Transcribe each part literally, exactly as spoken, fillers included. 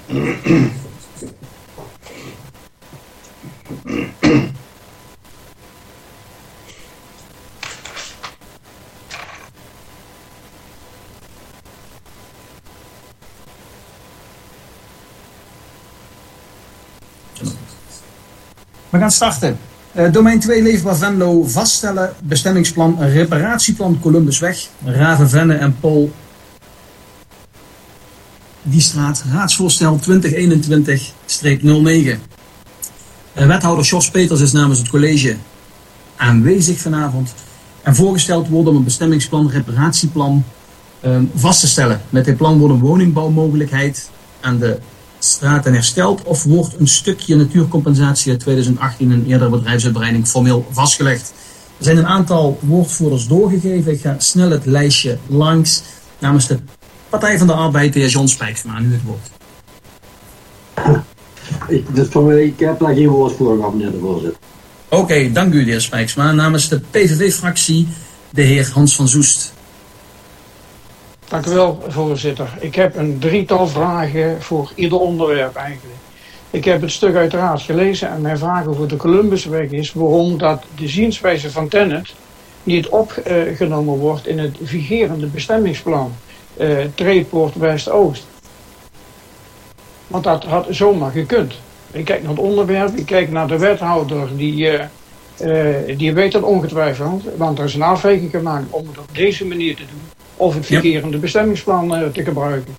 We gaan starten. Uh, domein twee Leefbaar Venlo vaststellen. Bestemmingsplan reparatieplan Columbusweg. Raven-Venne en Pol. Die straat. Raadsvoorstel twintig eenentwintig nul negen. Uh, wethouder Jos Peters is namens het college aanwezig vanavond. En voorgesteld wordt om een bestemmingsplan reparatieplan uh, vast te stellen. Met dit plan wordt een woningbouwmogelijkheid aan de straten hersteld of wordt een stukje natuurcompensatie uit tweeduizend achttien en eerdere bedrijfsuitbreiding formeel vastgelegd. Er zijn een aantal woordvoerders doorgegeven. Ik ga snel het lijstje langs. Namens de Partij van de Arbeid, de heer John Spijksma, nu het woord. Ik, dus voor mij, ik heb daar geen woordvoerder gehad, meneer de voorzitter. Oké, okay, dank u, de heer Spijksma. Namens de P V V-fractie, de heer Hans van Zoest. Dank u wel, voorzitter. Ik heb een drietal vragen voor ieder onderwerp eigenlijk. Ik heb het stuk uiteraard gelezen en mijn vraag over de Columbusweg is waarom dat de zienswijze van Tennet niet opgenomen wordt in het vigerende bestemmingsplan uh, Treedpoort West-Oost. Want dat had zomaar gekund. Ik kijk naar het onderwerp, ik kijk naar de wethouder, die, uh, uh, die weet dat ongetwijfeld, want er is een afweging gemaakt om het op deze manier te doen. Of het vigerende ja. bestemmingsplan uh, te gebruiken.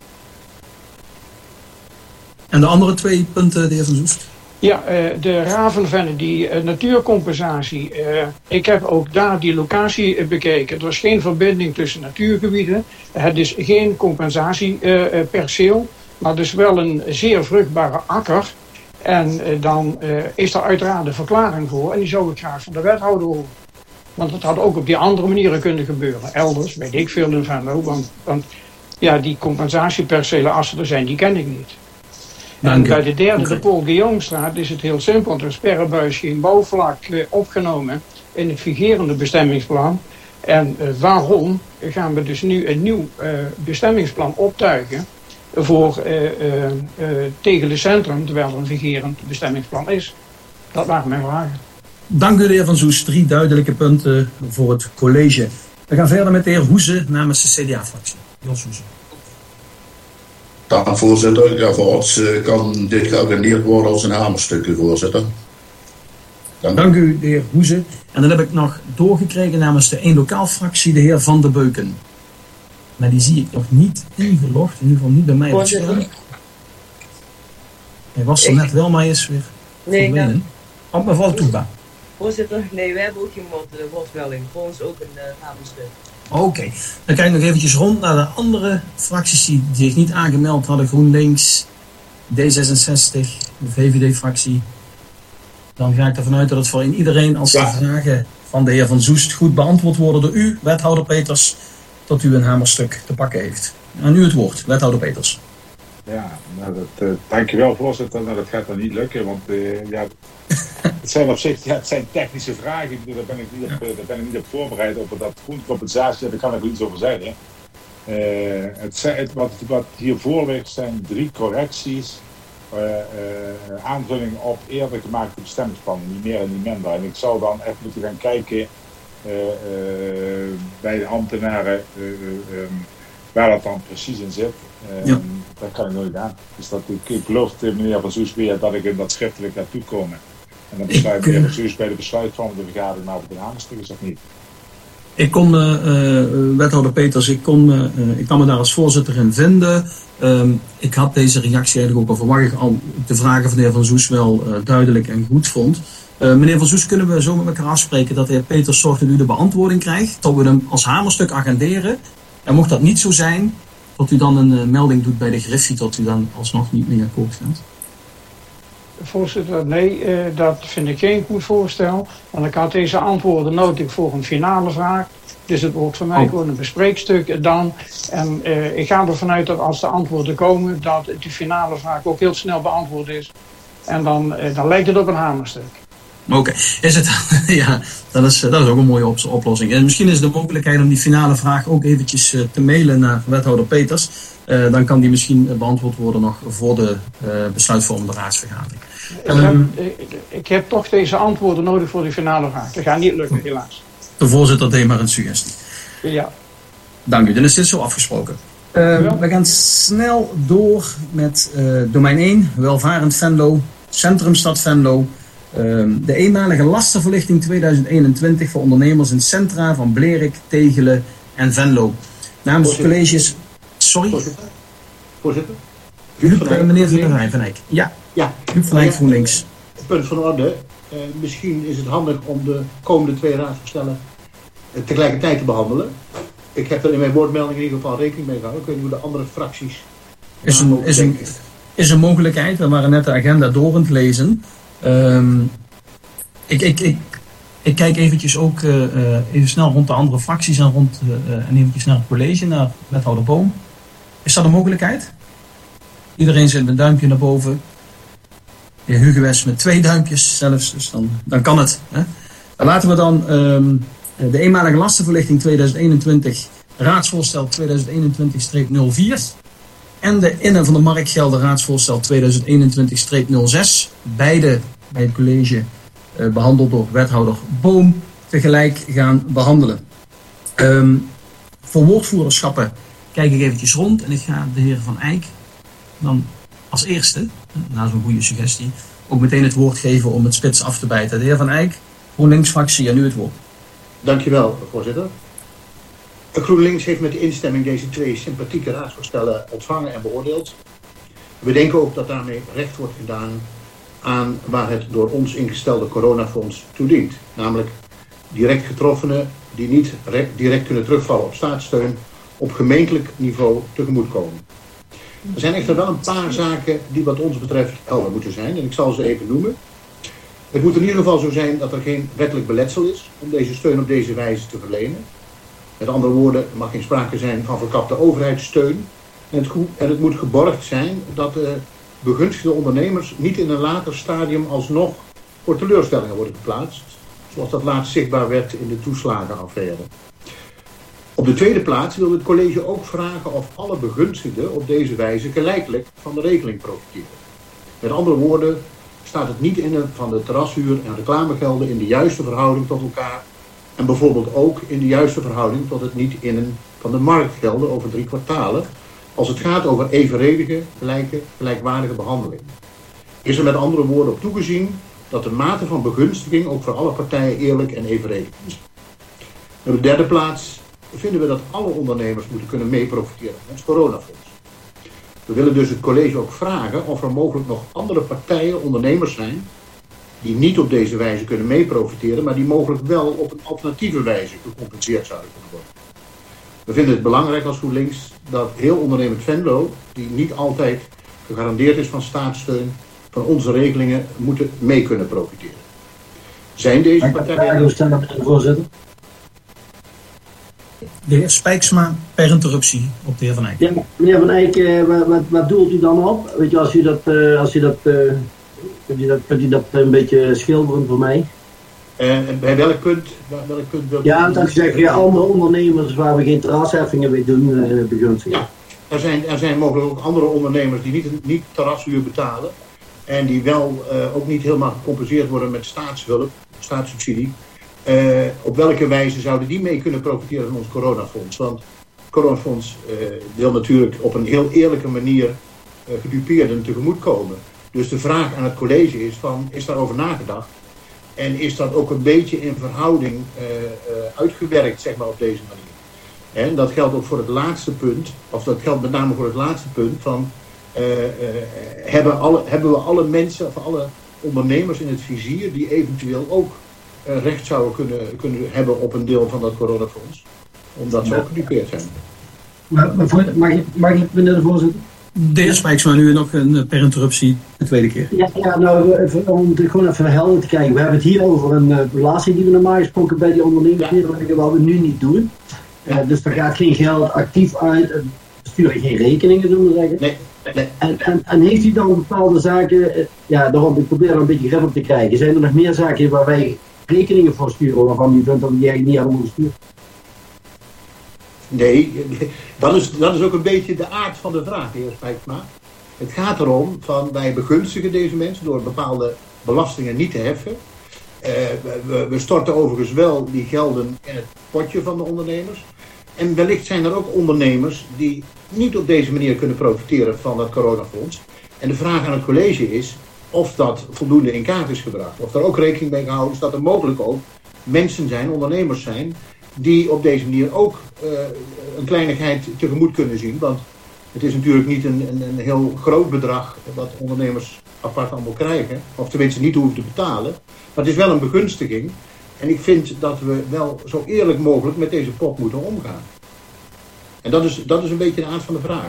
En de andere twee punten, de heer Van Zoest? Ja, uh, de Raven-Venne, die uh, natuurcompensatie. Uh, ik heb ook daar die locatie uh, bekeken. Er is geen verbinding tussen natuurgebieden. Het is geen compensatieperceel. Uh, maar dus wel een zeer vruchtbare akker. En uh, dan uh, is er uiteraard een verklaring voor. En die zou ik graag van de wethouder horen. Want het had ook op die andere manieren kunnen gebeuren. Elders, weet ik veel in Venlo. Want, want ja, die compensatiepercelen, als ze er zijn, die ken ik niet. Dank en bij de derde, okay. de Paul Guillaumestraat, is het heel simpel. Want er is per buis geen bouwvlak uh, opgenomen in het vigerende bestemmingsplan. En uh, waarom gaan we dus nu een nieuw uh, bestemmingsplan optuigen voor uh, uh, uh, tegen het centrum, terwijl er een vigerend bestemmingsplan is? Dat waren mijn vragen. Dank u, de heer Van Zoest. Drie duidelijke punten voor het college. We gaan verder met de heer Hoeze namens de C D A-fractie. Jos Hoeze. Dank, voorzitter. Ja, voor ons uh, kan dit geagendeerd worden als een hamerstuk, voorzitter. Dank. Dank u, de heer Hoeze. En dan heb ik nog doorgekregen namens de één lokaal-fractie, de heer Van de Beuken. Maar die zie ik nog niet ingelogd. In ieder geval niet bij mij op het scherm. Hij was er ik... net wel, maar hij is weer nee, verdwenen. Op mevrouw Toeba. Voorzitter, nee, wij hebben ook geen woordmelding. Voor ons ook een uh, hamerstuk. Oké, okay. Dan kijk ik nog eventjes rond naar de andere fracties die zich niet aangemeld hadden. GroenLinks, D zesenzestig, de V V D-fractie. Dan ga ik ervan uit dat het voor iedereen, als de ja. vragen van de heer Van Zoest goed beantwoord worden door u, wethouder Peters, dat u een hamerstuk te pakken heeft. Aan u het woord, wethouder Peters. Ja, nou dat, uh, dankjewel voorzitter. Nou, dat gaat dan niet lukken, want uh, ja, het zijn op zich ja, het zijn technische vragen. Daar ben ik niet op, uh, daar ben ik niet op voorbereid. Over dat groentecompensatie, daar kan ik wel iets over zeggen. Uh, het, het, wat, wat hiervoor ligt zijn drie correcties. Uh, uh, aanvulling op eerder gemaakte bestemmingsplannen, niet meer en niet minder. En ik zou dan echt moeten gaan kijken uh, uh, bij de ambtenaren uh, uh, um, waar dat dan precies in zit. Uh, ja. Dat kan ik nooit aan. Dus dat, ik, ik beloof meneer Van Zoest weer dat ik in dat schriftelijk naartoe komen. En dan besluit meneer Van Zoest bij de besluitvorming de vergadering maar of het een hamerstuk is of niet. Ik kon, uh, uh, wethouder Peters, ik, kon, uh, ik kan me daar als voorzitter in vinden. Um, ik had deze reactie eigenlijk ook al verwacht, al de vragen van de heer Van Zoest wel uh, duidelijk en goed vond. Uh, meneer Van Zoest, kunnen we zo met elkaar afspreken dat de heer Peters zorgt dat u de beantwoording krijgt, dat we hem als hamerstuk agenderen. En mocht dat niet zo zijn, dat u dan een uh, melding doet bij de Griffie, dat u dan alsnog niet mee akkoord gaat? Voorzitter, nee, uh, dat vind ik geen goed voorstel. Want ik had deze antwoorden nodig voor een finale vraag. Dus het wordt voor mij oh. gewoon een bespreekstuk dan. En uh, ik ga ervan uit dat als de antwoorden komen, dat die finale vraag ook heel snel beantwoord is. En dan, uh, dan lijkt het op een hamerstuk. Oké, okay. Is het? Ja, dat is, dat is ook een mooie op- oplossing. En misschien is de mogelijkheid om die finale vraag ook eventjes uh, te mailen naar wethouder Peters. Uh, dan kan die misschien uh, beantwoord worden nog voor de uh, besluitvormende raadsvergadering. Ik heb, ik, ik heb toch deze antwoorden nodig voor de finale vraag. Dat gaat niet lukken, helaas. De voorzitter deed maar een suggestie. Ja. Dank u, dan is dit zo afgesproken. Uh, we gaan snel door met uh, domein één, welvarend Venlo, Centrumstad Venlo. Uh, de eenmalige lastenverlichting tweeduizend eenentwintig voor ondernemers in centra van Blerik, Tegelen en Venlo. Namens het colleges... Sorry? Voorzitter? Voorzitter? Huub van Eyck. Meneer Van Eyck. Ja, ja. Huub van Eyck, GroenLinks. Punt van orde. Uh, misschien is het handig om de komende twee raadsvoorstellen uh, tegelijkertijd te behandelen. Ik heb er in mijn woordmelding in ieder geval rekening mee gehouden. Ik weet niet hoe de andere fracties... Is een, is, een, is een mogelijkheid. We waren net de agenda door aan het lezen. Um, ik, ik, ik, ik kijk eventjes ook uh, uh, even snel rond de andere fracties en, rond, uh, en eventjes naar het college, naar wethouder Boom. Is dat een mogelijkheid? Iedereen zet een duimpje naar boven. De heer Hugues met twee duimpjes zelfs, dus dan, dan kan het. Hè? Dan laten we dan um, de eenmalige lastenverlichting tweeduizend eenentwintig, raadsvoorstel tweeduizend eenentwintig nul vier en de innen van de marktgelden raadsvoorstel tweeduizend eenentwintig nul zes, beide bij het college uh, behandeld door wethouder Boom, tegelijk gaan behandelen. Um, voor woordvoererschappen kijk ik eventjes rond en ik ga de heer Van Eyck dan als eerste, na zo'n goede suggestie, ook meteen het woord geven om het spits af te bijten. De heer Van Eyck, GroenLinks-fractie, en nu het woord. Dankjewel, voorzitter. GroenLinks heeft met de instemming deze twee sympathieke raadsvoorstellen ontvangen en beoordeeld. We denken ook dat daarmee recht wordt gedaan aan waar het door ons ingestelde coronafonds toe dient. Namelijk direct getroffenen die niet direct kunnen terugvallen op staatssteun op gemeentelijk niveau tegemoetkomen. Er zijn echter wel een paar zaken die wat ons betreft helder moeten zijn en ik zal ze even noemen. Het moet in ieder geval zo zijn dat er geen wettelijk beletsel is om deze steun op deze wijze te verlenen. Met andere woorden, er mag geen sprake zijn van verkapte overheidssteun. En het, en het moet geborgd zijn dat de begunstigde ondernemers niet in een later stadium alsnog voor teleurstellingen worden geplaatst. Zoals dat laatst zichtbaar werd in de toeslagenaffaire. Op de tweede plaats wil het college ook vragen of alle begunstigden op deze wijze gelijkelijk van de regeling profiteren. Met andere woorden, staat het niet in van de terrashuur en reclamegelden in de juiste verhouding tot elkaar. En bijvoorbeeld ook in de juiste verhouding tot het niet innen van de marktgelden over drie kwartalen. Als het gaat over evenredige, gelijke, gelijkwaardige behandeling. Is er met andere woorden op toegezien dat de mate van begunstiging ook voor alle partijen eerlijk en evenredig is. Op de derde plaats vinden we dat alle ondernemers moeten kunnen meeprofiteren van ons coronafonds. We willen dus het college ook vragen of er mogelijk nog andere partijen, ondernemers zijn, die niet op deze wijze kunnen meeprofiteren, maar die mogelijk wel op een alternatieve wijze gecompenseerd zouden kunnen worden. We vinden het belangrijk als GroenLinks dat heel ondernemend Venlo, die niet altijd gegarandeerd is van staatssteun, van onze regelingen moeten mee kunnen profiteren. Zijn deze partijen... Voorzitter. De heer Spijksma per interruptie op de heer Van Eyck. Ja, meneer Van Eyck, uh, wat, wat, wat doelt u dan op? Weet je, als u dat, uh, als u dat, uh, kunt u dat, kunt u dat een beetje schilderen voor mij? Uh, bij welk punt? Welk punt wil ja, dat zeg je andere ondernemers waar we geen terrasheffingen mee doen, uh, begunstigen. Ja, er zijn, er zijn mogelijk ook andere ondernemers die niet, niet terrashuur betalen en die wel uh, ook niet helemaal gecompenseerd worden met staatshulp, staatssubsidie. Uh, op welke wijze zouden die mee kunnen profiteren van ons coronafonds? Want het coronafonds uh, wil natuurlijk op een heel eerlijke manier uh, gedupeerden tegemoetkomen. Dus de vraag aan het college is van, is daarover nagedacht? En is dat ook een beetje in verhouding uh, uh, uitgewerkt, zeg maar, op deze manier? En dat geldt ook voor het laatste punt, of dat geldt met name voor het laatste punt van, uh, uh, hebben, alle, hebben we alle mensen, of alle ondernemers in het vizier die eventueel ook Uh, recht zouden kunnen, kunnen hebben op een deel van dat coronafonds, omdat ze ook gedupeerd zijn. Maar, maar voor, mag, ik, mag ik, meneer de voorzitter? De heer Spijksma, nu nog een per interruptie, de tweede keer. Ja, ja nou, even, om het gewoon even helder te kijken. We hebben het hier over een uh, belasting die we normaal gesproken bij die ondernemers neerleggen, ja. Wat we nu niet doen. Uh, dus er gaat geen geld actief uit, we sturen geen rekeningen, zullen we zeggen. Nee. Nee. En, en, en heeft u dan bepaalde zaken, uh, ja, daarom, ik probeer er een beetje grip op te krijgen. Zijn er nog meer zaken waar wij rekeningen voor sturen waarvan u vindt dat die eigenlijk niet hadden moeten sturen? Nee, dat is, dat is ook een beetje de aard van de vraag, de heer Spijksma. Het gaat erom van wij begunstigen deze mensen door bepaalde belastingen niet te heffen. Uh, we, we storten overigens wel die gelden in het potje van de ondernemers. En wellicht zijn er ook ondernemers die niet op deze manier kunnen profiteren van het coronafonds. En de vraag aan het college is of dat voldoende in kaart is gebracht. Of er ook rekening mee gehouden is dat er mogelijk ook mensen zijn, ondernemers zijn, die op deze manier ook uh, een kleinigheid tegemoet kunnen zien. Want het is natuurlijk niet een, een, een heel groot bedrag wat ondernemers apart allemaal krijgen. Of tenminste niet hoeven te betalen. Maar het is wel een begunstiging. En ik vind dat we wel zo eerlijk mogelijk met deze pot moeten omgaan. En dat is, dat is een beetje de aard van de vraag.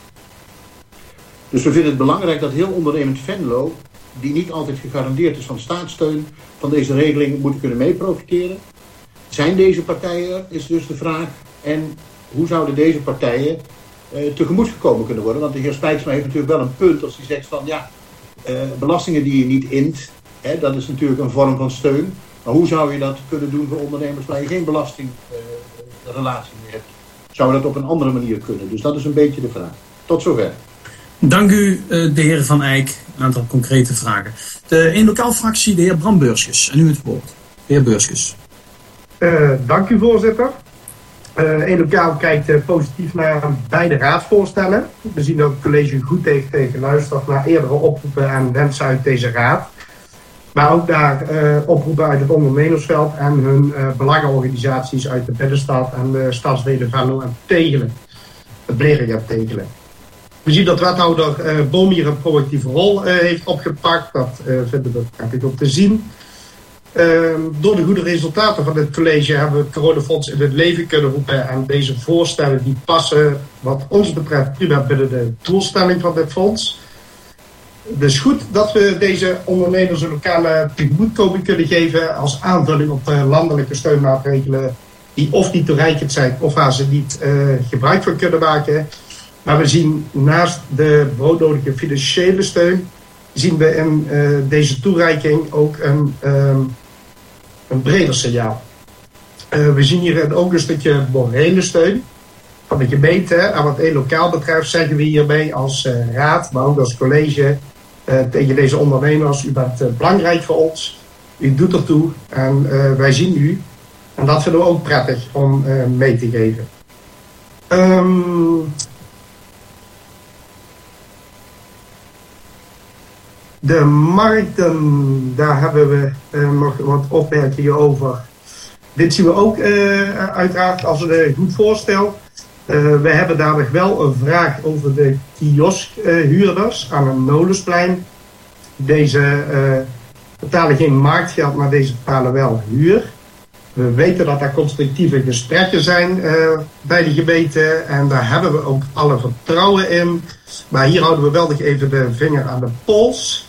Dus we vinden het belangrijk dat heel ondernemend Venlo, die niet altijd gegarandeerd is van staatssteun, van deze regeling moeten kunnen mee profiteren. Zijn deze partijen er, is dus de vraag. En hoe zouden deze partijen uh, tegemoet gekomen kunnen worden? Want de heer Spijksma heeft natuurlijk wel een punt als hij zegt van ja, uh, belastingen die je niet int, hè, dat is natuurlijk een vorm van steun. Maar hoe zou je dat kunnen doen voor ondernemers waar je geen belastingrelatie uh, meer hebt? Zou dat op een andere manier kunnen? Dus dat is een beetje de vraag. Tot zover. Dank u, de heer Van Eyck. Een aantal concrete vragen. De één lokaal fractie, de heer Bram Beurskes. En u het woord. De heer Beurskes. Uh, dank u, voorzitter. Uh, één lokaal kijkt uh, positief naar beide raadsvoorstellen. We zien dat het college goed heeft geluisterd naar eerdere oproepen en wensen uit deze raad. Maar ook naar uh, oproepen uit het ondernemersveld en hun uh, belangenorganisaties uit de binnenstad en de stadsdelen Venlo en Tegelen. Het Blegem Tegelen. We zien dat wethouder uh, Boom hier een proactieve rol uh, heeft opgepakt. Dat uh, vinden we prettig om te zien. Uh, door de goede resultaten van dit college hebben we het coronafonds in het leven kunnen roepen. En deze voorstellen die passen wat ons betreft prima binnen de doelstelling van dit fonds. Het is goed dat we deze ondernemers een lokale tegemoetkoming kunnen geven als aanvulling op de landelijke steunmaatregelen die of niet toereikend zijn of waar ze niet uh, gebruik van kunnen maken. Maar we zien naast de broodnodige financiële steun, zien we in uh, deze toereiking ook een, um, een breder signaal. Uh, we zien hier ook een stukje morele steun van de gemeente. En wat één lokaal betreft zeggen we hiermee als uh, raad, maar ook als college uh, tegen deze ondernemers. U bent uh, belangrijk voor ons, u doet ertoe en uh, wij zien u. En dat vinden we ook prettig om uh, mee te geven. Um, De markten, daar hebben we uh, nog wat opmerkingen over. Dit zien we ook uh, uiteraard als een goed voorstel. Uh, we hebben daar nog wel een vraag over de kioskhuurders uh, aan een Nolensplein. Deze uh, betalen geen marktgeld, maar deze betalen wel huur. We weten dat er constructieve gesprekken zijn uh, bij de gemeente en daar hebben we ook alle vertrouwen in. Maar hier houden we wel nog even de vinger aan de pols.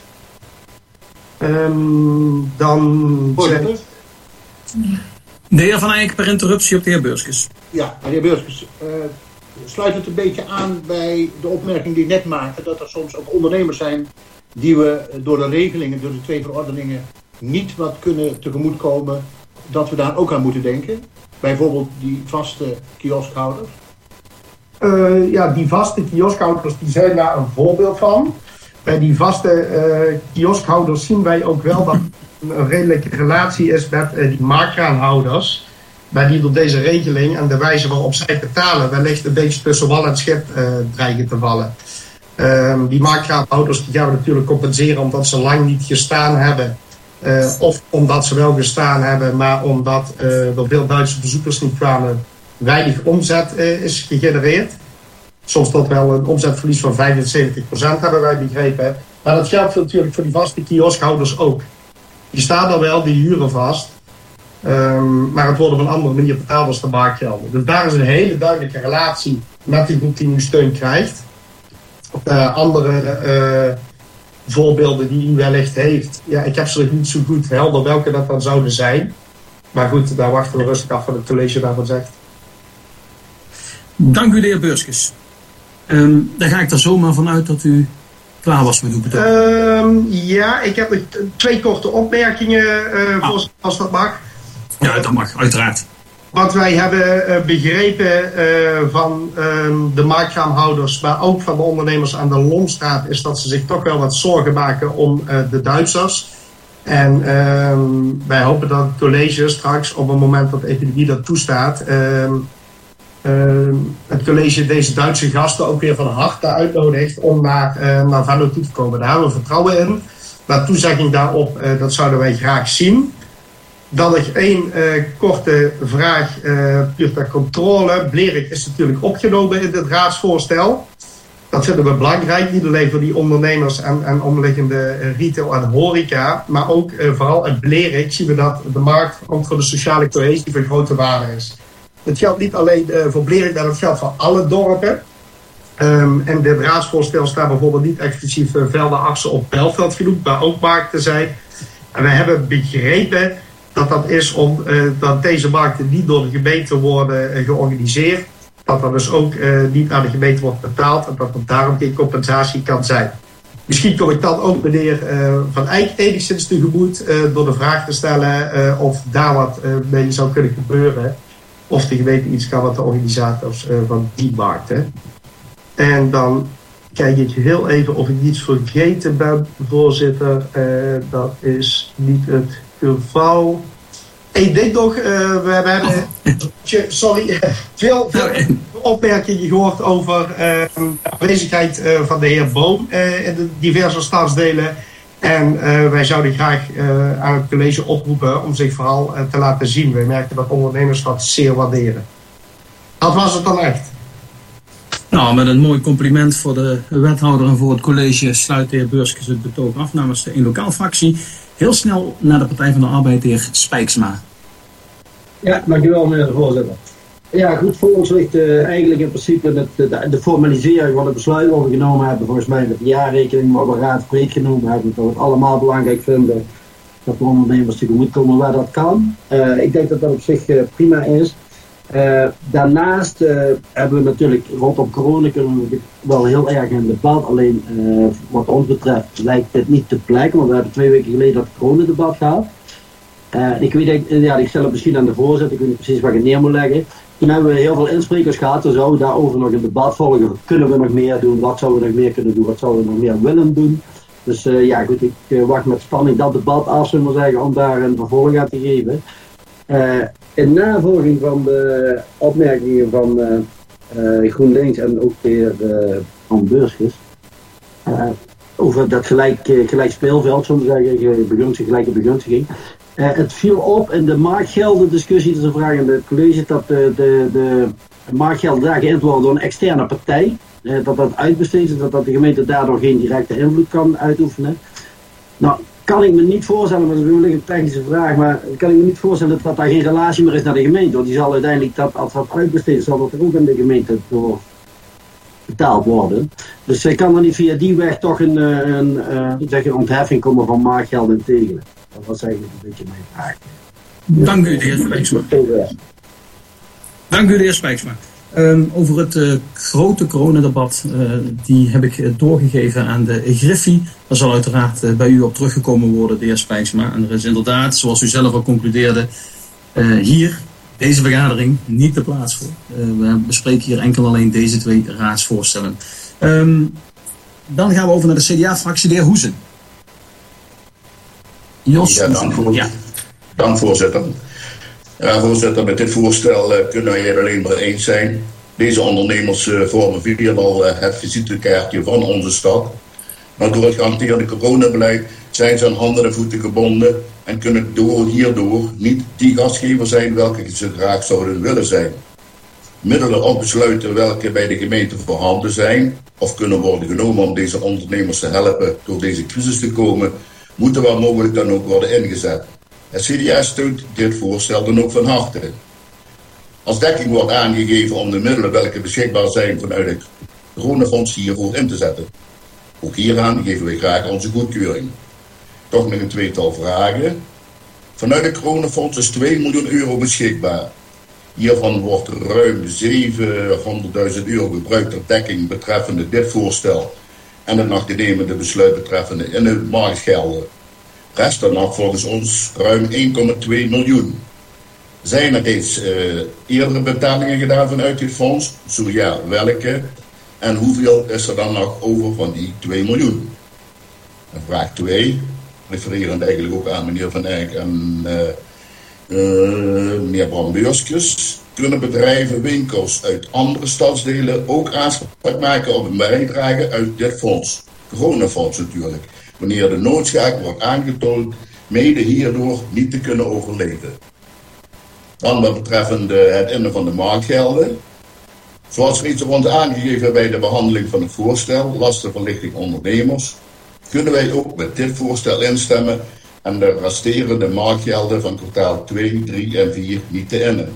Um, dan... Voorzitter? De heer Van Eyck per interruptie op de heer Beurskes. Ja, meneer Beurskes, uh, sluit het een beetje aan bij de opmerking die ik net maakte, dat er soms ook ondernemers zijn die we door de regelingen, door de twee verordeningen, niet wat kunnen tegemoetkomen, dat we daar ook aan moeten denken. Bijvoorbeeld die vaste kioskhouders. Uh, ja, die vaste kioskhouders die zijn daar een voorbeeld van. Bij die vaste uh, kioskhouders zien wij ook wel dat een redelijke relatie is met uh, die marktkraanhouders. Maar die door deze regeling en de wijze waarop zij betalen wellicht een beetje tussen wal en schip uh, dreigen te vallen. Uh, die marktkraanhouders die gaan we natuurlijk compenseren omdat ze lang niet gestaan hebben. Uh, of omdat ze wel gestaan hebben, maar omdat uh, er veel Duitse bezoekers niet kwamen, weinig omzet uh, is gegenereerd. Soms tot wel een omzetverlies van vijfenzeventig procent hebben wij begrepen. Maar dat geldt natuurlijk voor die vaste kioskhouders ook. Die staan er wel, die huren vast. Um, maar het wordt op een andere manier betaald als de marktgelden. Dus daar is een hele duidelijke relatie met die groep die nu steun krijgt. Uh, andere uh, voorbeelden die u wellicht heeft. Ja, ik heb ze niet zo goed helder welke dat dan zouden zijn. Maar goed, daar wachten we rustig af wat het college daarvan zegt. Dank u, de heer Beurskes. Um, dan ga ik er zomaar vanuit dat u klaar was met uw betoog. Um, ja, ik heb twee korte opmerkingen, uh, ah. voor, als dat mag. Ja, dat mag, uiteraard. wat wij hebben uh, begrepen uh, van uh, de marktkraamhouders, maar ook van de ondernemers aan de Lomstraat, is dat ze zich toch wel wat zorgen maken om uh, de Duitsers. En uh, wij hopen dat het college straks, op het moment dat de epidemie dat toestaat, uh, uh, het college deze Duitse gasten ook weer van harte uitnodigt om naar, uh, naar Venlo toe te komen. Daar hebben we vertrouwen in. Maar toezegging daarop, uh, dat zouden wij graag zien. Dan nog één uh, korte vraag, uh, puur ter controle. Blerik is natuurlijk opgenomen in dit raadsvoorstel. Dat vinden we belangrijk, niet alleen voor die ondernemers en, en omliggende uh, retail en horeca, maar ook uh, vooral in Blerik zien we dat de markt ook voor de sociale cohesie van grote waarde is. Dat geldt niet alleen uh, voor Blerik, maar dat geldt voor alle dorpen. Um, en dit raadsvoorstel staat bijvoorbeeld niet exclusief uh, veldenachsen op Belveld genoemd, maar ook markten zijn. En we hebben begrepen dat dat is om uh, dat deze markten niet door de gemeente worden uh, georganiseerd. Dat dat dus ook uh, niet aan de gemeente wordt betaald en dat er daarom geen compensatie kan zijn. Misschien kom ik dan ook meneer uh, Van Eyck enigszins tegemoet uh, door de vraag te stellen uh, of daar wat uh, mee zou kunnen gebeuren. Of de gemeente iets kan met de organisators uh, van die markten. En dan kijk ik heel even of ik iets vergeten ben, voorzitter. Uh, dat is niet het geval. Ik denk nog, uh, we, we hebben sorry, veel, veel opmerkingen gehoord over uh, de aanwezigheid uh, van de heer Boom uh, in de diverse stadsdelen. En uh, wij zouden graag uh, aan het college oproepen om zich vooral uh, te laten zien. Wij merken dat ondernemers dat zeer waarderen. Dat was het dan echt. Nou, met een mooi compliment voor de wethouder en voor het college sluit de heer Beurskes het betoog af namens de één-lokaal fractie. Heel snel naar de Partij van de Arbeid, de heer Spijksma. Ja, dankjewel meneer de voorzitter. Ja, goed, voor ons ligt uh, eigenlijk in principe het, de, de formalisering van het besluit wat we genomen hebben. Volgens mij met de jaarrekening waar we raad breed genomen hebben. Dat we het allemaal belangrijk vinden dat de ondernemers tegemoet komen waar dat kan. Uh, ik denk dat dat op zich uh, prima is. Uh, daarnaast uh, hebben we natuurlijk rondom corona kunnen we wel heel erg in debat. Alleen uh, wat ons betreft lijkt dit niet te plekken, want we hebben twee weken geleden dat coronadebat gehad. Uh, ik weet, ja, ik stel het misschien aan de voorzitter, ik weet niet precies waar ik het neer moet leggen. Toen hebben we heel veel insprekers gehad, dan zouden we daarover nog een debat volgen. Kunnen we nog meer doen? Wat zouden we nog meer kunnen doen? Wat zouden we nog meer willen doen? Dus uh, ja goed, ik uh, wacht met spanning dat debat af, zullen we maar zeggen, om daar een vervolg aan te geven. Uh, in navolging van de opmerkingen van uh, uh, GroenLinks en ook de heer uh, Van Beurskes, uh, over dat gelijk, uh, gelijk speelveld, zullen we zeggen, begunstiging, gelijke begunstiging. Uh, het viel op in de marktgelden discussie, dat is een vraag aan het college, dat de, de, de marktgelden daar geïnd worden door een externe partij. Uh, dat dat uitbesteed is, dat, dat de gemeente daardoor geen directe invloed kan uitoefenen. Nou, kan ik me niet voorstellen, maar dat is een technische vraag, maar kan ik me niet voorstellen dat daar geen relatie meer is naar de gemeente. Want die zal uiteindelijk, dat, als dat uitbesteed is, zal dat er ook in de gemeente door betaald worden. Dus uh, kan er niet via die weg toch een, een, een, zeg een ontheffing komen van marktgeld en tegelen. Dat was eigenlijk een beetje mijn vraag. Dank u, de heer Spijksma. Dank u, de heer Spijksma. Um, over het uh, grote coronadebat, uh, die heb ik uh, doorgegeven aan de Griffie. Daar zal uiteraard uh, bij u op teruggekomen worden, de heer Spijksma. En er is inderdaad, zoals u zelf al concludeerde, uh, hier, deze vergadering, niet de plaats voor. Uh, we bespreken hier enkel alleen deze twee raadsvoorstellen. Um, dan gaan we over naar de C D A-fractie, de heer Hoesen. Jos. Ja, dank, voor, ja. dank voorzitter. Ja, voorzitter, met dit voorstel uh, kunnen wij het alleen maar eens zijn. Deze ondernemers uh, vormen viermaal uh, het visitekaartje van onze stad. Maar door het gehanteerde coronabeleid zijn ze aan handen en voeten gebonden en kunnen door, hierdoor niet die gastgever zijn welke ze graag zouden willen zijn. Middelen of besluiten welke bij de gemeente voorhanden zijn of kunnen worden genomen om deze ondernemers te helpen door deze crisis te komen, moeten waar mogelijk dan ook worden ingezet. Het C D A steunt dit voorstel dan ook van harte. Als dekking wordt aangegeven om de middelen welke beschikbaar zijn vanuit het coronafonds hiervoor in te zetten. Ook hieraan geven we graag onze goedkeuring. Toch nog een tweetal vragen. Vanuit het coronafonds is twee miljoen euro beschikbaar. Hiervan wordt ruim zevenhonderdduizend euro gebruikt ter dekking betreffende dit voorstel en het nog te nemende besluit betreffende in de marktgelden. Rest dan nog volgens ons ruim één komma twee miljoen. Zijn er reeds uh, eerdere betalingen gedaan vanuit dit fonds? Zo ja, welke? En hoeveel is er dan nog over van die twee miljoen? En vraag twee, refererend eigenlijk ook aan meneer Van Eyck en uh, uh, meneer Bram-Beurskes. Kunnen bedrijven, winkels uit andere stadsdelen ook aanspraak maken op een bijdrage uit dit fonds? Coronafonds natuurlijk. Wanneer de noodzaak wordt aangetoond mede hierdoor niet te kunnen overleven. Dan wat betreffende het innen van de marktgelden. Zoals reeds op ons aangegeven bij de behandeling van het voorstel lastenverlichting ondernemers, kunnen wij ook met dit voorstel instemmen en de resterende marktgelden van kwartaal twee, drie en vier niet te innen.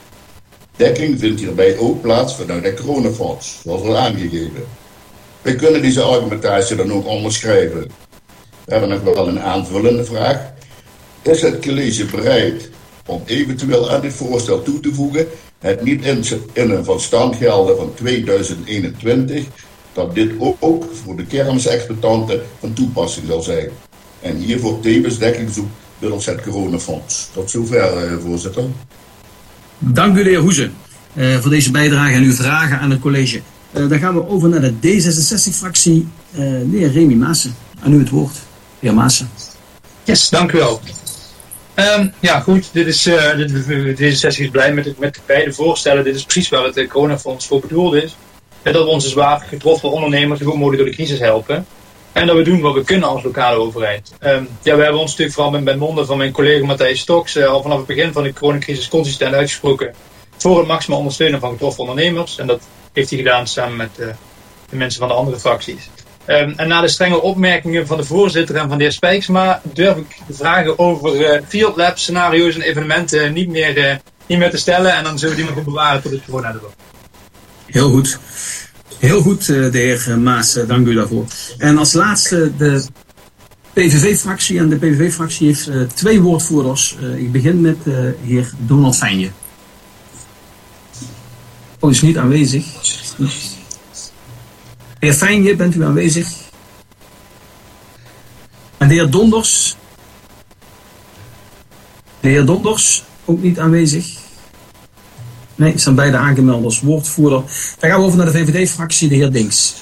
Dekking vindt hierbij ook plaats vanuit het coronafonds, zoals al aangegeven. Wij kunnen deze argumentatie dan ook onderschrijven. We hebben nog wel een aanvullende vraag. Is het college bereid om eventueel aan dit voorstel toe te voegen het niet innen van standgelden van tweeduizend eenentwintig, dat dit ook voor de kermisexploitanten van toepassing zal zijn. En hiervoor tevens dekking zoekt middels het coronafonds. Tot zover, uh, voorzitter. Dank u, de heer Hoeze, uh, voor deze bijdrage en uw vragen aan het college. Uh, dan gaan we over naar de D zesenzestig-fractie. Uh, de heer Remy Maassen. Aan u het woord, de heer Maassen. Yes, dank u wel. Um, ja, goed. Dit is, uh, dit, D zesenzestig is blij met, met beide voorstellen. Dit is precies waar het uh, coronafonds voor bedoeld is. En dat we onze zwaar getroffen ondernemers zo goed mogelijk door de crisis helpen. En dat we doen wat we kunnen als lokale overheid. Um, ja, we hebben ons natuurlijk vooral met, met monden van mijn collega Matthijs Stoks uh, al vanaf het begin van de coronacrisis consistent uitgesproken voor het maximaal ondersteunen van getroffen ondernemers. En dat heeft hij gedaan samen met uh, de mensen van de andere fracties. Um, en na de strenge opmerkingen van de voorzitter en van de heer Spijksma durf ik de vragen over uh, field lab scenario's en evenementen niet meer, uh, niet meer te stellen. En dan zullen we die nog goed bewaren tot het corona-debat. Heel goed. Heel goed, de heer Maas, dank u daarvoor. En als laatste de P V V-fractie. En de P V V-fractie heeft uh, twee woordvoerders. Uh, ik begin met de uh, heer Donald Fijnje. Oh, is niet aanwezig. Heer Fijnje, bent u aanwezig? En de heer Donders? De heer Donders, ook niet aanwezig. Nee, zijn beide aangemeld als woordvoerder. Dan gaan we over naar de V V D-fractie, de heer Dinks.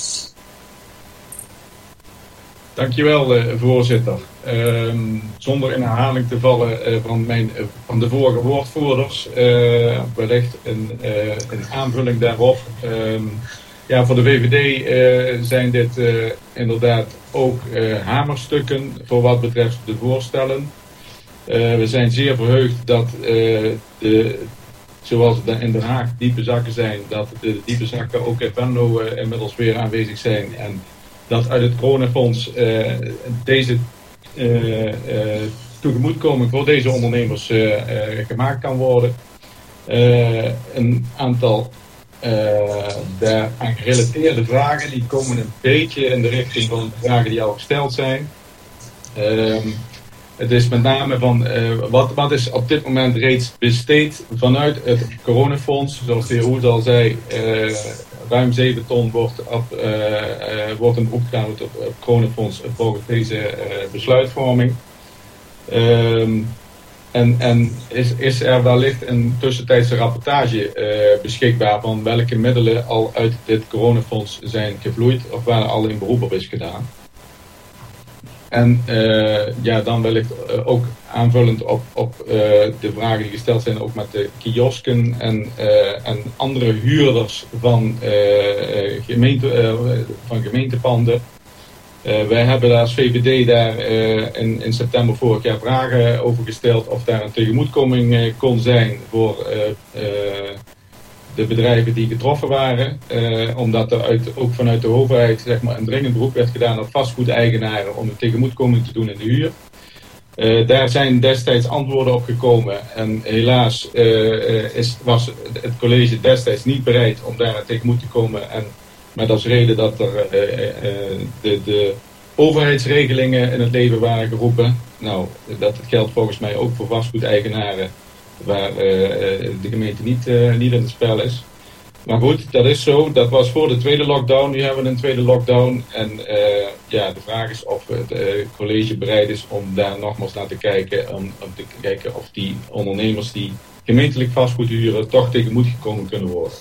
Dankjewel, uh, voorzitter. Uh, zonder in herhaling te vallen uh, van, mijn, uh, van de vorige woordvoerders, uh, wellicht een, uh, een aanvulling daarop. Uh, ja, voor de V V D uh, zijn dit uh, inderdaad ook uh, hamerstukken voor wat betreft de voorstellen. Uh, we zijn zeer verheugd dat uh, de... zoals er in Den Haag diepe zakken zijn, dat de diepe zakken ook in Venlo uh, inmiddels weer aanwezig zijn. En dat uit het coronafonds uh, deze uh, uh, tegemoetkoming voor deze ondernemers uh, uh, gemaakt kan worden. Uh, een aantal uh, daaraan gerelateerde vragen die komen een beetje in de richting van de vragen die al gesteld zijn. Uh, Het is met name van uh, wat, wat is op dit moment reeds besteed vanuit het coronafonds. Zoals de heer Hoes al zei, uh, ruim zeven ton wordt, op, uh, uh, wordt een opgegaan op het coronafonds volgens deze uh, besluitvorming. Um, en en is, is er wellicht een tussentijdse rapportage uh, beschikbaar van welke middelen al uit dit coronafonds zijn gevloeid of waar al in beroep op is gedaan. En uh, ja, dan wellicht uh, ook aanvullend op, op uh, de vragen die gesteld zijn, ook met de kiosken en, uh, en andere huurders van, uh, gemeente, uh, van gemeentepanden. Uh, wij hebben daar als V V D daar uh, in, in september vorig jaar vragen over gesteld of daar een tegemoetkoming uh, kon zijn voor uh, uh, de bedrijven die getroffen waren. Uh, omdat er uit, ook vanuit de overheid zeg maar, een dringend beroep werd gedaan op vastgoedeigenaren om een tegemoetkoming te doen in de huur. Uh, daar zijn destijds antwoorden op gekomen en helaas uh, is, was het college destijds niet bereid om daar tegemoet te komen. En met als reden dat er uh, uh, de, de overheidsregelingen in het leven waren geroepen. Nou, dat geldt volgens mij ook voor vastgoedeigenaren waar uh, de gemeente niet, uh, niet in het spel is. Maar goed, dat is zo. Dat was voor de tweede lockdown. Nu hebben we een tweede lockdown. En uh, ja, de vraag is of het uh, college bereid is om daar nogmaals naar te kijken. Om, om te kijken of die ondernemers die gemeentelijk vastgoed huren toch tegemoet gekomen kunnen worden.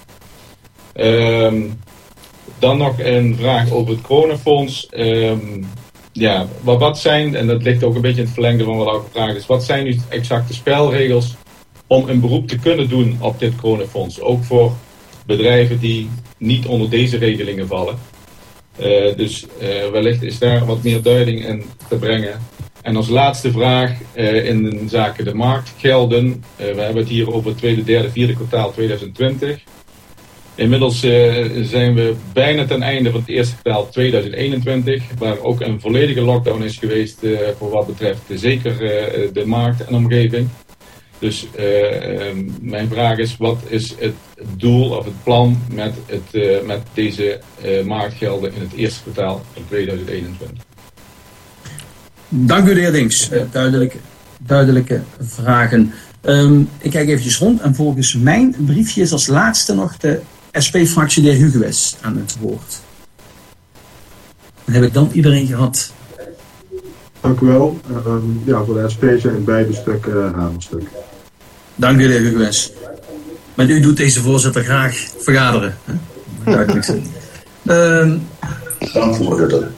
Um, dan nog een vraag over het coronafonds. Um, ja, wat, wat zijn, en dat ligt ook een beetje in het verlengde van wat al gevraagd is. Wat zijn nu exacte spelregels om een beroep te kunnen doen op dit coronafonds? Ook voor bedrijven die niet onder deze regelingen vallen. Uh, dus uh, wellicht is daar wat meer duiding in te brengen. En als laatste vraag uh, in zaken de marktgelden. Uh, we hebben het hier over het tweede, derde, vierde kwartaal tweeduizend twintig. Inmiddels uh, zijn we bijna ten einde van het eerste kwartaal tweeduizend eenentwintig. Waar ook een volledige lockdown is geweest uh, voor wat betreft uh, zeker uh, de markt en omgeving. Dus uh, uh, mijn vraag is, wat is het doel of het plan met, het, uh, met deze uh, marktgelden in het eerste kwartaal van tweeduizend eenentwintig? Dank u, de heer Links. Uh, duidelijke, duidelijke vragen. Um, ik kijk eventjes rond en volgens mijn briefje is als laatste nog de S P-fractie de heer Hugues aan het woord. Dan heb ik dan iedereen gehad. Dank u wel. Um, ja, voor de S P zijn beide stukken uh, hamerstuk. Dank u, de heer Hugues. Met u doet deze voorzitter graag vergaderen. Hè? Duidelijk zijn. Um, Dank voorzitter.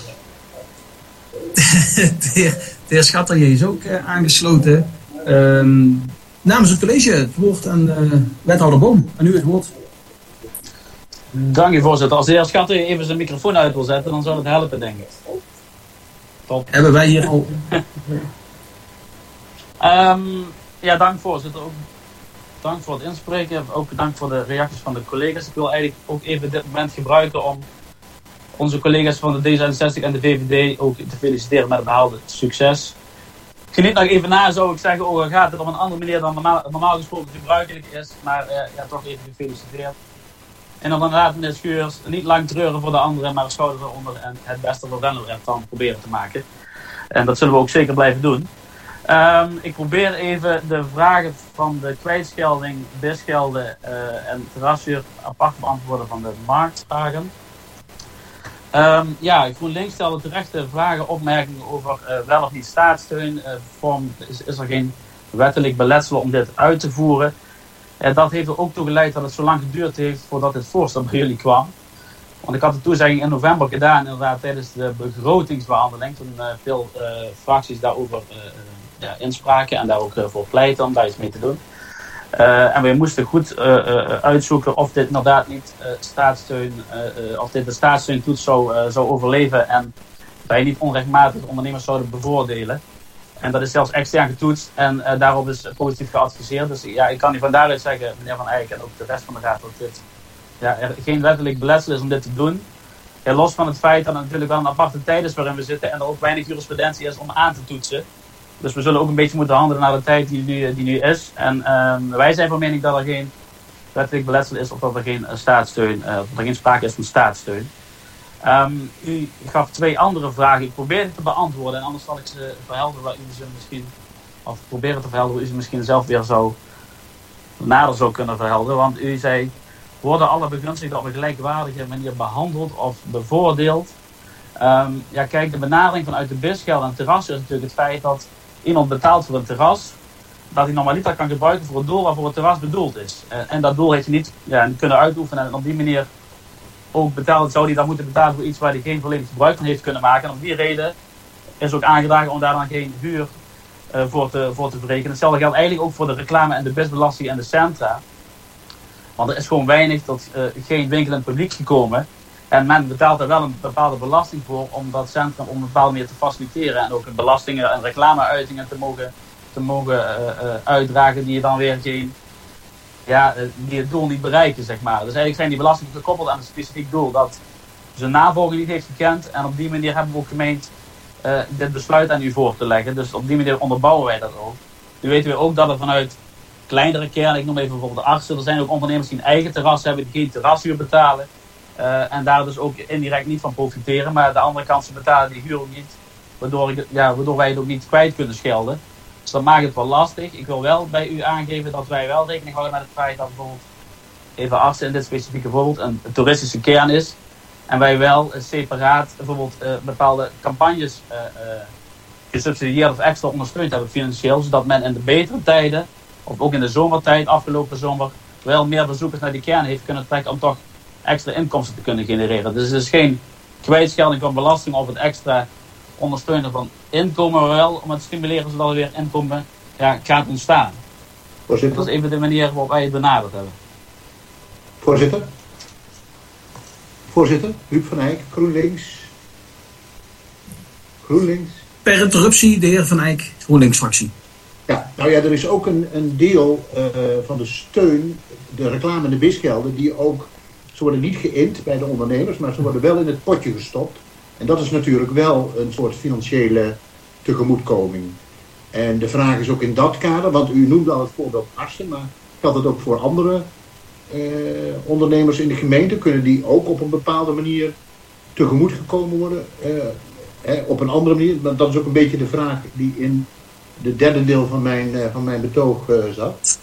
de, heer, de heer Schatterje is ook uh, aangesloten. Um, namens het college het woord aan uh, wethouder Boom. Aan u het woord. Dank u, voorzitter. Als de heer Schatterje even zijn microfoon uit wil zetten, dan zou het helpen, denk ik. Top. Hebben wij hier al... um, ja, dank voorzitter. Ook dank voor het inspreken. Ook dank voor de reacties van de collega's. Ik wil eigenlijk ook even dit moment gebruiken om onze collega's van de D zesenzestig en de V V D ook te feliciteren met het behaalde succes. Geniet nog even na, zou ik zeggen, ook al gaat het op een andere manier dan normaal, normaal gesproken gebruikelijk is. Maar uh, ja, toch even gefeliciteerd. En dan inderdaad, meneer Schuurs, niet lang treuren voor de anderen, maar schouders eronder en het beste voor Venlo ervan proberen te maken. En dat zullen we ook zeker blijven doen. Um, ik probeer even de vragen van de kwijtschelding, bisgelden uh, en terrashuur apart te beantwoorden van de marktvragen. Um, ja, GroenLinks stelde terechte vragen, opmerkingen over uh, wel of niet staatssteun. Uh, vorm, is, is er geen wettelijk beletsel om dit uit te voeren? Uh, dat heeft er ook toe geleid dat het zo lang geduurd heeft voordat dit voorstel bij jullie kwam. Want ik had de toezegging in november gedaan, inderdaad tijdens de begrotingsbehandeling, toen uh, veel uh, fracties daarover uh, ja, inspraken en daar ook uh, voor pleiten om daar iets mee te doen. Uh, en we moesten goed uh, uh, uitzoeken of dit inderdaad niet uh, staatssteun, uh, uh, of dit de staatssteuntoets zou, uh, zou overleven en wij niet onrechtmatig ondernemers zouden bevoordelen. En dat is zelfs extern getoetst en uh, daarop is positief geadviseerd. Dus ja, ik kan u van daaruit zeggen, meneer Van Eyck en ook de rest van de raad, dat dit ja, er geen wettelijk beletsel is om dit te doen. Ja, los van het feit dat het natuurlijk wel een aparte tijd is waarin we zitten en er ook weinig jurisprudentie is om aan te toetsen. Dus we zullen ook een beetje moeten handelen naar de tijd die nu, die nu is. En um, wij zijn van mening dat er geen wettelijk beletsel is of dat er geen uh, staatssteun, uh, dat er geen sprake is van staatssteun. Um, u gaf twee andere vragen. Ik probeer het te beantwoorden en anders zal ik ze verhelderen waar u ze misschien, of proberen te verhelderen, u ze misschien zelf weer zo nader zou kunnen verhelderen. Want u zei, worden alle begunstigden op een gelijkwaardige manier behandeld of bevoordeeld? Um, ja, kijk, de benadering vanuit de bisgeld en terras is natuurlijk het feit dat iemand betaalt voor een terras, dat hij normaliter kan gebruiken voor het doel waarvoor het terras bedoeld is. Uh, en dat doel heeft hij niet ja, kunnen uitoefenen en op die manier ook betaald, zou hij dan moeten betalen voor iets waar hij geen volledig gebruik van heeft kunnen maken. En om die reden is ook aangedragen om daar dan geen huur uh, voor, te, voor te verrekenen. Hetzelfde geldt eigenlijk ook voor de reclame en de bisbelasting en de centra. Want er is gewoon weinig tot uh, geen winkel in het publiek gekomen. En men betaalt er wel een bepaalde belasting voor om dat centrum op een bepaalde manier te faciliteren. En ook belastingen en reclameuitingen te mogen, te mogen uh, uh, uitdragen die je dan weer geen, ja, uh, die het doel niet bereiken, zeg maar. Dus eigenlijk zijn die belastingen gekoppeld aan een specifiek doel dat zijn navolging niet heeft gekend. En op die manier hebben we ook gemeend uh, dit besluit aan u voor te leggen. Dus op die manier onderbouwen wij dat ook. Nu weten we ook dat er vanuit kleinere kernen, ik noem even bijvoorbeeld de Artsen, er zijn ook ondernemers die een eigen terras hebben, die geen terrashuur betalen. Uh, en daar dus ook indirect niet van profiteren. Maar de andere kant, ze betalen die huur ook niet. Waardoor, ik, ja, waardoor wij het ook niet kwijt kunnen schelden. Dus dat maakt het wel lastig. Ik wil wel bij u aangeven dat wij wel rekening houden met het feit dat bijvoorbeeld even artsen in dit specifieke voorbeeld, een toeristische kern is. En wij wel uh, separaat bijvoorbeeld uh, bepaalde campagnes uh, uh, gesubsidieerd of extra ondersteund hebben financieel. Zodat men in de betere tijden, of ook in de zomertijd, afgelopen zomer, wel meer bezoekers naar die kern heeft kunnen trekken om toch extra inkomsten te kunnen genereren. Dus het is geen kwijtschelding van belasting of het extra ondersteunen van inkomen, maar wel om het te stimuleren zodat er weer inkomen ja, gaat ontstaan. Voorzitter? Dat is even de manier waarop wij het benaderd hebben. Voorzitter? Voorzitter, Huub van Eyck, GroenLinks. GroenLinks. Per interruptie, de heer Van Eyck, GroenLinks-fractie. Ja, nou ja, er is ook een, een deel uh, van de steun, de reclame en de bisgelden, die ook, ze worden niet geïnd bij de ondernemers, maar ze worden wel in het potje gestopt. En dat is natuurlijk wel een soort financiële tegemoetkoming. En de vraag is ook in dat kader, want u noemde al het voorbeeld artsen, maar geldt het ook voor andere uh, ondernemers in de gemeente? Kunnen die ook op een bepaalde manier tegemoet gekomen worden? Uh, eh, op een andere manier? Maar dat is ook een beetje de vraag die in de derde deel van mijn, uh, van mijn betoog uh, zat.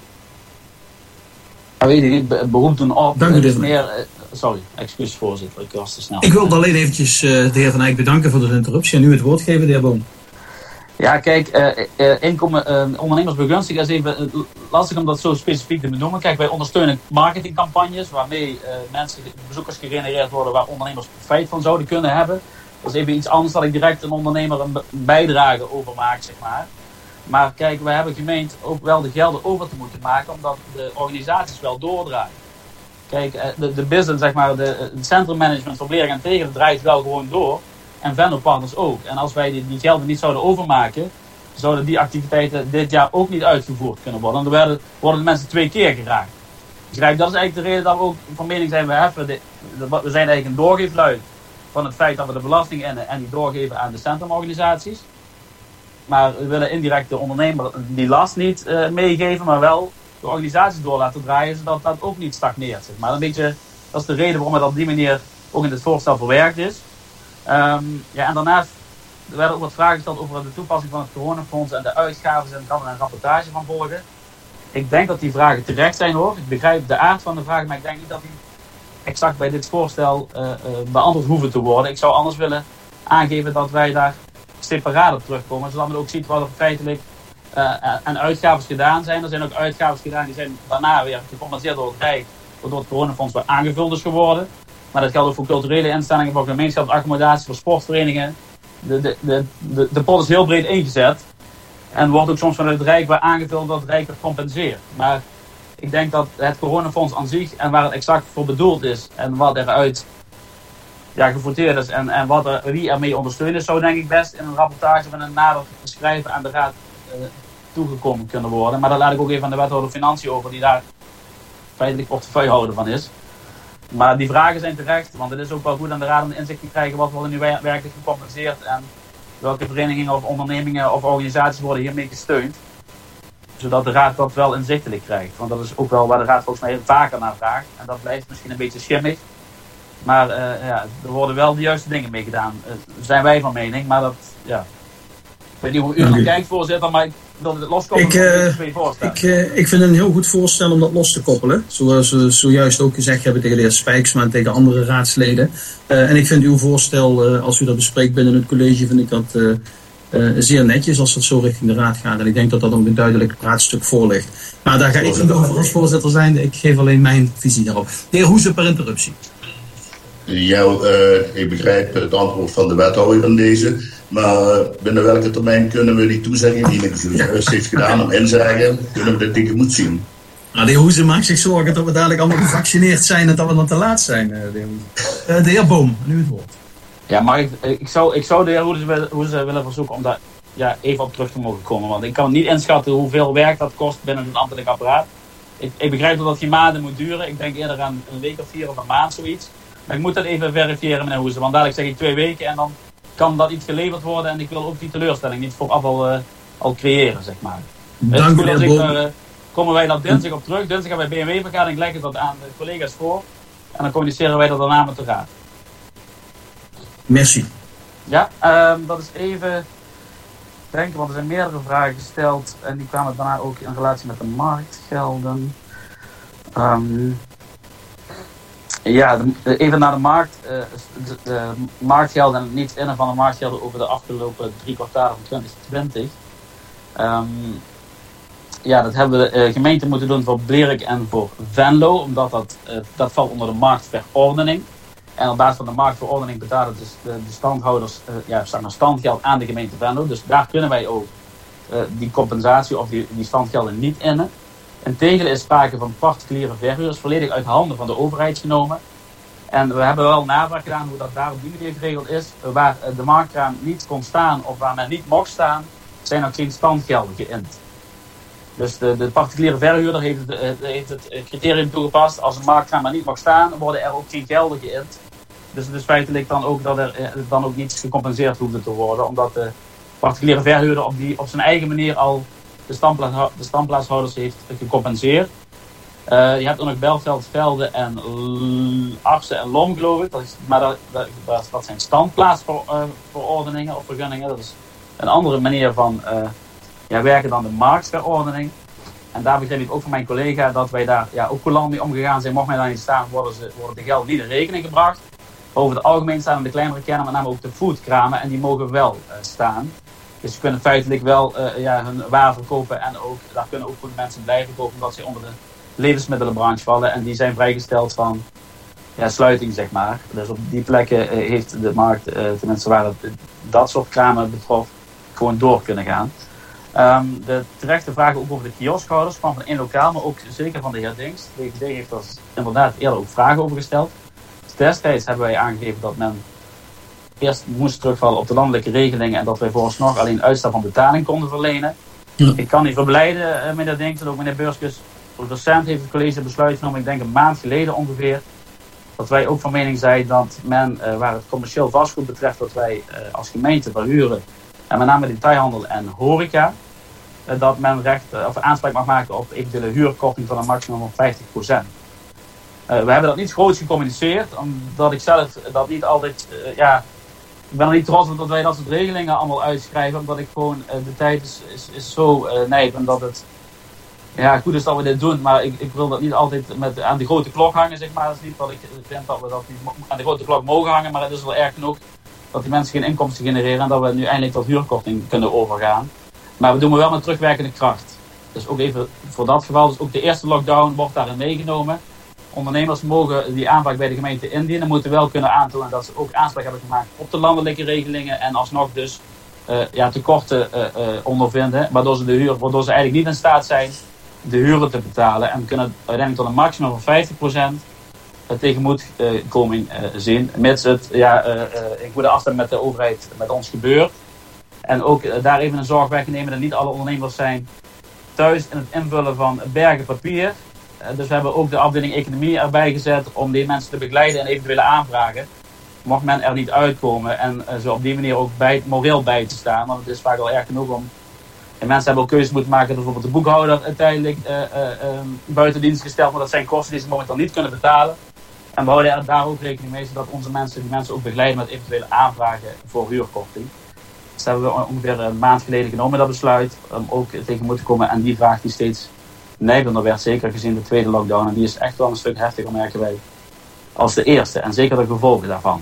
Ja, weet je, het beroep doen op. Dank u, de meer, uh, sorry, excuus voorzitter, ik was te snel. Ik wilde alleen eventjes uh, de heer Van Eyck bedanken voor de interruptie en nu het woord geven, de heer Boom. Ja, kijk, uh, uh, inkomen, uh, ondernemers begunstigen is even uh, lastig om dat zo specifiek te benoemen. Kijk, wij ondersteunen marketingcampagnes waarmee uh, mensen, bezoekers gegenereerd worden waar ondernemers profijt van zouden kunnen hebben. Dat is even iets anders dan ik direct een ondernemer een bijdrage over maak, zeg maar. Maar kijk, wij hebben gemeend ook wel de gelden over te moeten maken, omdat de organisaties wel doordraaien. Kijk, de, de business, zeg maar, de, het centrummanagement van Blericq en Tegelen draait wel gewoon door. En Venlo Partners ook. En als wij die, die gelden niet zouden overmaken, zouden die activiteiten dit jaar ook niet uitgevoerd kunnen worden. En dan werden, worden de mensen twee keer geraakt. Dus kijk, dat is eigenlijk de reden dat we ook van mening zijn, we, heffen de, de, we zijn eigenlijk een doorgeefluid van het feit dat we de belasting innen en die doorgeven aan de centrumorganisaties. Maar we willen indirect de ondernemer die last niet uh, meegeven, maar wel de organisaties door laten draaien, zodat dat ook niet stagneert. Zeg maar een beetje, dat is de reden waarom het op die manier ook in het voorstel verwerkt is. Um, ja, en daarnaast er werden ook wat vragen gesteld over de toepassing van het coronafonds en de uitgaven en kan er een rapportage van volgen. Ik denk dat die vragen terecht zijn hoor. Ik begrijp de aard van de vraag, maar ik denk niet dat die exact bij dit voorstel uh, uh, beantwoord hoeven te worden. Ik zou anders willen aangeven dat wij daar separaat op terugkomen, zodat men ook ziet wat er feitelijk uh, aan uitgaven gedaan zijn. Er zijn ook uitgaven gedaan die zijn daarna weer gecompenseerd door het Rijk, waardoor het coronafonds weer aangevuld is geworden. Maar dat geldt ook voor culturele instellingen, voor gemeenschapsaccommodatie, voor sportverenigingen. De, de, de, de, de pot is heel breed ingezet. En wordt ook soms vanuit het Rijk weer aangevuld dat het Rijk het compenseert. Maar ik denk dat het coronafonds aan zich en waar het exact voor bedoeld is en wat eruit ja, gevoteerd is en, en wat er, wie ermee ondersteund is, zou denk ik best in een rapportage van een nader schrijven aan de Raad uh, toegekomen kunnen worden. Maar dat laat ik ook even aan de wethouder Financiën over, die daar feitelijk portefeuillehouder van is. Maar die vragen zijn terecht, want het is ook wel goed aan de Raad om inzicht te krijgen wat wordt nu werkelijk gecompenseerd en welke verenigingen of ondernemingen of organisaties worden hiermee gesteund. Zodat de Raad dat wel inzichtelijk krijgt. Want dat is ook wel waar de Raad volgens mij vaker naar vraagt. En dat blijft misschien een beetje schimmig. Maar uh, ja, er worden wel de juiste dingen mee gedaan. Uh, zijn wij van mening, maar dat, ja. Ik weet niet hoe u er naar kijkt, voorzitter, maar ik wil het loskoppelen van deze twee voorstellen. Ik, uh, ik vind het een heel goed voorstel om dat los te koppelen. Zoals we zojuist ook gezegd hebben tegen de heer Spijksma en tegen andere raadsleden. Uh, en ik vind uw voorstel, uh, als u dat bespreekt binnen het college, vind ik dat uh, uh, zeer netjes als dat zo richting de raad gaat. En ik denk dat dat ook een duidelijk raadstuk voor ligt. Maar daar ga ik niet over als voorzitter zijn. Ik geef alleen mijn visie daarop. De heer Hoeze per interruptie. Ja, uh, ik begrijp het antwoord van de wethouder in deze. Maar binnen welke termijn kunnen we die toezegging die ik zojuist heeft gedaan om inzeggen, kunnen we dit tegemoet zien? Nou, de heer Hoeze maakt zich zorgen dat we dadelijk allemaal gevaccineerd zijn en dat we dan te laat zijn. Uh, de, heer uh, de heer Boom, nu het woord. Ja, maar ik, ik, zou, ik zou de heer Hoeze, Hoeze willen verzoeken om daar ja, even op terug te mogen komen. Want ik kan niet inschatten hoeveel werk dat kost binnen het ambtelijk apparaat. Ik, ik begrijp dat dat geen maanden moet duren. Ik denk eerder aan een week of vier of een maand zoiets. Maar ik moet dat even verifiëren, meneer Hoeze. Want dadelijk zeg ik twee weken en dan kan dat iets geleverd worden. En ik wil ook die teleurstelling niet vooraf al, uh, al creëren, zeg maar. Dank u, meneer Boom. Uh, komen wij daar dinsdag op terug. Dinsdag hebben wij B M W-vergadering. Ik leg het dat aan de collega's voor. En dan communiceren wij dat daarna met de raad. Merci. Ja, uh, dat is even denken, want er zijn meerdere vragen gesteld. En die kwamen daarna ook in relatie met de marktgelden. Um, ja, de, even naar de markt. Uh, de, de marktgelden en het niet innen van de marktgelden over de afgelopen drie kwartalen van twintig twintig. Um, ja, dat hebben de uh, gemeenten moeten doen voor Blerik en voor Venlo, omdat dat, uh, dat valt onder de marktverordening. En op basis van de marktverordening betalen dus de, de standhouders uh, ja, zeg maar standgeld aan de gemeente Venlo. Dus daar kunnen wij ook uh, die compensatie of die, die standgelden niet innen. Integendeel is sprake van particuliere verhuurders, volledig uit handen van de overheid genomen. En we hebben wel navraag gedaan hoe dat daar op die manier geregeld is. Waar de marktkraam niet kon staan of waar men niet mocht staan, zijn ook geen standgelden geïnd. Dus de, de particuliere verhuurder heeft het, heeft het criterium toegepast. Als een marktkraam maar niet mag staan, worden er ook geen gelden geïnd. Dus het is feitelijk dan ook dat er dan ook niet gecompenseerd hoefde te worden. Omdat de particuliere verhuurder op, die, op zijn eigen manier al de, standplaats, de standplaatshouders heeft gecompenseerd. Uh, je hebt ook nog Belveld, Velde en Arsen en Lom, geloof ik. Dat is, maar dat, dat, dat zijn standplaatsverordeningen of vergunningen. Dat is een andere manier van uh, ja, werken dan de marktverordening. En daar begreep ik ook van mijn collega dat wij daar ja, ook coulant mee omgegaan zijn. Mocht mij daar niet staan, worden, ze, worden de gelden niet in rekening gebracht. Over het algemeen staan de kleinere kernen, met name ook de foodkramen, en die mogen wel uh, staan. Dus ze kunnen feitelijk wel uh, ja, hun waar verkopen en ook, daar kunnen ook goede mensen blijven kopen omdat ze onder de levensmiddelenbranche vallen. En die zijn vrijgesteld van ja, sluiting, zeg maar. Dus op die plekken uh, heeft de markt, uh, tenminste waar het, dat soort kramen betrof, gewoon door kunnen gaan. Um, de terechte vragen ook over de kioskhouders kwam van één lokaal, maar ook zeker van de heer Dings. De V V D heeft er inderdaad eerder ook vragen over gesteld. Destijds hebben wij aangegeven dat men eerst moest terugvallen op de landelijke regelingen en dat wij vooralsnog alleen uitstel van betaling konden verlenen. Ja. Ik kan u verblijden, uh, meneer Dings, en ook meneer Beurskes. Recent heeft het college besluit genomen, ik denk een maand geleden ongeveer, dat wij ook van mening zijn dat men, uh, waar het commercieel vastgoed betreft, dat wij uh, als gemeente verhuren, en met name detailhandel en horeca, uh, dat men recht uh, of aanspraak mag maken op eventuele huurkorting van een maximum van vijftig procent. Uh, we hebben dat niet groot gecommuniceerd, omdat ik zelf dat niet altijd, uh, ja, ik ben er niet trots op dat wij dat soort regelingen allemaal uitschrijven, omdat ik gewoon, uh, de tijd is, is, is zo uh, nijpend dat het, ja, goed is dat we dit doen, maar ik, ik wil dat niet altijd met, aan de grote klok hangen, zeg maar. Dat is niet wat ik vind dat we dat niet aan de grote klok mogen hangen, maar het is wel erg genoeg dat die mensen geen inkomsten genereren en dat we nu eindelijk tot huurkorting kunnen overgaan. Maar we doen het wel met terugwerkende kracht. Dus ook even voor dat geval, dus ook de eerste lockdown wordt daarin meegenomen. Ondernemers mogen die aanvraag bij de gemeente indienen, moeten wel kunnen aantonen dat ze ook aanspraak hebben gemaakt op de landelijke regelingen en alsnog dus uh, ja, tekorten uh, uh, ondervinden, waardoor ze, de huur, waardoor ze eigenlijk niet in staat zijn de huren te betalen en kunnen uiteindelijk tot een maximum van vijftig procent tegemoetkoming uh, zien, mits het ja, uh, uh, in goede afstemming met de overheid, met ons gebeurt. En ook uh, daar even een zorg wegnemen dat niet alle ondernemers zijn thuis in het invullen van bergen papier. Uh, dus we hebben ook de afdeling economie erbij gezet om die mensen te begeleiden en eventuele aanvragen. Mocht men er niet uitkomen en uh, zo op die manier ook bij, moreel bij te staan, want het is vaak wel erg genoeg om. En mensen hebben ook keuzes moeten maken, bijvoorbeeld de boekhouder uiteindelijk uh, uh, uh, buiten dienst gesteld, maar dat zijn kosten die ze momenteel niet kunnen betalen. En we houden er daar ook rekening mee, zodat onze mensen die mensen ook begeleiden met eventuele aanvragen voor huurkorting. Dus dat hebben we ongeveer een maand geleden genomen, dat besluit, om ook tegemoet te komen aan die vraag die steeds nijpender werd, zeker gezien de tweede lockdown. En die is echt wel een stuk heftiger, merken wij, als de eerste. En zeker de gevolgen daarvan.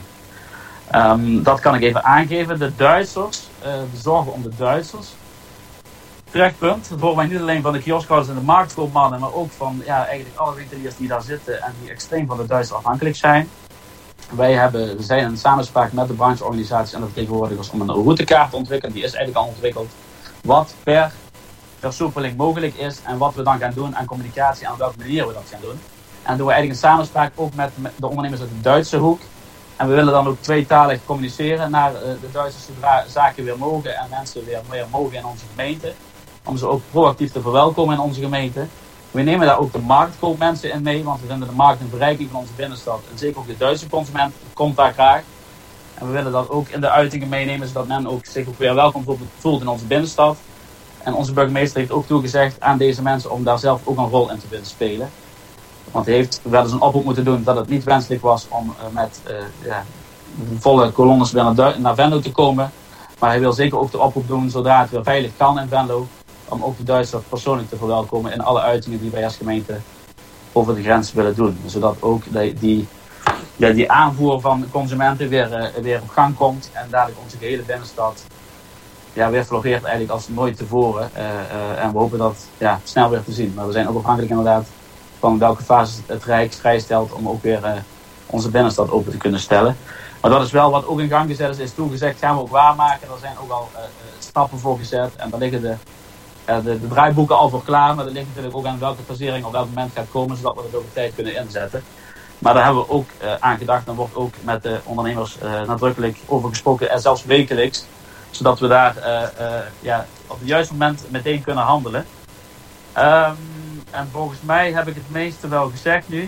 Um, dat kan ik even aangeven. De Duitsers, uh, de zorgen om de Duitsers. Terecht punt. Dat horen wij niet alleen van de kioskhouders en de marktkoopmannen, maar ook van ja, eigenlijk alle winkeliers die daar zitten en die extreem van de Duitsers afhankelijk zijn. Wij hebben, we zijn in samenspraak met de brancheorganisaties en de vertegenwoordigers om een routekaart te ontwikkelen. Die is eigenlijk al ontwikkeld. Wat per versoepeling mogelijk is en wat we dan gaan doen aan communicatie en op welke manier we dat gaan doen. En doen we eigenlijk een samenspraak ook met de ondernemers uit de Duitse hoek. En we willen dan ook tweetalig communiceren naar de Duitsers zodra zaken weer mogen en mensen weer meer mogen in onze gemeente. Om ze ook proactief te verwelkomen in onze gemeente. We nemen daar ook de marktkoopmensen in mee, want we vinden de markt een verrijking van onze binnenstad. En zeker ook de Duitse consument komt daar graag. En we willen dat ook in de uitingen meenemen, zodat men ook zich ook weer welkom voelt in onze binnenstad. En onze burgemeester heeft ook toegezegd aan deze mensen om daar zelf ook een rol in te willen spelen. Want hij heeft wel eens een oproep moeten doen dat het niet wenselijk was om uh, met uh, ja, volle kolonnes weer naar, naar Venlo te komen. Maar hij wil zeker ook de oproep doen zodra het weer veilig kan in Venlo. Om ook de Duitsers persoonlijk te verwelkomen in alle uitingen die wij als gemeente over de grens willen doen. Zodat ook die, die, ja, die aanvoer van consumenten weer, uh, weer op gang komt en dadelijk onze gehele binnenstad ja, weer floreert eigenlijk als nooit tevoren. Uh, uh, en we hopen dat ja, snel weer te zien. Maar we zijn ook afhankelijk inderdaad van welke fase het Rijk vrijstelt om ook weer uh, onze binnenstad open te kunnen stellen. Maar dat is wel wat ook in gang gezet is, is toegezegd, gaan we ook waarmaken. Er zijn ook al uh, stappen voor gezet en daar liggen de, uh, de, de draaiboeken al voor klaar. Maar dat ligt natuurlijk ook aan welke fasering op welk moment gaat komen, zodat we het ook op tijd kunnen inzetten. Maar daar hebben we ook uh, aan gedacht en wordt ook met de ondernemers uh, nadrukkelijk over gesproken en zelfs wekelijks. Zodat we daar uh, uh, ja, op het juiste moment meteen kunnen handelen. Um, en volgens mij heb ik het meeste wel gezegd nu.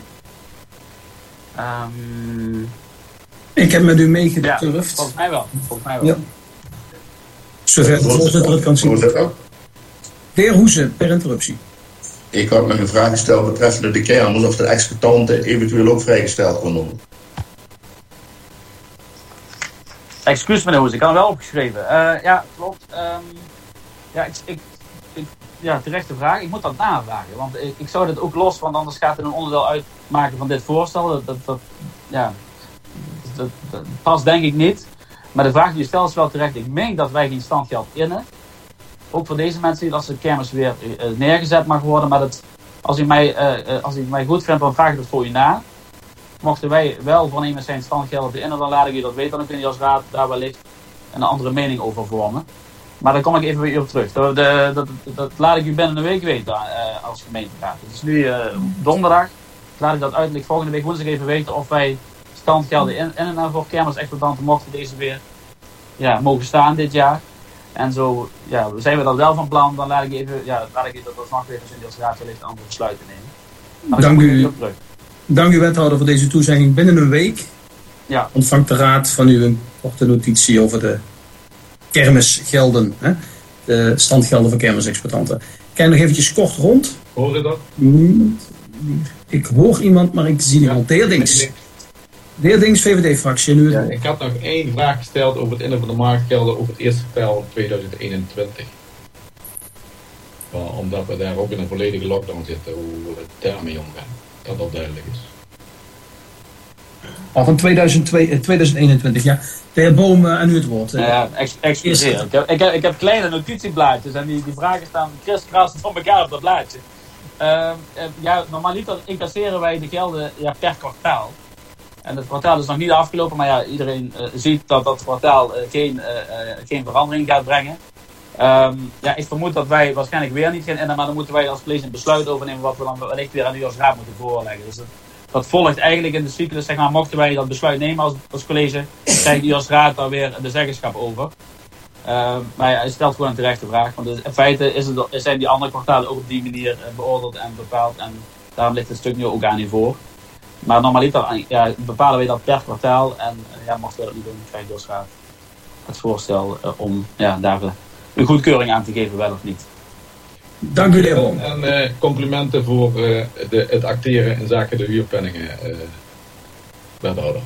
Um, ik heb met u meegeturfd. Ja, volgens mij wel. Volgens mij wel. Ja. Zover de voorzitter het kan zien. De heer Hoese, per interruptie. Ik had nog een vraag gesteld betreffende de kermis of de exploitanten eventueel ook vrijgesteld kon worden. Excuus meneer Hoes, ik had hem wel opgeschreven. Uh, ja, klopt. Um, ja, ik, ik, ik, ja, terechte vraag. Ik moet dat navragen. Want ik, ik zou dit ook los, want anders gaat het een onderdeel uitmaken van dit voorstel. Dat, dat, dat, ja, dat, dat past denk ik niet. Maar de vraag die je stelt is wel terecht. Ik meen dat wij geen standgeld innen. Ook voor deze mensen, dat de kermis weer uh, neergezet mag worden. Maar dat, als, u mij, uh, uh, als u mij goed vindt, dan vraag ik dat voor u na. Mochten wij wel voornemen zijn standgelden te innen, dan laat ik u dat weten. Dan kun je als raad daar wellicht een andere mening over vormen. Maar daar kom ik even bij u op terug. Dat, dat, dat, dat laat ik u binnen een week weten uh, als gemeenteraad. Het is nu uh, donderdag. Laat ik dat uiterlijk volgende week woensdag even weten of wij standgelden in, innen en voor kermisexploitanten mochten deze weer ja, mogen staan dit jaar. En zo ja, zijn we dat wel van plan, dan laat ik even, ja, laat ik dat als nachtwetens in de raad wellicht andere besluiten nemen. Dank u. Dank u wethouder voor deze toezegging. Binnen een week ja. ontvangt de raad van u een korte notitie over de kermisgelden, hè? De standgelden voor kermisexploitanten. Kijk nog eventjes kort rond. Hoor je dat? Ik hoor iemand, maar ik zie niemand. De heer Dings. De heer Dings, V V D-fractie. Nu ja, ik had nog één vraag gesteld over het innen van de marktgelden over het eerste kwartaal tweeduizend eenentwintig. Uh, omdat we daar ook in een volledige lockdown zitten, hoe we daarmee omgaan. Dat dat duidelijk is. Al van tweeduizend eenentwintig, ja. De heer Boom, uh, aan u het woord. Uh, ja, ex excuseer. Ik heb, ik, heb, ik heb kleine notitieblaadjes en die, die vragen staan kriskras van elkaar op dat blaadje. Uh, uh, ja, normaliter incasseren wij de gelden ja, per kwartaal. En het kwartaal is nog niet afgelopen, maar ja, iedereen uh, ziet dat dat kwartaal uh, geen, uh, uh, geen verandering gaat brengen. Um, ja, ik vermoed dat wij waarschijnlijk weer niet gaan innen, maar dan moeten wij als college een besluit overnemen wat we dan wellicht weer aan u als raad moeten voorleggen. Dus dat, dat volgt eigenlijk in de cyclus, zeg maar, mochten wij dat besluit nemen als, als college, krijgt u als raad daar weer de zeggenschap over. Um, maar ja, hij stelt gewoon een terechte vraag, want in feite is het, zijn die andere kwartalen ook op die manier uh, beoordeeld en bepaald en daarom ligt het stuk nu ook aan u voor. Maar normaliter ja, bepalen wij dat per kwartaal en uh, ja, mochten we dat niet doen, krijgt u als raad het voorstel uh, om ja, daar uh, een goedkeuring aan te geven, wel of niet. Dank u wel. En uh, complimenten voor uh, de, het acteren in zaken de huurpenningen, uh, wethouder.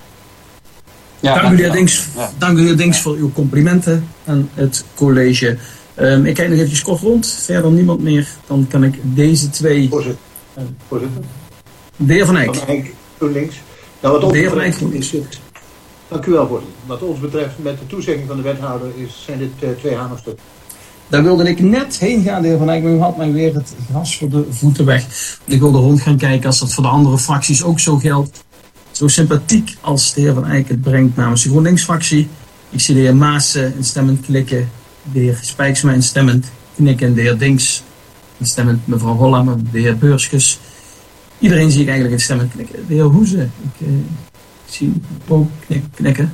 Ja, dank u de heer Dings, ja. Dank u de heer Dings voor uw complimenten aan het college. Um, ik kijk nog even kort rond, verder niemand meer. Dan kan ik deze twee... Voorzitter. Voorzitter. De heer Van Eyck. Van Eyck, GroenLinks. Nou, wat ons de heer Van betreft Eyck. is het... Dank u wel, voorzitter. Wat ons betreft, met de toezegging van de wethouder, is, zijn dit uh, twee hamerstukken. Daar wilde ik net heen gaan, de heer Van Eyck, maar u had mij weer het gras voor de voeten weg. Ik wilde rond gaan kijken als dat voor de andere fracties ook zo geldt. Zo sympathiek als de heer Van Eyck het brengt namens de GroenLinks-fractie. Ik zie de heer Maassen instemmend klikken, de heer Spijksma instemmend knikken, de heer Dings instemmend, mevrouw Hollamer, de heer Beurskes. Iedereen zie ik eigenlijk instemmend knikken. De heer Hoeze, ik uh, zie ook knik, knikken.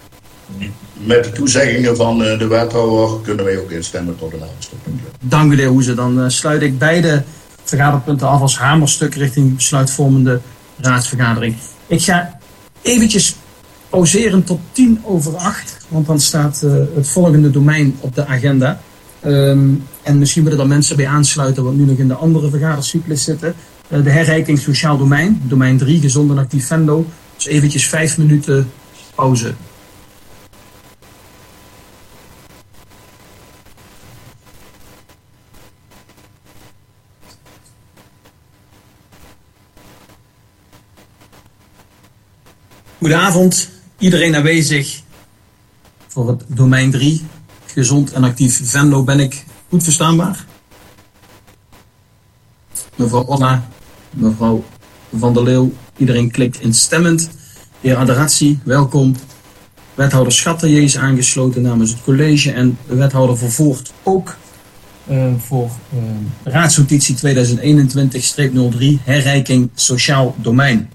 Met de toezeggingen van uh, de wethouder kunnen wij ook instemmen tot een hamerstuk. Dank u de heer Hoeze. Dan uh, sluit ik beide vergaderpunten af als hamerstuk richting besluitvormende raadsvergadering. Ik ga eventjes pauzeren tot tien over acht, want dan staat uh, het volgende domein op de agenda. Um, en misschien willen er mensen bij aansluiten wat nu nog in de andere vergadercyclus zitten. Uh, de herrijking sociaal domein, domein drie, gezond en actief Venlo. Dus eventjes vijf minuten pauze. Goedenavond, iedereen aanwezig voor het domein drie. Gezond en actief Venlo. Ben ik goed verstaanbaar? Mevrouw Onna, mevrouw Van der Leeuw, iedereen klikt instemmend. De heer Aderazzi, welkom. Wethouder Schatterje is aangesloten namens het college en de wethouder Vervoort ook uh, voor uh, raadsnotitie tweeduizend eenentwintig nul drie, herrijking sociaal domein.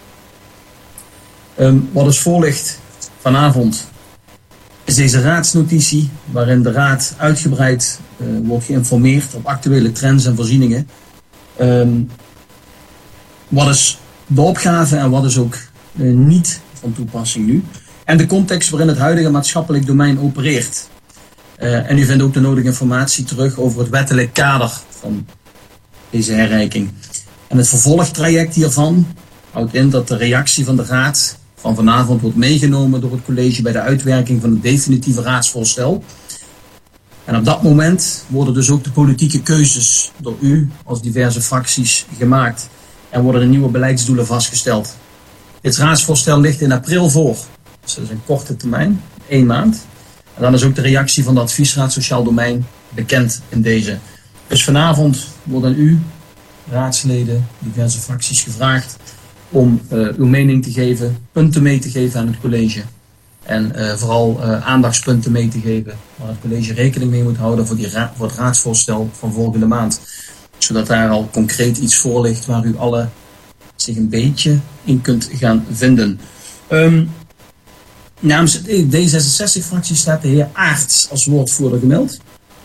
Um, wat ons voor ligt vanavond is deze raadsnotitie waarin de raad uitgebreid uh, wordt geïnformeerd op actuele trends en voorzieningen. Um, wat is de opgave en wat is ook uh, niet van toepassing nu. En de context waarin het huidige maatschappelijk domein opereert. Uh, en u vindt ook de nodige informatie terug over het wettelijk kader van deze herrijking. En het vervolgtraject hiervan houdt in dat de reactie van de raad van vanavond wordt meegenomen door het college bij de uitwerking van het definitieve raadsvoorstel. En op dat moment worden dus ook de politieke keuzes door u als diverse fracties gemaakt. En worden de nieuwe beleidsdoelen vastgesteld. Dit raadsvoorstel ligt in april voor. Dus dat is een korte termijn, één maand. En dan is ook de reactie van de adviesraad Sociaal Domein bekend in deze. Dus vanavond worden u, raadsleden, diverse fracties gevraagd om uh, uw mening te geven, punten mee te geven aan het college. En uh, vooral uh, aandachtspunten mee te geven waar het college rekening mee moet houden voor, die ra- voor het raadsvoorstel van volgende maand. Zodat daar al concreet iets voor ligt waar u alle zich een beetje in kunt gaan vinden. Um, namens de D zesenzestig-fractie staat de heer Aerts als woordvoerder gemeld.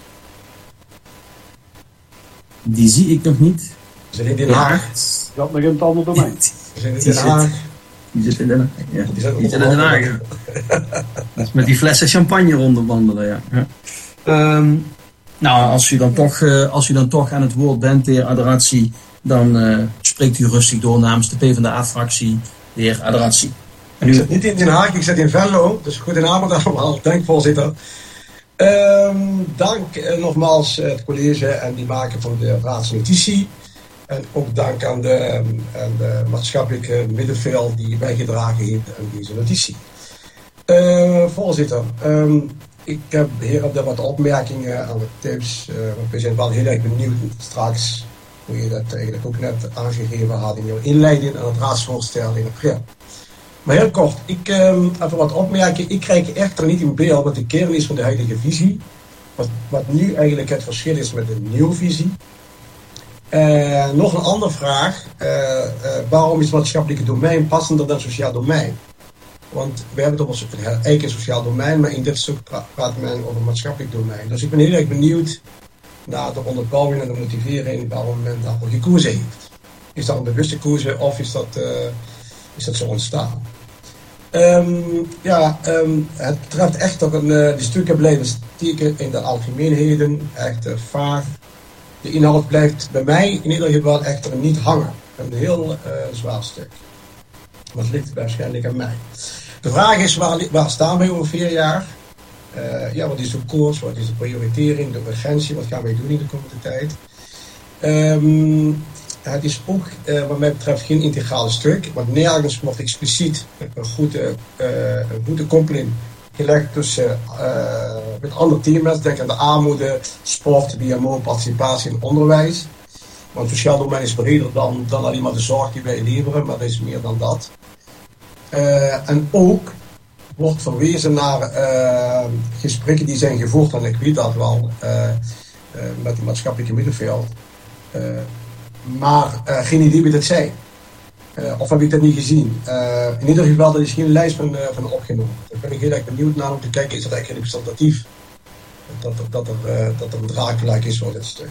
Die zie ik nog niet. We zijn in Den Haag. Dat nog in het andere domein. We zijn in Den Haag. Die zit in Den Haag. Ja. Die zit in Den Haag. Dat is met die flessen champagne rondwandelen, ja. ja. Um, nou, als u, dan toch, uh, als u dan toch aan het woord bent, de heer Aderazzi, dan uh, spreekt u rustig door namens de PvdA-fractie, de heer Aderazzi. Ik zit niet in Den Haag, ik zit in Venlo. Dus goedenavond allemaal. Dank voorzitter. Um, dank uh, nogmaals uh, het college en die maken van de raadsnotitie. En ook dank aan de, um, aan de maatschappelijke middenveld die bijgedragen heeft aan deze notitie. Uh, voorzitter, um, ik heb hier op de wat opmerkingen aan de tips. Uh, we zijn wel heel erg benieuwd straks hoe je dat eigenlijk ook net aangegeven had in jouw inleiding aan het raadsvoorstel in april. Maar heel kort, ik um, even wat opmerken. Ik krijg echter niet in beeld wat de kern is van de huidige visie. Wat, wat nu eigenlijk het verschil is met de nieuwe visie. Uh, nog een andere vraag. Uh, uh, waarom is het maatschappelijke domein passender dan sociaal domein? Want we hebben het over het eigen sociaal domein, maar in dit stuk pra- praat men over maatschappelijk domein. Dus ik ben heel erg benieuwd naar de onderbouwing en de motivering waarom men daarvoor gekozen heeft. Is dat een bewuste keuze of is dat, uh, is dat zo ontstaan? Um, ja, um, het betreft echter een, uh, die stukken blijven steken in de algemeenheden, echt uh, vaag. De inhoud blijft bij mij in ieder geval echter niet hangen. Een heel uh, zwaar stuk. Maar het ligt waarschijnlijk aan mij. De vraag is, waar, waar staan wij over vier jaar? Uh, ja, wat is de koers? Wat is de prioritering? De urgentie? Wat gaan wij doen in de komende tijd? Um, het is ook, uh, wat mij betreft, geen integrale stuk. Want nergens wordt expliciet een goede, uh, een goede koppeling gelegd tussen uh, met andere thema's. Denk aan de armoede, sport, B M O, participatie en onderwijs. Want sociaal domein is breder dan, dan alleen maar de zorg die wij leveren, maar dat is meer dan dat. Uh, en ook wordt verwezen naar uh, gesprekken die zijn gevoerd, en ik weet dat wel, uh, uh, met het maatschappelijke middenveld. Uh, maar uh, geen idee wie dat zijn. Uh, of heb ik dat niet gezien? Uh, in ieder geval, er is geen lijst van, uh, van opgenomen. Daar ben ik heel erg benieuwd naar om te kijken, is dat eigenlijk representatief? Dat er, dat er, uh, dat er een draaglijk is voor dit stuk.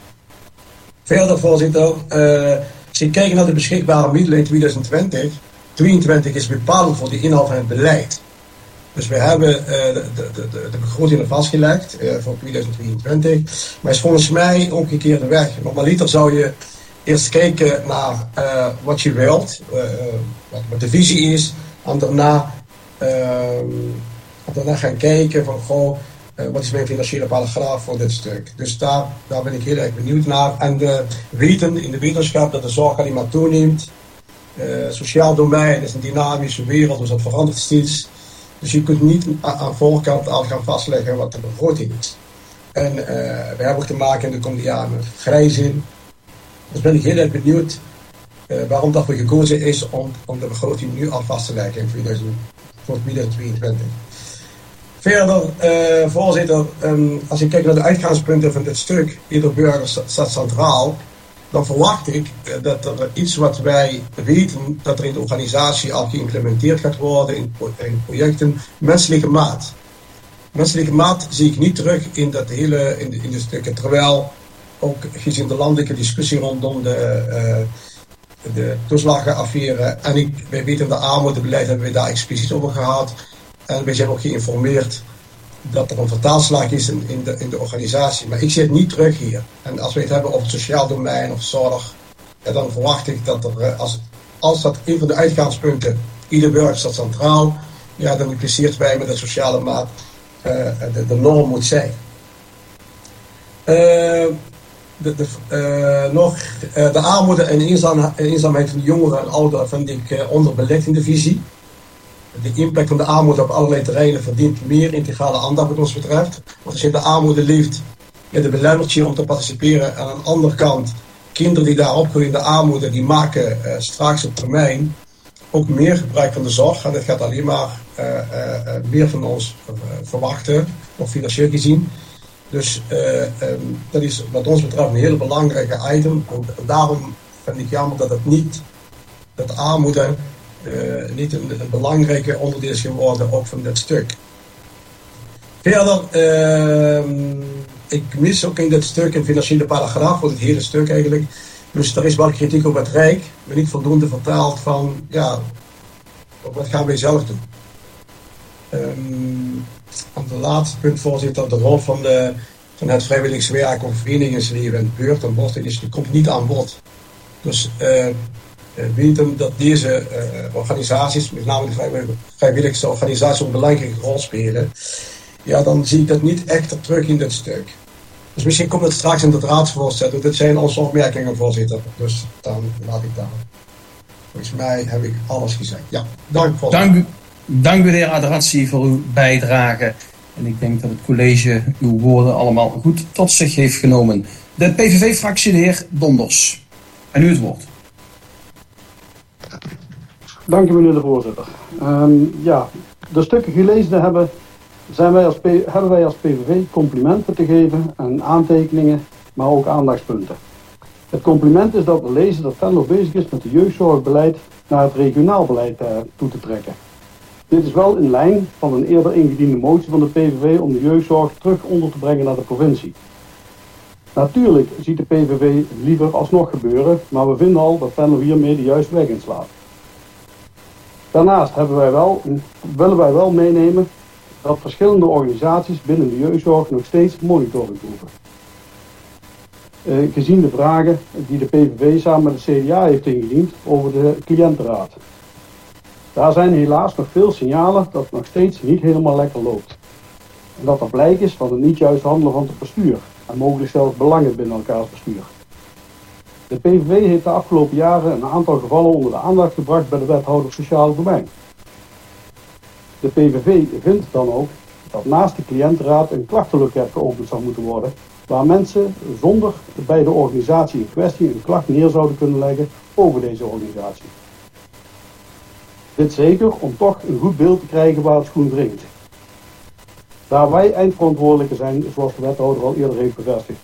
Verder, voorzitter, uh, als je kijkt naar de beschikbare middelen in twintig twintig, tweeëntwintig is bepalend voor de inhoud van het beleid. Dus we hebben uh, de, de, de, de begrotingen vastgelegd uh, voor twintig tweeëntwintig, maar is volgens mij omgekeerde weg. Normaliter zou je eerst kijken naar uh, wat je wilt, uh, wat, wat de visie is, en daarna, uh, daarna gaan kijken van, goh, Uh, wat is mijn financiële paragraaf voor dit stuk. Dus daar, daar ben ik heel erg benieuwd naar. En we weten in de wetenschap dat de zorg alleen maar toeneemt. Uh, sociaal domein is een dynamische wereld, dus dat verandert steeds. Dus je kunt niet aan, aan voorkant al gaan vastleggen wat de begroting is. En uh, we hebben ook te maken in de komende jaren met grijzing. Dus ben ik heel erg benieuwd uh, waarom dat we gekozen is om, om de begroting nu al vast te leggen in tweeduizend, voor tweeduizend tweeëntwintig. Verder, uh, voorzitter, um, als ik kijk naar de uitgangspunten van dit stuk, ieder burger staat centraal, dan verwacht ik uh, dat er iets wat wij weten, dat er in de organisatie al geïmplementeerd gaat worden, in, in projecten, menselijke maat. Menselijke maat zie ik niet terug in dat hele, in de, in de stukken, terwijl ook gezien de landelijke discussie rondom de, uh, de toeslagenaffaire, en ik, wij weten de armoedebeleid hebben we daar expliciet over gehad, en wij zijn ook geïnformeerd dat er een vertaalslag is in, in, de, in de organisatie, maar ik zie het niet terug hier. En als we het hebben over het sociaal domein of zorg, ja, dan verwacht ik dat er, als, als dat een van de uitgangspunten, ieder burger staat centraal, ja, dan impliceert wij met de sociale maat uh, de, de norm moet zijn. Uh, de, de, uh, nog uh, de armoede en eenzaam, eenzaamheid van de jongeren en ouderen vind ik uh, onderbelegd in de visie. De impact van de armoede op allerlei terreinen verdient meer integrale aandacht wat ons betreft. Want als je in de armoede leeft, ja, de belemmert je om te participeren. En aan de andere kant, kinderen die daar opgroeien in de armoede, die maken uh, straks op termijn ook meer gebruik van de zorg. En dat gaat alleen maar uh, uh, uh, meer van ons uh, verwachten, ook financieel gezien. Dus uh, um, dat is wat ons betreft een hele belangrijke item. En daarom vind ik jammer dat het niet, dat armoede uh, niet een, een belangrijke onderdeel is geworden, ook van dit stuk. Verder, uh, ik mis ook in dit stuk een financiële paragraaf, voor het hele stuk eigenlijk. Dus er is wel kritiek op het Rijk, maar niet voldoende vertaald van, ja, wat gaan wij zelf doen. Um, Op het laatste punt, voorzitter, de rol van, de, van het vrijwilligerswerk of verenigingsleven en buurt en bos, die komt niet aan bod. Dus uh, weten dat deze uh, organisaties, met name de vrijwilligersorganisaties, een belangrijke rol spelen, ja, dan zie ik dat niet echt terug in dit stuk. Dus misschien komt het straks in het raadsvoorstel. Dit zijn onze opmerkingen, voorzitter. Dus dan laat ik daar. Volgens mij heb ik alles gezegd. Ja, dank voorzitter. Dank u. Dank u, de heer Aderazzi, voor uw bijdrage. En ik denk dat het college uw woorden allemaal goed tot zich heeft genomen. De P V V-fractie, de heer Donders. En u het woord. Dank u, meneer de voorzitter. Um, ja, de stukken gelezen hebben, zijn wij als P, hebben wij als P V V complimenten te geven en aantekeningen, maar ook aandachtspunten. Het compliment is dat we lezen dat Venlo bezig is met het jeugdzorgbeleid naar het regionaal beleid uh, toe te trekken. Dit is wel in lijn van een eerder ingediende motie van de P V V om de jeugdzorg terug onder te brengen naar de provincie. Natuurlijk ziet de P V V liever alsnog gebeuren, maar we vinden al dat Venlo hiermee de juiste weg inslaat. Daarnaast hebben wij wel, willen wij wel meenemen dat verschillende organisaties binnen de jeugdzorg nog steeds monitoring hoeven. Uh, gezien de vragen die de P V V samen met de C D A heeft ingediend over de cliëntenraad. Daar zijn helaas nog veel signalen dat het nog steeds niet helemaal lekker loopt. En dat er blijk is van het niet juist handelen van het bestuur en mogelijk zelfs belangen binnen elkaars bestuur. De P V V heeft de afgelopen jaren een aantal gevallen onder de aandacht gebracht bij de wethouder sociale domein. De P V V vindt dan ook dat naast de cliëntenraad een klachtenloket geopend zou moeten worden, waar mensen zonder bij de organisatie in kwestie een klacht neer zouden kunnen leggen over deze organisatie. Dit zeker om toch een goed beeld te krijgen waar het schoen wringt. Daar wij eindverantwoordelijke zijn, zoals de wethouder al eerder heeft bevestigd.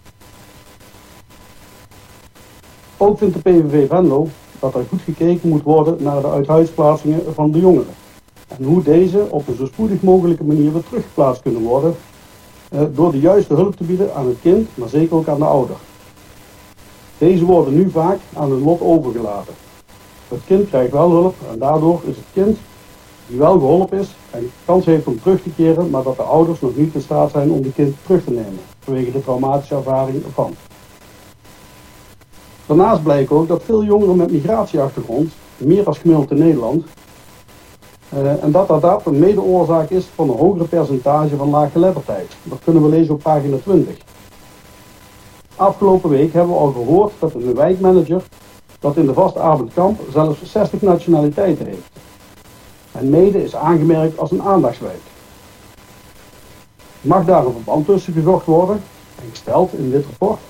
Ook vindt de P V V Venlo dat er goed gekeken moet worden naar de uithuisplaatsingen van de jongeren. En hoe deze op een zo spoedig mogelijke manier weer teruggeplaatst kunnen worden eh, door de juiste hulp te bieden aan het kind, maar zeker ook aan de ouder. Deze worden nu vaak aan hun lot overgelaten. Het kind krijgt wel hulp en daardoor is het kind die wel geholpen is en kans heeft om terug te keren, maar dat de ouders nog niet in staat zijn om het kind terug te nemen, vanwege de traumatische ervaring ervan. Daarnaast blijkt ook dat veel jongeren met migratieachtergrond, meer als gemiddeld in Nederland, uh, en dat dat, dat een medeoorzaak is van een hogere percentage van laaggeletterdheid. Dat kunnen we lezen op pagina twintig. Afgelopen week hebben we al gehoord dat een wijkmanager dat in de vaste avondkamp zelfs zestig nationaliteiten heeft. En Meeden is aangemerkt als een aandachtswijk. Mag daar een verband tussen gezocht worden en gesteld in dit rapport?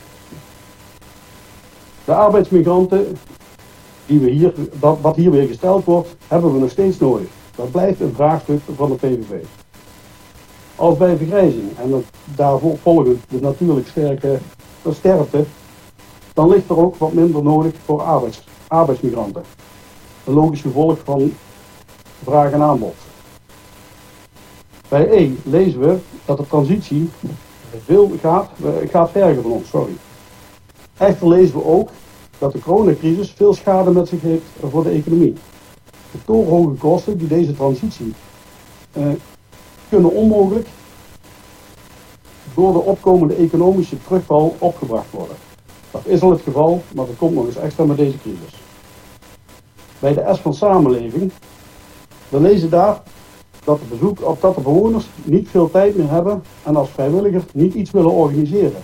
De arbeidsmigranten, die we hier, dat, wat hier weer gesteld wordt, hebben we nog steeds nodig. Dat blijft een vraagstuk van de P V V. Als bij vergrijzing en dat daarvoor volgend de natuurlijk sterke sterfte, dan ligt er ook wat minder nodig voor arbeids, arbeidsmigranten. Een logisch gevolg van vraag en aanbod. Bij E lezen we dat de transitie veel gaat, gaat vergen van ons. Sorry. Echter lezen we ook dat de coronacrisis veel schade met zich heeft voor de economie. De torenhoge kosten die deze transitie uh, kunnen onmogelijk door de opkomende economische terugval opgebracht worden. Dat is al het geval, maar dat komt nog eens extra met deze crisis. Bij de S van samenleving, we lezen daar dat de, bezoek, of dat de bewoners niet veel tijd meer hebben en als vrijwilliger niet iets willen organiseren.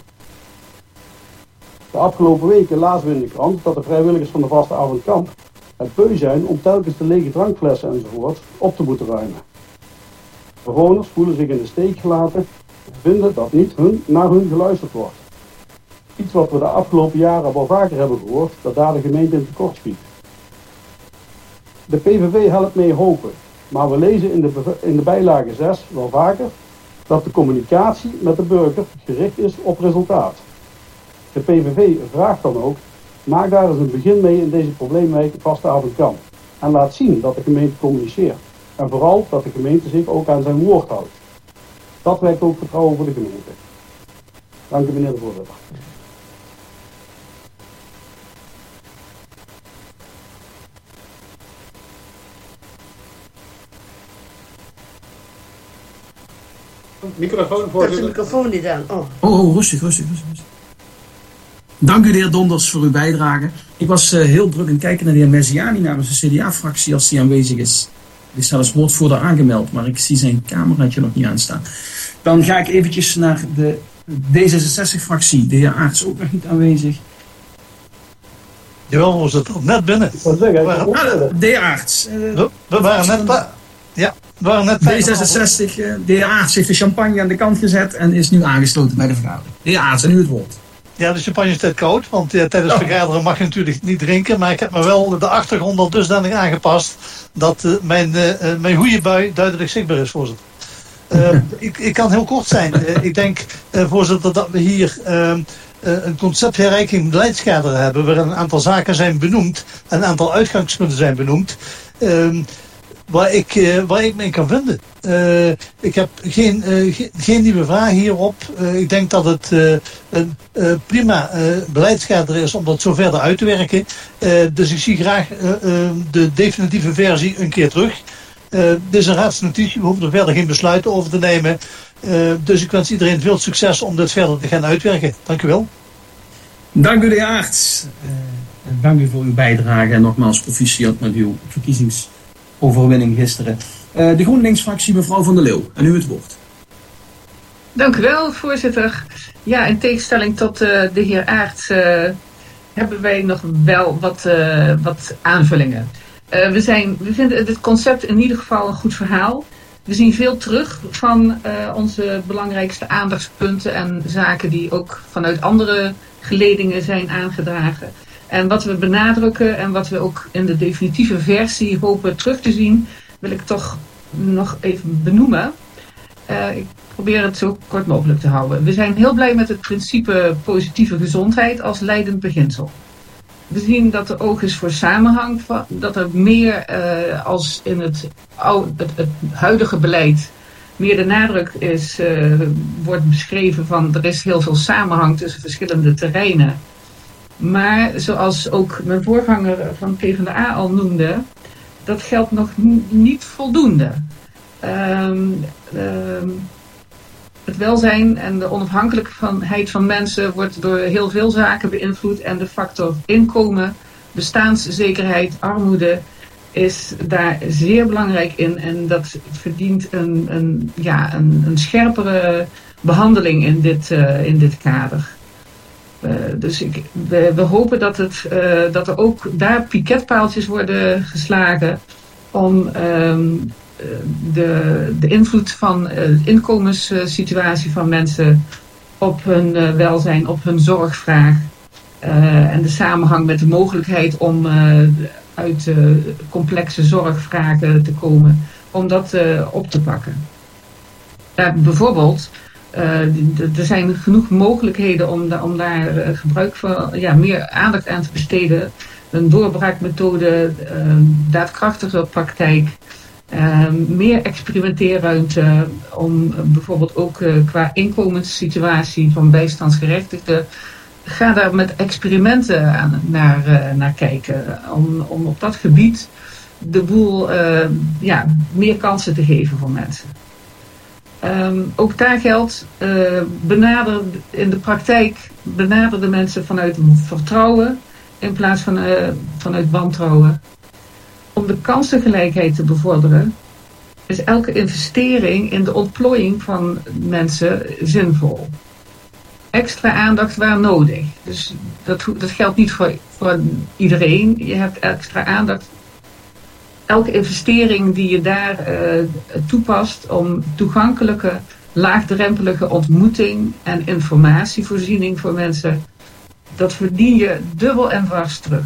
De afgelopen weken lazen we in de krant dat de vrijwilligers van de vaste avondkamp het beu zijn om telkens de lege drankflessen enzovoort op te moeten ruimen. Bewoners voelen zich in de steek gelaten en vinden dat niet hun, naar hun geluisterd wordt. Iets wat we de afgelopen jaren wel vaker hebben gehoord, dat daar de gemeente in tekort schiet. De P V V helpt mee hopen, maar we lezen in de, in de bijlage zes wel vaker dat de communicatie met de burger gericht is op resultaat. De P V V vraagt dan ook, maak daar eens een begin mee in deze probleemwijk vaste avondkamp. En laat zien dat de gemeente communiceert. En vooral dat de gemeente zich ook aan zijn woord houdt. Dat wekt ook vertrouwen voor de gemeente. Dank u meneer de voorzitter. Microfoon, Dat is voorzitter. de microfoon niet aan. Oh. Oh, oh rustig, rustig, rustig. rustig. Dank u de heer Donders voor uw bijdrage. Ik was uh, heel druk aan het kijken naar de heer Messiani namens de C D A-fractie als die aanwezig is. Die is zelfs woordvoerder aangemeld, maar ik zie zijn cameraatje nog niet aanstaan. Dan ga ik eventjes naar de D zesenzestig-fractie. De heer Aarts ook nog niet aanwezig. Jawel, we zitten net binnen. Zeggen, ah, de heer Aarts. Uh, we, we waren net... Pa- ja, we waren net... D zesenzestig, uh, de heer Aarts heeft de champagne aan de kant gezet en is nu aangesloten bij de vergadering. De heer Aarts, en u het woord. Ja, de champagne is tijd koud, want uh, tijdens oh. vergaderen mag je natuurlijk niet drinken. Maar ik heb me wel de achtergrond al dusdanig aangepast dat uh, mijn, uh, mijn goede bui duidelijk zichtbaar is, voorzitter. Uh, ik, ik kan heel kort zijn. Uh, ik denk, uh, voorzitter, dat we hier uh, uh, een conceptherrijking beleidskader hebben waarin een aantal zaken zijn benoemd en een aantal uitgangspunten zijn benoemd. Uh, Waar ik, uh, waar ik me in kan vinden. Uh, ik heb geen, uh, ge- geen nieuwe vragen hierop. Uh, ik denk dat het uh, een uh, prima uh, beleidskader is om dat zo verder uit te werken. Uh, dus ik zie graag uh, uh, de definitieve versie een keer terug. Uh, dit is een raadsnotitie, we hoeven er verder geen besluiten over te nemen. Uh, dus ik wens iedereen veel succes om dit verder te gaan uitwerken. Dank u wel. Dank u de heer Aarts. Uh, dank u voor uw bijdrage en nogmaals proficiat met uw verkiezings... overwinning gisteren. Uh, de GroenLinks-fractie, mevrouw Van der Leeuw. En u het woord. Dank u wel, voorzitter. Ja, in tegenstelling tot uh, de heer Aerts uh, hebben wij nog wel wat, uh, wat aanvullingen. Uh, we, zijn, we vinden het concept in ieder geval een goed verhaal. We zien veel terug van uh, onze belangrijkste aandachtspunten en zaken die ook vanuit andere geledingen zijn aangedragen. En wat we benadrukken en wat we ook in de definitieve versie hopen terug te zien, wil ik toch nog even benoemen. Uh, ik probeer het zo kort mogelijk te houden. We zijn heel blij met het principe positieve gezondheid als leidend beginsel. We zien dat er oog is voor samenhang, dat er meer uh, als in het, oude, het, het huidige beleid meer de nadruk is, uh, wordt beschreven van er is heel veel samenhang tussen verschillende terreinen. Maar zoals ook mijn voorganger van PvdA al noemde, dat geldt nog n- niet voldoende. Um, um, het welzijn en de onafhankelijkheid van mensen wordt door heel veel zaken beïnvloed. En de factor inkomen, bestaanszekerheid, armoede is daar zeer belangrijk in. En dat verdient een, een, ja, een, een scherpere behandeling in dit, uh, in dit kader. Uh, dus ik, we, we hopen dat, het, uh, dat er ook daar piketpaaltjes worden geslagen om um, de, de invloed van uh, de inkomenssituatie van mensen op hun uh, welzijn, op hun zorgvraag uh, en de samenhang met de mogelijkheid om uh, uit uh, complexe zorgvragen te komen, om dat uh, op te pakken. Ja, bijvoorbeeld, uh, er zijn genoeg mogelijkheden om, da- om daar uh, gebruik van, ja, meer aandacht aan te besteden. Een doorbraakmethode, uh, daadkrachtige praktijk, uh, meer experimenteerruimte om uh, bijvoorbeeld ook uh, qua inkomenssituatie van bijstandsgerechtigden. Ga daar met experimenten aan, naar, uh, naar kijken om, om op dat gebied de boel uh, ja, meer kansen te geven voor mensen. Um, ook daar geldt, uh, benader in de praktijk benader de mensen vanuit vertrouwen in plaats van uh, vanuit wantrouwen. Om de kansengelijkheid te bevorderen is elke investering in de ontplooiing van mensen zinvol. Extra aandacht waar nodig. Dus dat, dat geldt niet voor, voor iedereen. Je hebt extra aandacht. Elke investering die je daar uh, toepast om toegankelijke, laagdrempelige ontmoeting en informatievoorziening voor mensen, dat verdien je dubbel en dwars terug.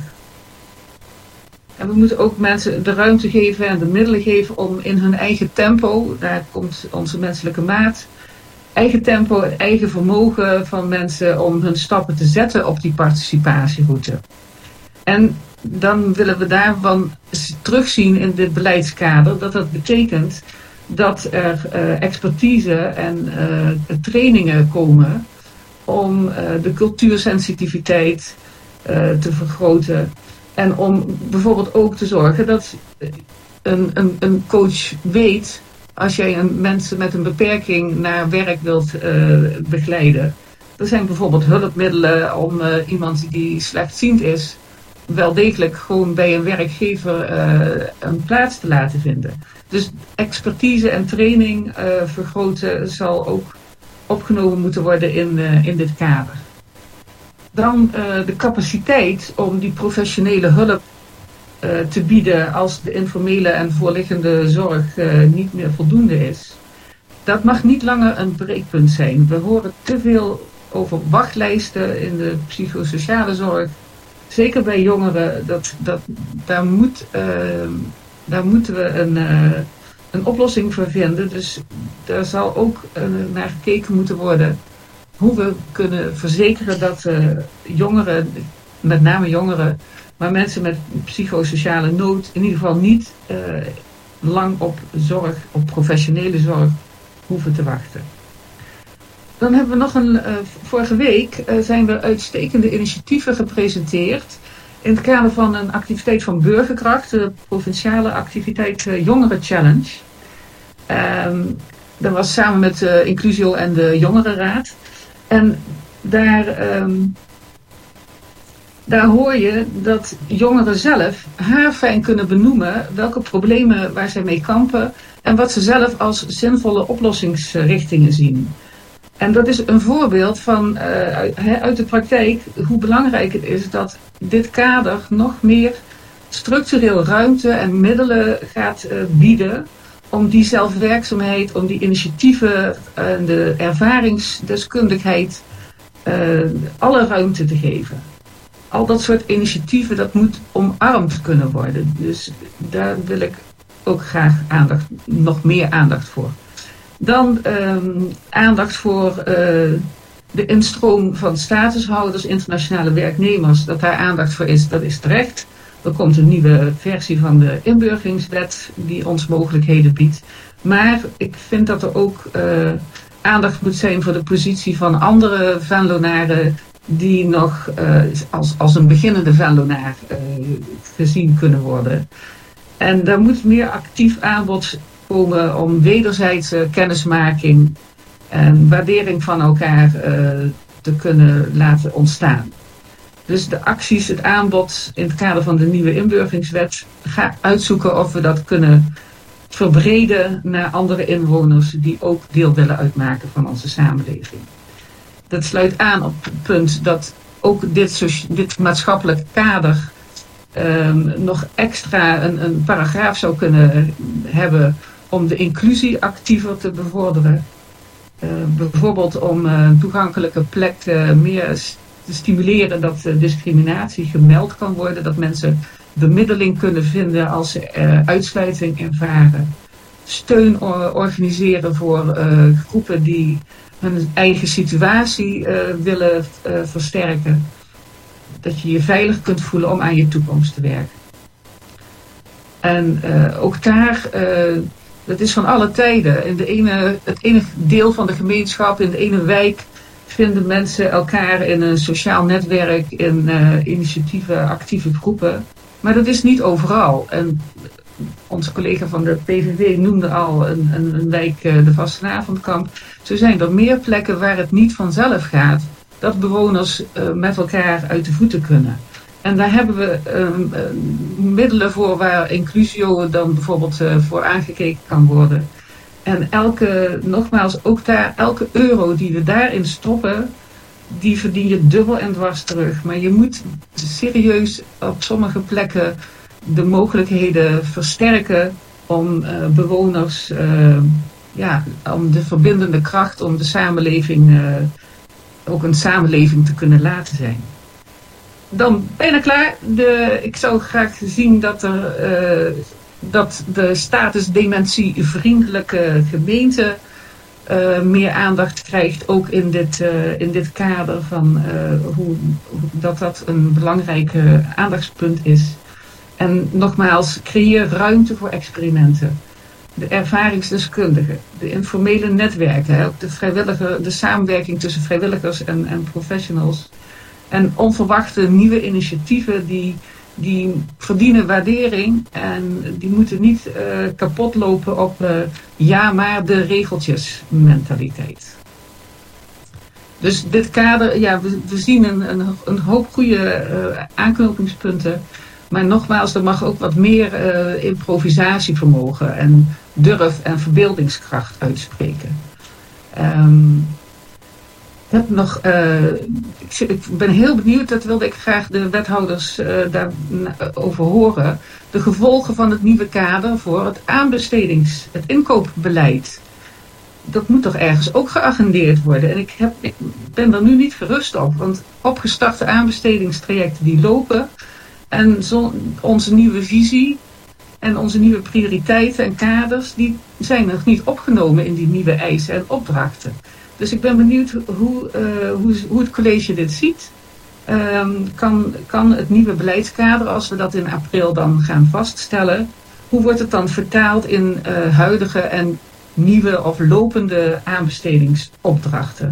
En we moeten ook mensen de ruimte geven en de middelen geven om in hun eigen tempo, daar komt onze menselijke maat, eigen tempo, het eigen vermogen van mensen om hun stappen te zetten op die participatieroute. En dan willen we daarvan terugzien in dit beleidskader dat dat betekent dat er uh, expertise en uh, trainingen komen om uh, de cultuursensitiviteit uh, te vergroten. En om bijvoorbeeld ook te zorgen dat een, een, een coach weet, als jij een, mensen met een beperking naar werk wilt uh, begeleiden. Er zijn bijvoorbeeld hulpmiddelen om uh, iemand die slechtziend is wel degelijk gewoon bij een werkgever uh, een plaats te laten vinden. Dus expertise en training uh, vergroten zal ook opgenomen moeten worden in, uh, in dit kader. Dan uh, de capaciteit om die professionele hulp uh, te bieden als de informele en voorliggende zorg uh, niet meer voldoende is. Dat mag niet langer een breekpunt zijn. We horen te veel over wachtlijsten in de psychosociale zorg. Zeker bij jongeren, dat, dat, daar, moet, uh, daar moeten we een, uh, een oplossing voor vinden. Dus daar zal ook uh, naar gekeken moeten worden hoe we kunnen verzekeren dat uh, jongeren, met name jongeren, maar mensen met psychosociale nood in ieder geval niet uh, lang op zorg, op professionele zorg hoeven te wachten. Dan hebben we nog een, uh, vorige week uh, zijn er uitstekende initiatieven gepresenteerd in het kader van een activiteit van Burgerkracht, de provinciale activiteit uh, Jongeren Challenge. Um, dat was samen met uh, Inclusio en de Jongerenraad. En daar, um, daar hoor je dat jongeren zelf haarfijn kunnen benoemen welke problemen waar zij mee kampen en wat ze zelf als zinvolle oplossingsrichtingen zien. En dat is een voorbeeld van uh, uit de praktijk hoe belangrijk het is dat dit kader nog meer structureel ruimte en middelen gaat uh, bieden om die zelfwerkzaamheid, om die initiatieven en uh, de ervaringsdeskundigheid uh, alle ruimte te geven. Al dat soort initiatieven, dat moet omarmd kunnen worden. Dus daar wil ik ook graag aandacht, nog meer aandacht voor. Dan um, aandacht voor uh, de instroom van statushouders, internationale werknemers. Dat daar aandacht voor is, dat is terecht. Er komt een nieuwe versie van de inburgeringswet die ons mogelijkheden biedt. Maar ik vind dat er ook uh, aandacht moet zijn voor de positie van andere Venlonaren die nog uh, als, als een beginnende Venlonaar uh, gezien kunnen worden. En daar moet meer actief aanbod komen om wederzijdse kennismaking en waardering van elkaar uh, te kunnen laten ontstaan. Dus de acties, het aanbod in het kader van de nieuwe inburgeringswet, ga uitzoeken of we dat kunnen verbreden naar andere inwoners die ook deel willen uitmaken van onze samenleving. Dat sluit aan op het punt dat ook dit, dit maatschappelijk kader um, nog extra een, een paragraaf zou kunnen hebben om de inclusie actiever te bevorderen. Uh, bijvoorbeeld om uh, toegankelijke plekken meer te stimuleren dat uh, discriminatie gemeld kan worden, dat mensen bemiddeling kunnen vinden als ze uh, uitsluiting ervaren. Steun or- organiseren voor uh, groepen die hun eigen situatie uh, willen uh, versterken. Dat je je veilig kunt voelen om aan je toekomst te werken. En uh, ook daar, uh, dat is van alle tijden. In de ene, het ene deel van de gemeenschap, in de ene wijk, vinden mensen elkaar in een sociaal netwerk, in uh, initiatieven, actieve groepen. Maar dat is niet overal. En onze collega van de P V V noemde al een, een, een wijk, uh, de Vastenavondkamp. Zo zijn er meer plekken waar het niet vanzelf gaat dat bewoners uh, met elkaar uit de voeten kunnen. En daar hebben we um, uh, middelen voor waar inclusio dan bijvoorbeeld uh, voor aangekeken kan worden. En elke, nogmaals, ook daar, elke euro die we daarin stoppen, die verdien je dubbel en dwars terug. Maar je moet serieus op sommige plekken de mogelijkheden versterken om uh, bewoners, uh, ja, om de verbindende kracht, om de samenleving, uh, ook een samenleving te kunnen laten zijn. Dan bijna klaar. De, ik zou graag zien dat er uh, dat de status dementievriendelijke gemeente uh, meer aandacht krijgt, ook in dit, uh, in dit kader van uh, hoe, hoe dat dat een belangrijk uh, aandachtspunt is. En nogmaals, creëer ruimte voor experimenten. De ervaringsdeskundigen, de informele netwerken, hè, ook de, vrijwillige, de samenwerking tussen vrijwilligers en, en professionals. En onverwachte nieuwe initiatieven die, die verdienen waardering en die moeten niet uh, kapot lopen op uh, ja maar de regeltjes mentaliteit. Dus dit kader, ja, we, we zien een, een, een hoop goede uh, aanknopingspunten. Maar nogmaals, er mag ook wat meer uh, improvisatievermogen en durf en verbeeldingskracht uitspreken. Um, ik heb nog, uh, ik, ik ben heel benieuwd, dat wilde ik graag de wethouders uh, daarover horen. De gevolgen van het nieuwe kader voor het aanbestedings, het inkoopbeleid. Dat moet toch ergens ook geagendeerd worden. En ik, heb, ik ben er nu niet gerust op, want opgestarte aanbestedingstrajecten die lopen. En zo, onze nieuwe visie en onze nieuwe prioriteiten en kaders, die zijn nog niet opgenomen in die nieuwe eisen en opdrachten. Dus ik ben benieuwd hoe, uh, hoe, hoe het college dit ziet. Um, kan, kan het nieuwe beleidskader, als we dat in april dan gaan vaststellen, hoe wordt het dan vertaald in uh, huidige en nieuwe of lopende aanbestedingsopdrachten?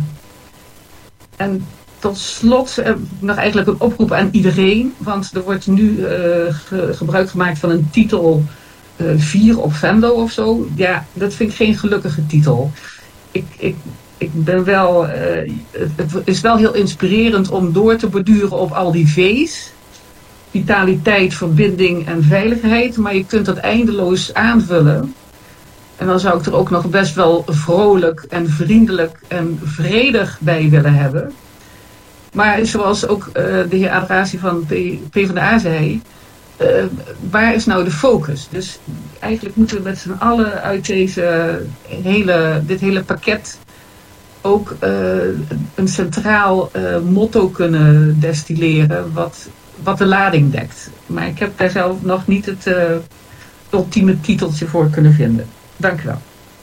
En tot slot heb ik nog eigenlijk een oproep aan iedereen, want er wordt nu uh, ge- gebruik gemaakt van een titel uh, vier op Venlo of zo. Ja, dat vind ik geen gelukkige titel. Ik, ik, ik ben wel, uh, het, het is wel heel inspirerend om door te borduren op al die V's. Vitaliteit, verbinding en veiligheid, maar je kunt dat eindeloos aanvullen. En dan zou ik er ook nog best wel vrolijk en vriendelijk en vredig bij willen hebben. Maar zoals ook uh, de heer Adrazi van PvdA zei, uh, waar is nou de focus? Dus eigenlijk moeten we met z'n allen uit deze hele, dit hele pakket ook uh, een centraal uh, motto kunnen destilleren wat, wat de lading dekt. Maar ik heb daar zelf nog niet het uh, ultieme titeltje voor kunnen vinden. Dank u wel.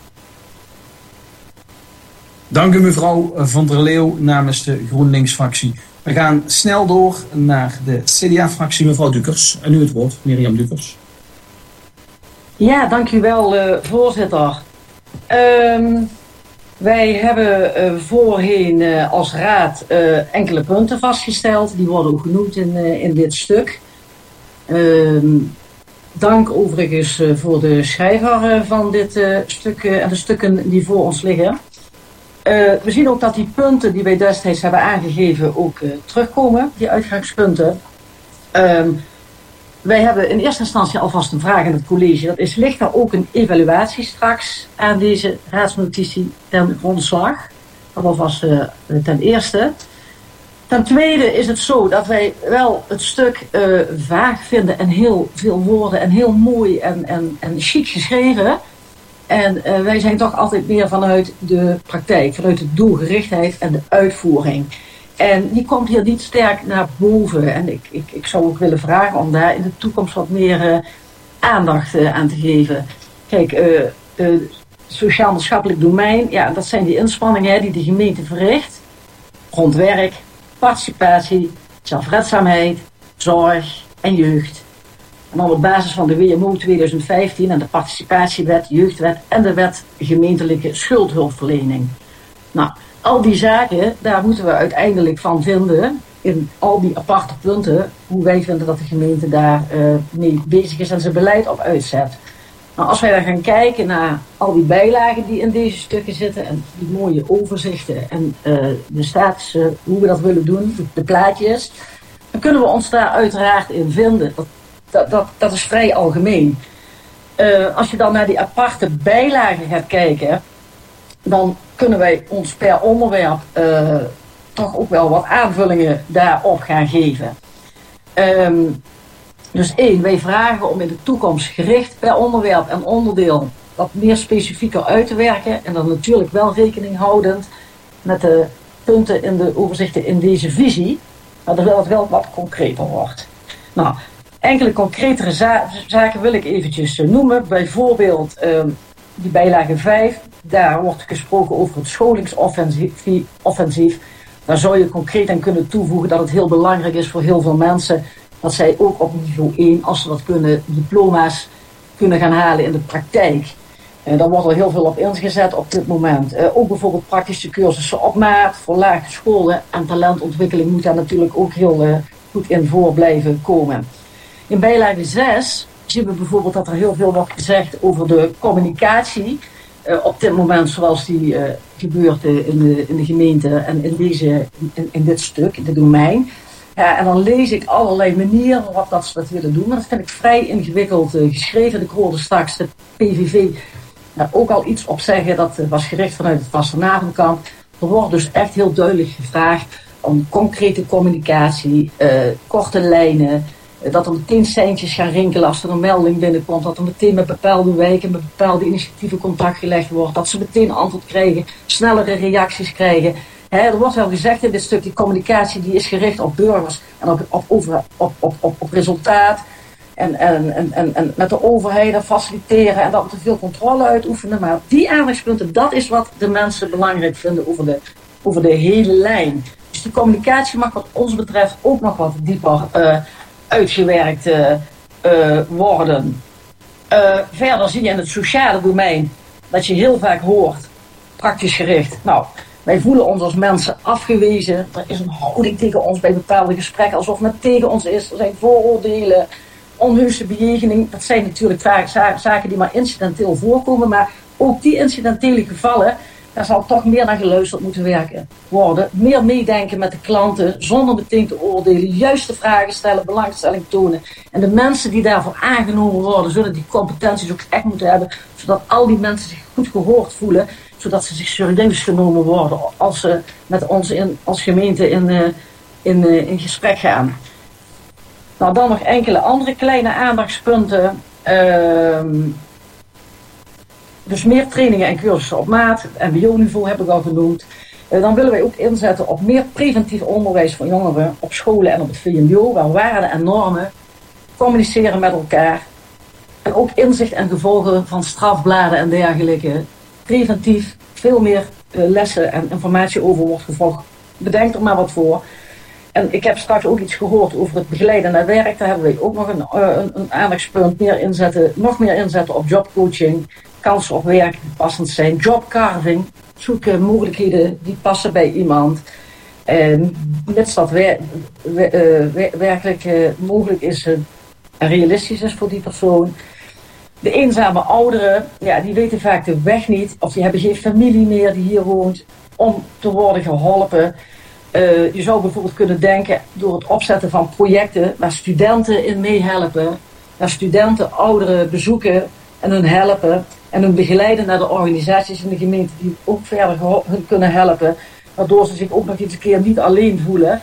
Dank u mevrouw Van der Leeuw namens de GroenLinks-fractie. We gaan snel door naar de C D A-fractie, mevrouw Dukers. En nu het woord, Mirjam Dukers. Ja, dank u wel, uh, voorzitter. Um, wij hebben uh, voorheen uh, als raad uh, enkele punten vastgesteld. Die worden ook genoemd in, uh, in dit stuk. Um, dank overigens uh, voor de schrijver uh, van dit uh, stuk uh, en de stukken die voor ons liggen. Uh, we zien ook dat die punten die wij destijds hebben aangegeven ook uh, terugkomen, die uitgangspunten. Um, wij hebben in eerste instantie alvast een vraag aan het college. Dat is, ligt er ook een evaluatie straks aan deze raadsnotitie ten grondslag? Dat alvast uh, ten eerste. Ten tweede is het zo dat wij wel het stuk uh, vaag vinden en heel veel woorden en heel mooi en, en, en chic geschreven. En uh, wij zijn toch altijd meer vanuit de praktijk, vanuit de doelgerichtheid en de uitvoering. En die komt hier niet sterk naar boven. En ik, ik, ik zou ook willen vragen om daar in de toekomst wat meer uh, aandacht uh, aan te geven. Kijk, uh, uh, sociaal-maatschappelijk domein, ja, dat zijn die inspanningen hè, die de gemeente verricht. Rond werk, participatie, zelfredzaamheid, zorg en jeugd. En dan op basis van de W M O twintig vijftien en de participatiewet, jeugdwet en de wet gemeentelijke schuldhulpverlening. Nou, al die zaken, daar moeten we uiteindelijk van vinden, in al die aparte punten, hoe wij vinden dat de gemeente daar uh, mee bezig is en zijn beleid op uitzet. Nou, als wij dan gaan kijken naar al die bijlagen die in deze stukken zitten en die mooie overzichten en uh, de status, uh, hoe we dat willen doen, de, de plaatjes, dan kunnen we ons daar uiteraard in vinden. Dat, dat, dat, dat is vrij algemeen. Uh, als je dan naar die aparte bijlagen gaat kijken, dan kunnen wij ons per onderwerp uh, toch ook wel wat aanvullingen daarop gaan geven. Um, dus één, wij vragen om in de toekomst gericht per onderwerp en onderdeel wat meer specifieker uit te werken. En dan natuurlijk wel rekening houdend met de punten in de overzichten in deze visie. Maar dat het wel wat concreter wordt. Nou, enkele concretere za- zaken wil ik eventjes noemen. Bijvoorbeeld um, die bijlage vijf. Daar wordt gesproken over het scholingsoffensief. Offensief. Daar zou je concreet aan kunnen toevoegen dat het heel belangrijk is voor heel veel mensen dat zij ook op niveau één, als ze dat kunnen, diploma's kunnen gaan halen in de praktijk. En daar wordt er heel veel op ingezet op dit moment. Uh, ook bijvoorbeeld praktische cursussen op maat voor lage scholen en talentontwikkeling moet daar natuurlijk ook heel uh, goed in voor blijven komen. In bijlage zes zien we bijvoorbeeld dat er heel veel wordt gezegd over de communicatie. Uh, op dit moment zoals die uh, gebeurt uh, in, de, in de gemeente en in, deze, in, in dit stuk, in dit domein. Ja, en dan lees ik allerlei manieren waarop dat ze dat willen doen. Maar dat vind ik vrij ingewikkeld uh, geschreven. Ik hoorde straks de P V V daar ook al iets op zeggen. Dat uh, was gericht vanuit het Vastenavenkamp. Er wordt dus echt heel duidelijk gevraagd om concrete communicatie, uh, korte lijnen. Uh, dat er meteen seintjes gaan rinkelen als er een melding binnenkomt. Dat er meteen met bepaalde wijken, met bepaalde initiatieven contact gelegd wordt. Dat ze meteen antwoord krijgen, snellere reacties krijgen. He, er wordt wel gezegd in dit stuk, die communicatie die is gericht op burgers en op, op, over, op, op, op, op resultaat. En, en, en, en, en met de overheid faciliteren en dat we veel controle uitoefenen. Maar die aandachtspunten, dat is wat de mensen belangrijk vinden over de, over de hele lijn. Dus die communicatie mag wat ons betreft ook nog wat dieper uh, uitgewerkt uh, uh, worden. Uh, verder zie je in het sociale domein dat je heel vaak hoort, praktisch gericht. Nou, wij voelen ons als mensen afgewezen. Er is een houding tegen ons bij bepaalde gesprekken, alsof men tegen ons is. Er zijn vooroordelen, onheuse bejegening. Dat zijn natuurlijk vaak zaken die maar incidenteel voorkomen. Maar ook die incidentele gevallen, daar zal toch meer naar geluisterd moeten werken worden. Meer meedenken met de klanten, zonder meteen te oordelen. Juiste vragen stellen, belangstelling tonen. En de mensen die daarvoor aangenomen worden, zullen die competenties ook echt moeten hebben. Zodat al die mensen zich goed gehoord voelen. Zodat ze zich serieus genomen worden als ze met ons in, als gemeente in, uh, in, uh, in gesprek gaan. Nou, dan nog enkele andere kleine aandachtspunten. Uh, dus meer trainingen en cursussen op maat. Het M B O-niveau heb ik al genoemd. Uh, dan willen wij ook inzetten op meer preventief onderwijs voor jongeren op scholen en op het V M B O. Waar waarden en normen communiceren met elkaar. En ook inzicht en gevolgen van strafbladen en dergelijke. Preventief veel meer uh, lessen en informatie over wordt gevolgd. Bedenk er maar wat voor. En ik heb straks ook iets gehoord over het begeleiden naar werk. Daar hebben we ook nog een, uh, een, een aandachtspunt. Meer inzetten, nog meer inzetten op jobcoaching. Kansen op werk die passend zijn. Jobcarving. Zoeken mogelijkheden die passen bij iemand. En mits dat wer, wer, uh, wer, werkelijk uh, mogelijk is uh, en realistisch is voor die persoon. De eenzame ouderen, ja, die weten vaak de weg niet. Of die hebben geen familie meer die hier woont. Om te worden geholpen. Uh, je zou bijvoorbeeld kunnen denken door het opzetten van projecten waar studenten in meehelpen. Waar studenten ouderen bezoeken en hun helpen. En hun begeleiden naar de organisaties in de gemeente die ook verder hun kunnen helpen. Waardoor ze zich ook nog eens een keer niet alleen voelen.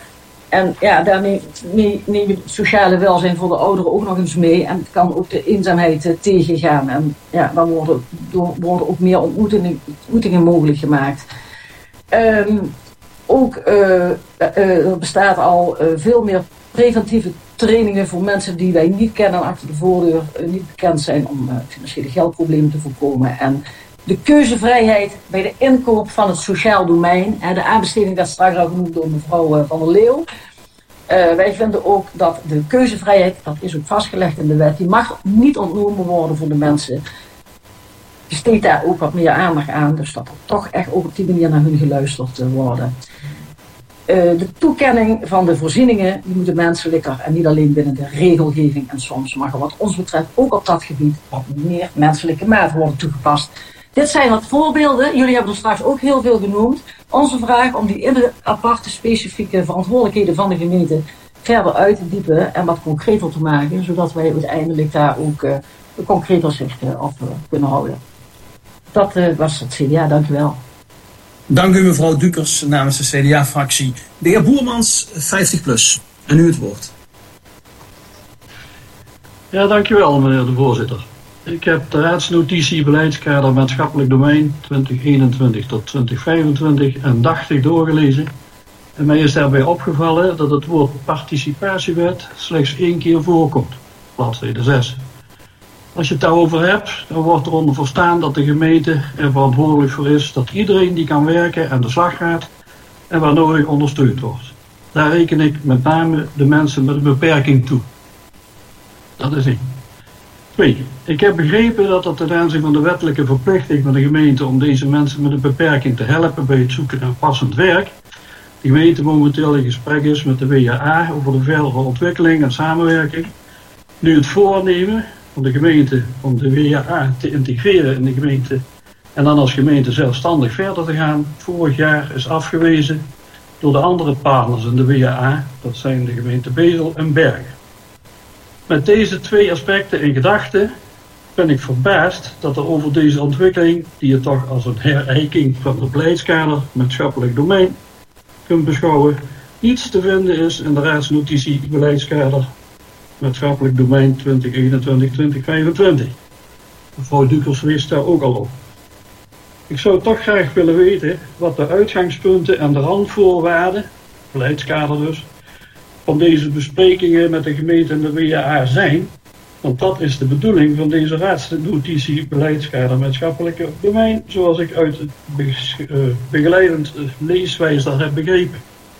En ja, daarmee neem je het sociale welzijn voor de ouderen ook nog eens mee. En het kan ook de eenzaamheid uh, tegengaan. En ja, dan worden, door, worden ook meer ontmoetingen, ontmoetingen mogelijk gemaakt. Um, ook uh, uh, er bestaat al uh, veel meer preventieve trainingen voor mensen die wij niet kennen en achter de voordeur uh, niet bekend zijn om uh, financiële geldproblemen te voorkomen. En de keuzevrijheid bij de inkoop van het sociaal domein. En de aanbesteding werd straks al genoemd door mevrouw uh, Van der Leeuw. Uh, wij vinden ook dat de keuzevrijheid, dat is ook vastgelegd in de wet, die mag niet ontnomen worden voor de mensen. Besteedt daar ook wat meer aandacht aan, dus dat er toch echt ook op die manier naar hun geluisterd uh, worden. Uh, de toekenning van de voorzieningen, die moeten menselijker en niet alleen binnen de regelgeving. En soms mag er wat ons betreft ook op dat gebied wat meer menselijke maat worden toegepast. Dit zijn wat voorbeelden. Jullie hebben er straks ook heel veel genoemd. Onze vraag om die in de aparte specifieke verantwoordelijkheden van de gemeente verder uit te diepen en wat concreter te maken, zodat wij uiteindelijk daar ook uh, een concreter zicht uh, op uh, kunnen houden. Dat uh, was het C D A, dank u wel. Dank u mevrouw Dukers namens de C D A-fractie. De heer Boermans, vijftig plus. En u het woord. Ja, dankjewel meneer de voorzitter. Ik heb de raadsnotitie beleidskader maatschappelijk domein twintig eenentwintig tot twintig vijfentwintig aandachtig doorgelezen. En mij is daarbij opgevallen dat het woord participatiewet slechts één keer voorkomt, bladzijde zes. Als je het daarover hebt, dan wordt eronder verstaan dat de gemeente er verantwoordelijk voor is dat iedereen die kan werken aan de slag gaat en waar nodig ondersteund wordt. Daar reken ik met name de mensen met een beperking toe. Dat is één. Twee. Ik heb begrepen dat er ten aanzien van de wettelijke verplichting van de gemeente om deze mensen met een beperking te helpen bij het zoeken naar passend werk, de gemeente momenteel in gesprek is met de W A A over de verdere ontwikkeling en samenwerking. Nu het voornemen van de gemeente om de W A A te integreren in de gemeente en dan als gemeente zelfstandig verder te gaan, vorig jaar is afgewezen door de andere partners in de W A A, dat zijn de gemeente Bezel en Bergen. Met deze twee aspecten in gedachten ben ik verbaasd dat er over deze ontwikkeling, die je toch als een herijking van het beleidskader maatschappelijk domein kunt beschouwen, niets te vinden is in de raadsnotitie beleidskader maatschappelijk domein twintig eenentwintig tot twintig vijfentwintig. Mevrouw Dukers wees daar ook al op. Ik zou toch graag willen weten wat de uitgangspunten en de randvoorwaarden, beleidskader dus, van deze besprekingen met de gemeente en de W A A zijn, want dat is de bedoeling van deze raadsnotitie beleidskader maatschappelijke domein, zoals ik uit het begeleidend leeswijzer heb begrepen.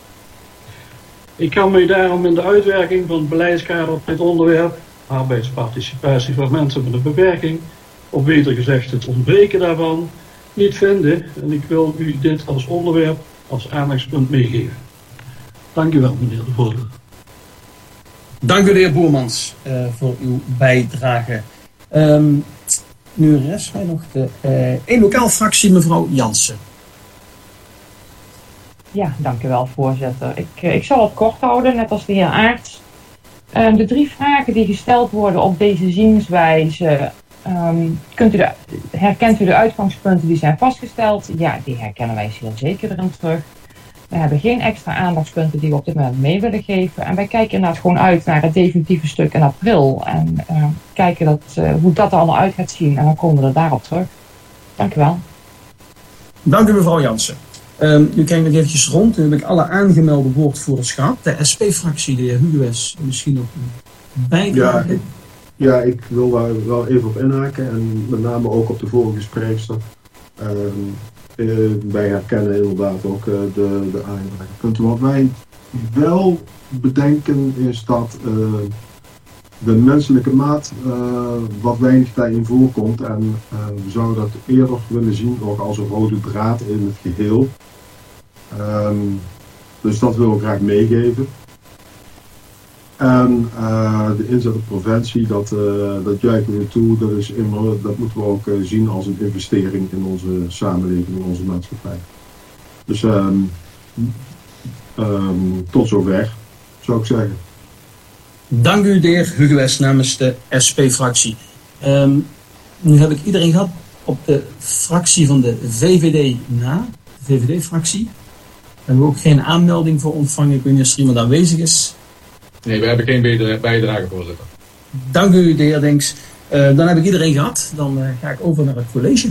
Ik kan mij daarom in de uitwerking van het beleidskader op dit onderwerp, arbeidsparticipatie van mensen met een beperking, of beter gezegd het ontbreken daarvan, niet vinden en ik wil u dit als onderwerp als aandachtspunt meegeven. Dank u wel, meneer de voorzitter. Dank u, de heer Boermans, uh, voor uw bijdrage. Um, nu rest mij nog de uh, één lokaal fractie, mevrouw Jansen. Ja, dank u wel, voorzitter. Ik, uh, ik zal het kort houden, net als de heer Aerts. Uh, de drie vragen die gesteld worden op deze zienswijze, um, kunt u de, herkent u de uitgangspunten die zijn vastgesteld? Ja, die herkennen wij zeer zeker erin terug. We hebben geen extra aandachtspunten die we op dit moment mee willen geven. En wij kijken inderdaad gewoon uit naar het definitieve stuk in april. En uh, kijken dat, uh, hoe dat er allemaal uit gaat zien. En dan komen we er daarop terug. Dank u wel. Dank u, mevrouw Jansen. Um, nu kijk ik nog eventjes rond. Nu heb ik alle aangemelde woordvoerders gehad. De S P-fractie, de heer Hugues, misschien nog een bijdrage. Ja, ik, ja, ik wil daar wel even op inhaken. En met name ook op de vorige spreekster. Um, Uh, wij herkennen inderdaad ook uh, de, de aandachtspunten. Wat wij wel bedenken is dat uh, de menselijke maat uh, wat weinig daarin voorkomt. En uh, we zouden dat eerder willen zien ook als een rode draad in het geheel. Um, dus dat willen we graag meegeven. En uh, de inzet op preventie, dat, uh, dat juichen we toe. Dat, is immer, dat moeten we ook uh, zien als een investering in onze samenleving, in onze maatschappij. Dus um, um, tot zover, zou ik zeggen. Dank u, de heer Hugues, namens de S P-fractie. Um, nu heb ik iedereen gehad op de fractie van de V V D na. De V V D-fractie. We hebben ook geen aanmelding voor ontvangen. Ik weet niet of er iemand aanwezig is. Nee, we hebben geen bijdrage, bijdrage voorzitter. Dank u, de heer Dinks. Uh, dan heb ik iedereen gehad. Dan uh, ga ik over naar het college.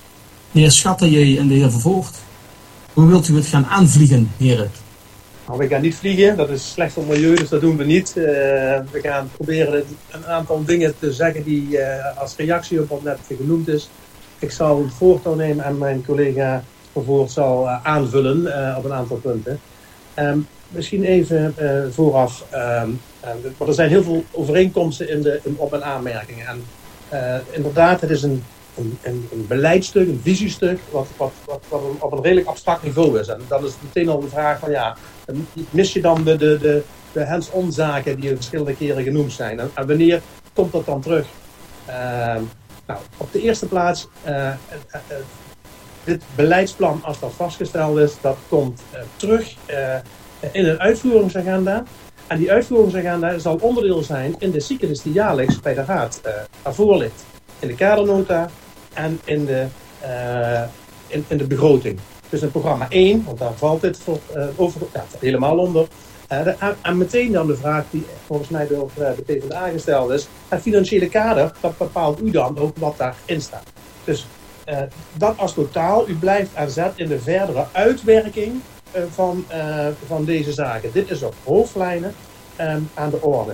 De heer Schatterjee en de heer Vervoort. Hoe wilt u het gaan aanvliegen, heren? Nou, we gaan niet vliegen, dat is slecht voor het milieu, dus dat doen we niet. Uh, we gaan proberen een aantal dingen te zeggen die uh, als reactie op wat net genoemd is. Ik zal het voortouw nemen en mijn collega Vervoort zal uh, aanvullen uh, op een aantal punten. Um, misschien even uh, vooraf, um, uh, want er zijn heel veel overeenkomsten in de in op- en aanmerkingen. En uh, inderdaad, het is een, een, een, een beleidstuk, een visiestuk, wat, wat, wat, wat een, op een redelijk abstract niveau is. En dan is meteen al de vraag van ja, mis je dan de, de, de, de hands-on zaken die verschillende keren genoemd zijn? En, en wanneer komt dat dan terug? Uh, nou, op de eerste plaats, uh, uh, uh, dit beleidsplan, als dat vastgesteld is, dat komt uh, terug uh, in een uitvoeringsagenda. En die uitvoeringsagenda zal onderdeel zijn in de cyclus die jaarlijks bij de Raad uh, ervoor ligt. In de kadernota en in de, uh, in, in de begroting. Dus in programma één, want daar valt dit voor, uh, over, ja, helemaal onder. Uh, de, en meteen dan de vraag die volgens mij door uh, de PvdA gesteld is. Het financiële kader, dat bepaalt u dan ook wat daarin staat. Dus uh, dat als totaal, u blijft aan zet in de verdere uitwerking uh, van, uh, van deze zaken. Dit is op hoofdlijnen um, aan de orde.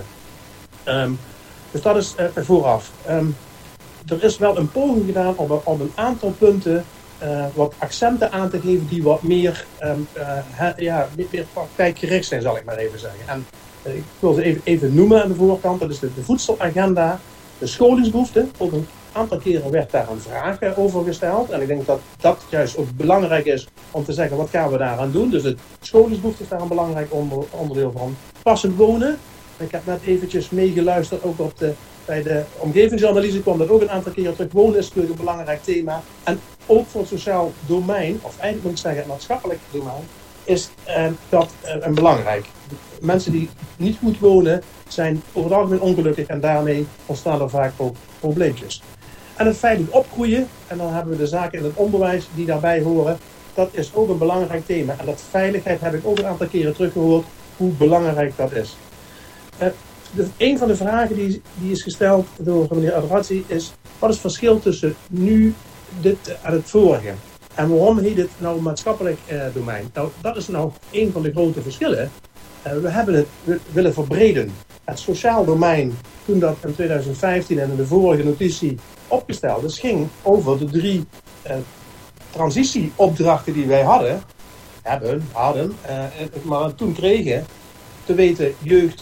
Um, dus dat is uh, vooraf. Um, er is wel een poging gedaan om een, om een aantal punten uh, wat accenten aan te geven die wat meer, um, uh, he, ja, meer, meer praktijkgericht zijn, zal ik maar even zeggen. En uh, ik wil ze even, even noemen aan de voorkant. Dat is de, de voedselagenda, de scholingsbehoeften. Ook een aantal keren werd daar een vraag uh, over gesteld. En ik denk dat dat juist ook belangrijk is om te zeggen, wat gaan we daaraan doen? Dus de scholingsbehoeften is daar een belangrijk onder, onderdeel van. Passend wonen. Ik heb net eventjes meegeluisterd, ook op de, bij de omgevingsanalyse kwam dat ook een aantal keren terug. Wonen is natuurlijk een belangrijk thema. En ook voor het sociaal domein, of eigenlijk moet ik zeggen het maatschappelijk domein, is eh, dat eh, een belangrijk. Mensen die niet goed wonen, zijn over het algemeen ongelukkig en daarmee ontstaan er vaak ook probleempjes. En het veilig opgroeien, en dan hebben we de zaken in het onderwijs die daarbij horen, dat is ook een belangrijk thema. En dat veiligheid heb ik ook een aantal keren teruggehoord, hoe belangrijk dat is. Uh, de, een van de vragen die, die is gesteld door meneer Adrazzi is, wat is het verschil tussen nu dit en het vorige? En waarom heet het nou maatschappelijk uh, domein? Nou, dat is nou een van de grote verschillen. Uh, we hebben het we willen verbreden. Het sociaal domein, toen dat in twintig vijftien en in de vorige notitie opgesteld is, ging over de drie uh, transitieopdrachten die wij hadden, hebben, hadden, uh, maar toen kregen, te weten jeugd,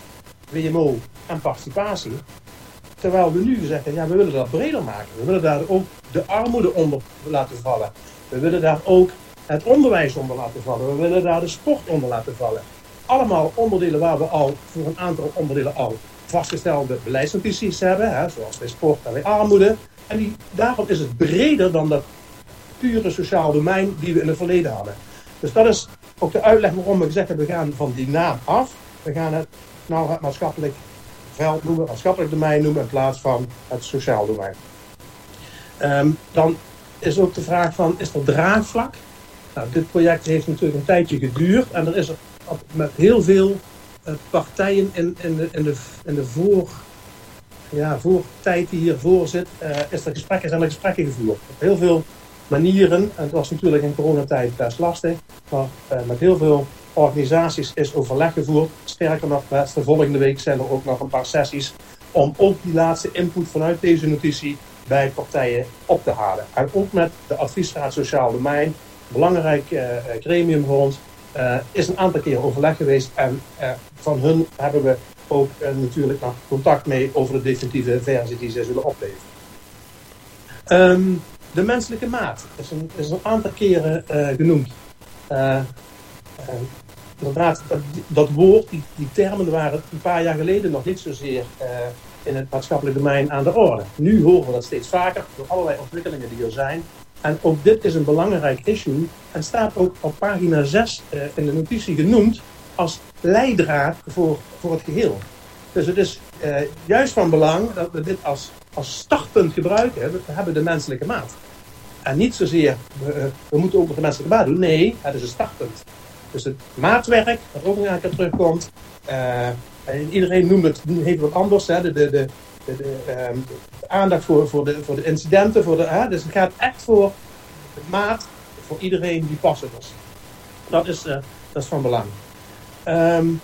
W M O en participatie. Terwijl we nu zeggen, ja, we willen dat breder maken. We willen daar ook de armoede onder laten vallen. We willen daar ook het onderwijs onder laten vallen. We willen daar de sport onder laten vallen. Allemaal onderdelen waar we al voor een aantal onderdelen al vastgestelde beleidsnotities hebben. Hè, zoals bij sport en bij armoede. En die, daarom is het breder dan dat pure sociaal domein die we in het verleden hadden. Dus dat is ook de uitleg waarom we gezegd hebben, we gaan van die naam af. We gaan het nou het maatschappelijk veld noemen, maatschappelijk domein noemen in plaats van het sociaal domein. Um, dan is ook de vraag van, is er draagvlak? Nou, dit project heeft natuurlijk een tijdje geduurd en er is er met heel veel uh, partijen in, in, de, in, de, in de voor, ja, voortijd die hiervoor zit, uh, is er gesprekken, zijn er gesprekken gevoerd. Op heel veel manieren, en het was natuurlijk in coronatijd best lastig, maar uh, met heel veel organisaties is overleg gevoerd. Sterker nog, de volgende week zijn er ook nog een paar sessies om ook die laatste input vanuit deze notitie bij partijen op te halen. En ook met de Adviesraad Sociaal Domein, belangrijk uh, gremium voor ons, uh, is een aantal keer overleg geweest. En uh, van hun hebben we ook uh, natuurlijk nog contact mee over de definitieve versie die ze zullen opleveren. Um, de menselijke maat is een, is een aantal keren uh, genoemd. Uh, uh, inderdaad, dat, dat woord, die, die termen waren een paar jaar geleden nog niet zozeer uh, in het maatschappelijk domein aan de orde. Nu horen we dat steeds vaker door allerlei ontwikkelingen die er zijn. En ook dit is een belangrijk issue en staat ook op pagina zes uh, in de notitie genoemd als leidraad voor, voor het geheel. Dus het is uh, juist van belang dat we dit als, als startpunt gebruiken. We hebben de menselijke maat. en niet zozeer, we, we moeten ook nog de mensen erbij doen. Nee, het is een startpunt. Dus het maatwerk, dat ook nog een keer terugkomt. Uh, iedereen noemt het, heeft wat anders. Hè, de, de, de, de, de, um, de aandacht voor, voor, de, voor de incidenten. Voor de, hè, dus het gaat echt voor de maat, voor iedereen die passend is. Dat is, uh, dat is van belang. Um,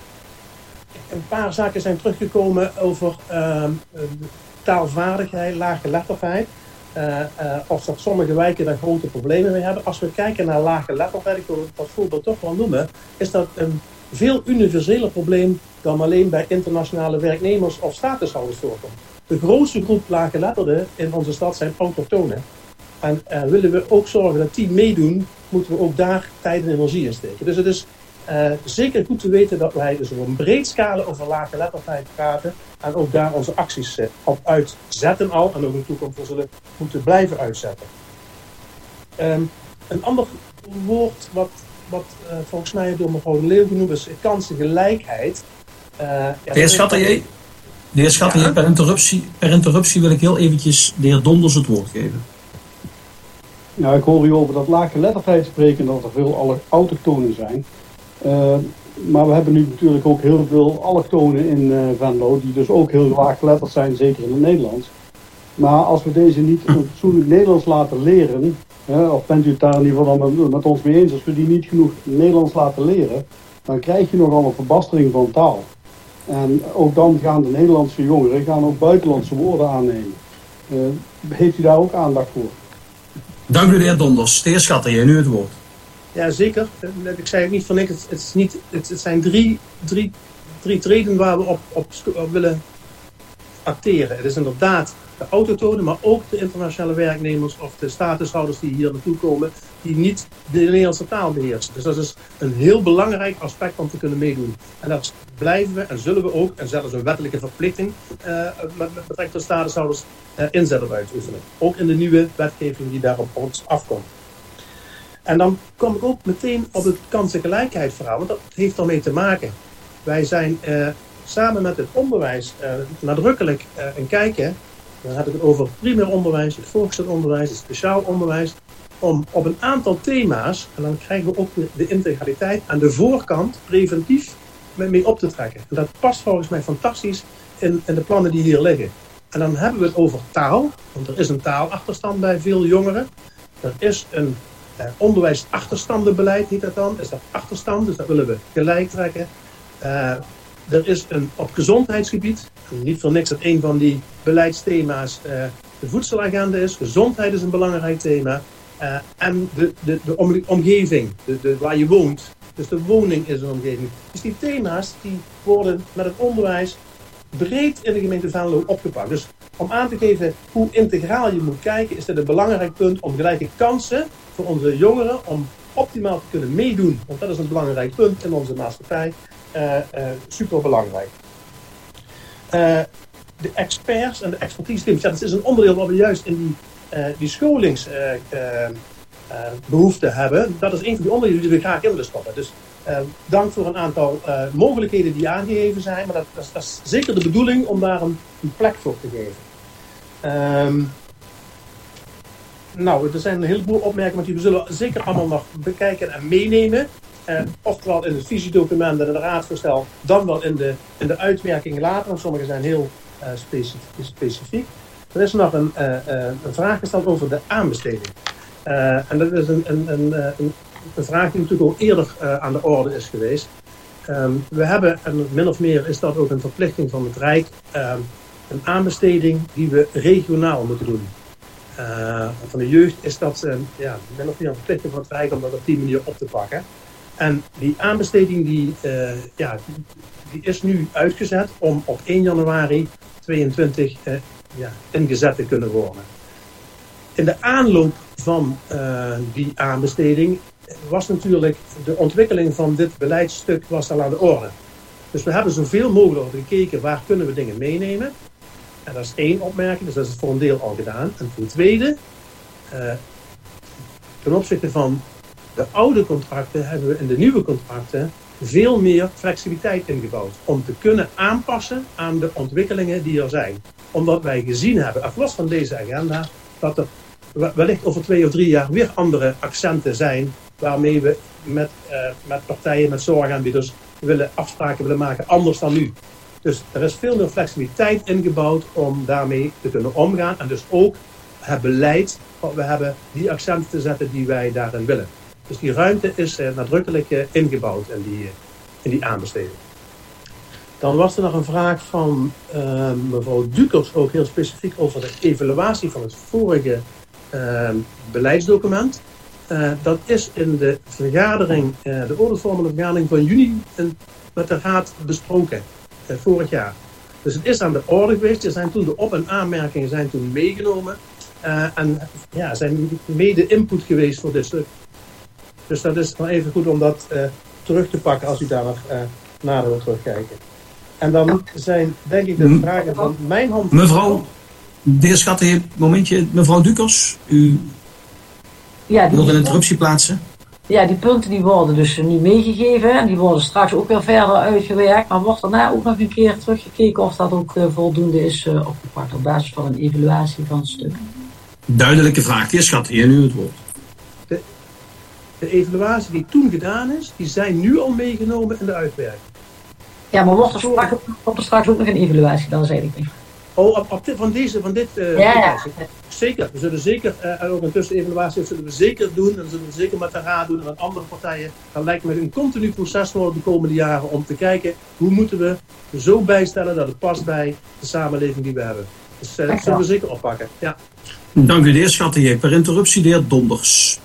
een paar zaken zijn teruggekomen over um, taalvaardigheid, laaggeletterdheid. Uh, uh, of dat sommige wijken daar grote problemen mee hebben. Als we kijken naar laaggeletterdheid, ik wil dat voorbeeld toch wel noemen, is dat een veel universeler probleem dan alleen bij internationale werknemers of statushouders voorkomt. De grootste groep laaggeletterden in onze stad zijn autochtonen. En uh, willen we ook zorgen dat die meedoen, moeten we ook daar tijd en energie in steken. Dus het is uh, zeker goed te weten dat wij dus op een breed scala over laaggeletterdheid praten en ook daar onze acties uh, op uitzetten al en ook in de toekomst zullen moeten blijven uitzetten. Um, een ander woord wat, wat uh, volgens mij door mevrouw de Leeuw genoemd is kansengelijkheid. Uh, ja, de heer Schatterier, de heer Schatterier, per interruptie, per interruptie wil ik heel eventjes de heer Donders het woord geven. Ja, ik hoor u over dat laaggeletterdheid spreken, dat er veel alle autochtonen zijn. Uh, maar we hebben nu natuurlijk ook heel veel allochtonen in uh, Venlo, die dus ook heel laaggeletterd zijn, zeker in het Nederlands. Maar als we deze niet fatsoenlijk Nederlands laten leren, uh, of bent u het daar in ieder geval dan met, met ons mee eens, als we die niet genoeg Nederlands laten leren, dan krijg je nogal een verbastering van taal. En ook dan gaan de Nederlandse jongeren gaan ook buitenlandse woorden aannemen. Uh, heeft u daar ook aandacht voor? Dank u de heer Donders. De heer Schatterier, nu het woord. Ja, zeker. Ik zei ook niet van niks. Het, het, is niet, het, het zijn drie, drie, drie treden waar we op, op, op willen acteren. Het is inderdaad de autochtonen, maar ook de internationale werknemers of de statushouders die hier naartoe komen, die niet de Nederlandse taal beheersen. Dus dat is een heel belangrijk aspect om te kunnen meedoen. En dat blijven we en zullen we ook, en zelfs een wettelijke verplichting uh, met, met betrekking tot statushouders, uh, inzetten bij uitoefenen. Ook in de nieuwe wetgeving die daar op ons afkomt. En dan kom ik ook meteen op het kansengelijkheid verhaal, want dat heeft daarmee te maken. Wij zijn uh, samen met het onderwijs uh, nadrukkelijk uh, een kijken. Dan heb ik het over primair onderwijs, het voortgezet onderwijs, het speciaal onderwijs. Om op een aantal thema's, en dan krijgen we ook de integraliteit aan de voorkant preventief mee op te trekken. En dat past volgens mij fantastisch in, in de plannen die hier liggen. En dan hebben we het over taal, want er is een taalachterstand bij veel jongeren. Er is een eh, onderwijsachterstandenbeleid, heet dat dan. Is dat achterstand, dus dat willen we gelijk trekken. Uh, Er is een, op gezondheidsgebied, niet voor niks dat een van die beleidsthema's uh, de voedselagenda is. Gezondheid is een belangrijk thema. Uh, en de, de, de om, omgeving, de, de, waar je woont. Dus de woning is een omgeving. Dus die thema's die worden met het onderwijs breed in de gemeente Venlo opgepakt. Dus om aan te geven hoe integraal je moet kijken, is dit een belangrijk punt om gelijke kansen voor onze jongeren om optimaal te kunnen meedoen. Want dat is een belangrijk punt in onze maatschappij. Uh, uh, super belangrijk. Uh, de experts en de expertise teams, ja, dat is een onderdeel wat we juist in die, uh, die scholingsbehoeften uh, uh, hebben. Dat is een van die onderdelen die we graag in willen stoppen. Dus uh, dank voor een aantal uh, mogelijkheden die aangegeven zijn, maar dat, dat, is, dat is zeker de bedoeling om daar een, een plek voor te geven. Um, nou, er zijn een heleboel opmerkingen, maar die we zullen zeker allemaal nog bekijken en meenemen. Uh, oftewel in het visiedocument en in de raadsvoorstel, dan wel in de, in de uitwerking later. Want sommige zijn heel uh, specifiek, specifiek. Er is nog een, uh, uh, een vraag gesteld over de aanbesteding. Uh, en dat is een, een, een, een, een vraag die natuurlijk al eerder uh, aan de orde is geweest. Um, we hebben, en min of meer is dat ook een verplichting van het Rijk, um, een aanbesteding die we regionaal moeten doen. Uh, van de jeugd is dat uh, ja, min of meer een verplichting van het Rijk om dat op die manier op te pakken. En die aanbesteding die, uh, ja, die, die is nu uitgezet om op één januari tweeëntwintig uh, ja, ingezet te kunnen worden. In de aanloop van uh, die aanbesteding was natuurlijk de ontwikkeling van dit beleidstuk was al aan de orde. Dus we hebben zoveel mogelijk gekeken waar kunnen we dingen meenemen. En dat is één opmerking, dus dat is voor een deel al gedaan. En ten tweede, uh, ten opzichte van de oude contracten hebben we in de nieuwe contracten veel meer flexibiliteit ingebouwd. Om te kunnen aanpassen aan de ontwikkelingen die er zijn. Omdat wij gezien hebben, aflos van deze agenda, dat er wellicht over twee of drie jaar weer andere accenten zijn waarmee we met, uh, met partijen, met zorgaanbieders willen afspraken willen maken, anders dan nu. Dus er is veel meer flexibiliteit ingebouwd om daarmee te kunnen omgaan en dus ook het beleid wat we hebben, die accenten te zetten die wij daarin willen. Dus die ruimte is uh, nadrukkelijk uh, ingebouwd in die, uh, in die aanbesteding. Dan was er nog een vraag van uh, mevrouw Dukers, ook heel specifiek over de evaluatie van het vorige uh, beleidsdocument. Uh, dat is in de vergadering, uh, de ordevormende vergadering van juni in, met de raad besproken, uh, vorig jaar. Dus het is aan de orde geweest, er zijn toen de op- en aanmerkingen zijn toen meegenomen. Uh, en ja, zijn mede input geweest voor dit stuk. Dus dat is wel even goed om dat uh, terug te pakken als u daar nog uh, nader wilt terugkijken. En dan zijn, denk ik, de vragen van mijn hand. Mevrouw, de heer Schattenheer, momentje. Mevrouw Dukers, u ja, wilt een interruptie plaatsen? Ja, die punten die worden dus nu meegegeven. En die worden straks ook weer verder uitgewerkt. Maar wordt daarna ook nog een keer teruggekeken of dat ook uh, voldoende is uh, opgepakt op basis van een evaluatie van het stuk. Duidelijke vraag. De heer Schattenheer, nu het woord. De, de evaluatie die toen gedaan is, die zijn nu al meegenomen in de uitwerking. Ja, maar wordt er straks, wordt er straks ook nog een evaluatie, dan zei ik niet. Oh, op, op dit, van deze, van dit uh, ja, ja. Zeker. We zullen zeker, uh, ook een tussenevaluatie zullen we zeker doen. En zullen we zeker met de raad doen en met andere partijen. Dat lijkt me een continu proces worden de komende jaren om te kijken hoe moeten we zo bijstellen dat het past bij de samenleving die we hebben. Dus uh, dat zullen we zeker oppakken. Ja. Dank u, de heer Schattenheer. Per interruptie, de heer Donders.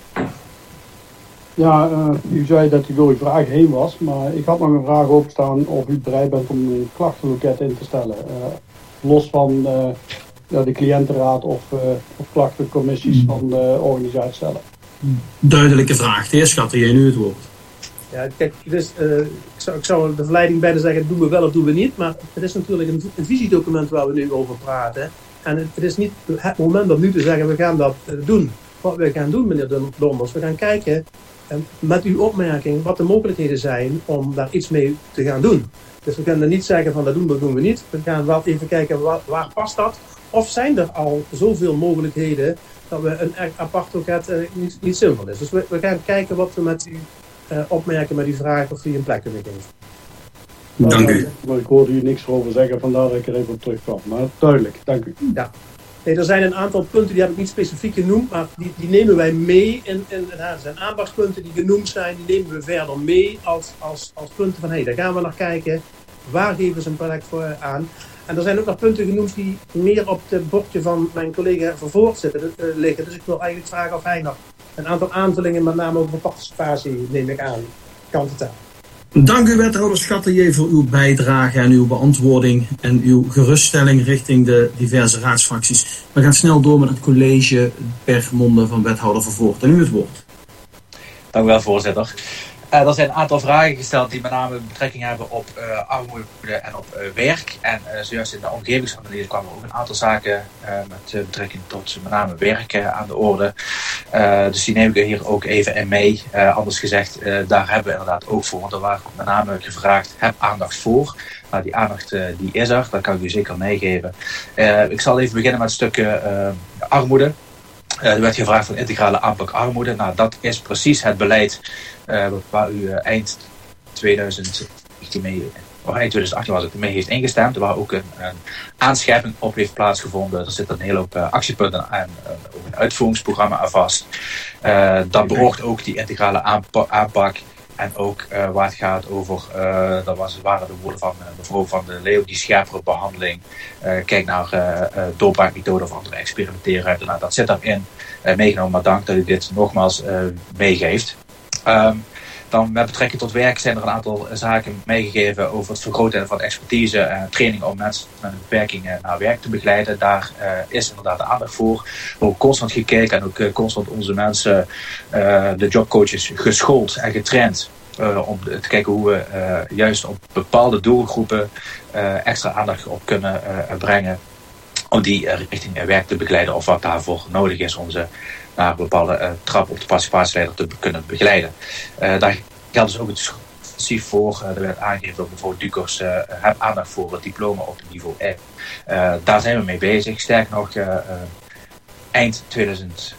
Ja, uh, u zei dat u door uw vraag heen was, maar ik had nog een vraag openstaan of u bereid bent om een klachtenloket in te stellen. Uh, los van uh, ja, de cliëntenraad of, uh, of klachtencommissies van de organisatie stellen. Duidelijke vraag. De heer Schattenheer, nu het woord. Ja, kijk, dus, uh, ik, zou, ik zou de verleiding bijna zeggen, doen we wel of doen we niet. Maar het is natuurlijk een, een visiedocument waar we nu over praten. En het, het is niet het moment om nu te zeggen, we gaan dat uh, doen. Wat we gaan doen, meneer Donders, we gaan kijken uh, met uw opmerking wat de mogelijkheden zijn om daar iets mee te gaan doen. Dus we kunnen niet zeggen van dat doen we, dat doen we niet. We gaan wel even kijken waar, waar past dat. Of zijn er al zoveel mogelijkheden dat we een echt apart loket uh, niet, niet zinvol is. Dus we, we gaan kijken wat we met u uh, opmerken met die vraag of u een plek kunnen geven. Dank u. Maar ik hoorde u niks over zeggen, vandaar dat ik er even op terugkwam. Maar duidelijk, dank u. Ja. Nee, er zijn een aantal punten, die heb ik niet specifiek genoemd, maar die, die nemen wij mee. In, in, in, er zijn aandachtspunten die genoemd zijn, die nemen we verder mee als, als, als punten van, hé, hey, daar gaan we naar kijken. Waar geven ze een plek voor aan? En er zijn ook nog punten genoemd die meer op het bordje van mijn collega Vervoort zitten, uh, liggen. Dus ik wil eigenlijk vragen of hij nog een aantal aanvullingen, met name over participatie, neem ik aan, kan vertellen. Dank u, wethouder Schattenheer, voor uw bijdrage en uw beantwoording en uw geruststelling richting de diverse raadsfracties. We gaan snel door met het college per monde van wethouder Vervoort. En u het woord. Dank u wel, voorzitter. Uh, er zijn een aantal vragen gesteld die met name betrekking hebben op uh, armoede en op uh, werk. En uh, zojuist in de omgevingsanalyse kwamen ook een aantal zaken uh, met uh, betrekking tot met name werk uh, aan de orde. Uh, dus die neem ik hier ook even in mee. Uh, anders gezegd, uh, daar hebben we inderdaad ook voor. Want er waren met name gevraagd, heb aandacht voor. Nou, die aandacht uh, die is er, dat kan ik u zeker meegeven. Uh, ik zal even beginnen met een stukje uh, armoede. Uh, er werd gevraagd van integrale aanpak armoede. Nou, dat is precies het beleid uh, waar u uh, eind tweeduizend achttien mee, of eind tweeduizend achttien was het mee heeft ingestemd. Waar ook een, een aanscherping op heeft plaatsgevonden. Er zitten een hele hoop uh, actiepunten en uh, ook een uitvoeringsprogramma aan vast. Uh, dat beoogt ook die integrale aanpak. aanpak En ook uh, waar het gaat over, uh, dat was, waren de woorden van uh, mevrouw Van der Leeuw, die scherpere behandeling. Uh, kijk naar uh, uh, doorbraakmethoden of andere experimenteerruimte. Nou, dat zit daarin uh, meegenomen, maar dank dat u dit nogmaals uh, meegeeft. Um, dan met betrekking tot werk zijn er een aantal zaken meegegeven over het vergroten van expertise en training om mensen met een beperking naar werk te begeleiden. Daar uh, is inderdaad de aandacht voor. Ook constant gekeken en ook uh, constant onze mensen, uh, de jobcoaches, geschoold en getraind. Uh, om te kijken hoe we uh, juist op bepaalde doelgroepen uh, extra aandacht op kunnen uh, brengen. Om die uh, richting uh, werk te begeleiden of wat daarvoor nodig is om ze naar een bepaalde uh, trap op de participatieleider te be- kunnen begeleiden. Uh, daar geldt dus ook het discussief voor. Uh, er werd aangegeven door mevrouw Dukers, uh, heb aandacht voor het diploma op het niveau E. Uh, daar zijn we mee bezig. Sterker nog, uh, uh, eind tweeduizend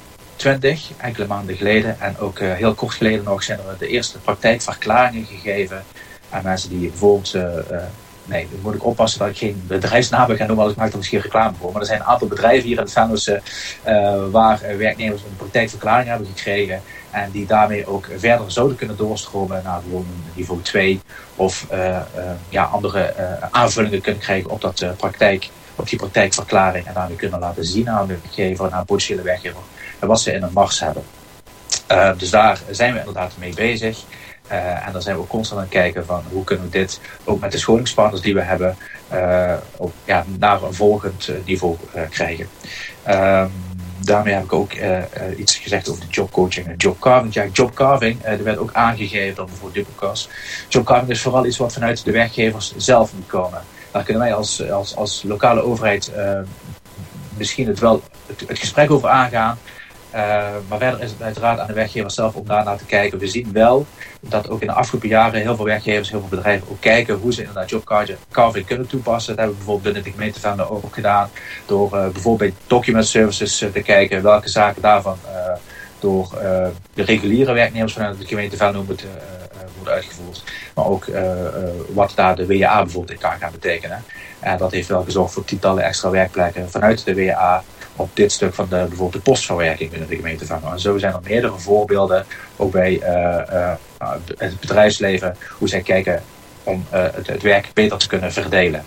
twintig, enkele maanden geleden. En ook uh, heel kort geleden nog zijn er de eerste praktijkverklaringen gegeven aan mensen die bijvoorbeeld... Uh, uh, nee, dan moet ik oppassen dat ik geen bedrijfsnamen ga noemen, want ik maak er misschien reclame voor. Maar er zijn een aantal bedrijven hier in het Venlose uh, waar uh, werknemers een praktijkverklaring hebben gekregen. En die daarmee ook verder zouden kunnen doorstromen naar gewoon niveau twee. Of uh, uh, ja, andere uh, aanvullingen kunnen krijgen op, dat, uh, praktijk, op die praktijkverklaring. En daarmee kunnen laten zien aan de werkgever, aan een potentiële werkgever, wat ze in hun mars hebben. Uh, dus daar zijn we inderdaad mee bezig. Uh, en dan zijn we ook constant aan het kijken van hoe kunnen we dit ook met de scholingspartners die we hebben uh, ook, ja, naar een volgend uh, niveau uh, krijgen. Um, daarmee heb ik ook uh, uh, iets gezegd over de jobcoaching en jobcarving. Ja, jobcarving, uh, er werd ook aangegeven door bijvoorbeeld Duplicas. Jobcarving is vooral iets wat vanuit de werkgevers zelf moet komen. Daar kunnen wij als, als, als lokale overheid uh, misschien het wel het, het gesprek over aangaan. Uh, maar verder is het uiteraard aan de werkgevers zelf om daarnaar te kijken. We zien wel dat ook in de afgelopen jaren heel veel werkgevers, heel veel bedrijven ook kijken hoe ze inderdaad jobcarving kunnen toepassen. Dat hebben we bijvoorbeeld binnen de gemeente Venlo ook gedaan. Door uh, bijvoorbeeld bij document services uh, te kijken welke zaken daarvan uh, door uh, de reguliere werknemers vanuit de gemeente Venlo moeten uh, uh, worden uitgevoerd. Maar ook uh, uh, wat daar de W A bijvoorbeeld in kan gaan betekenen. En dat heeft wel gezorgd voor tientallen extra werkplekken vanuit de W A op dit stuk van de, bijvoorbeeld de postverwerking binnen de gemeente Venlo. En zo zijn er meerdere voorbeelden, ook bij uh, uh, het bedrijfsleven, hoe zij kijken om uh, het, het werk beter te kunnen verdelen.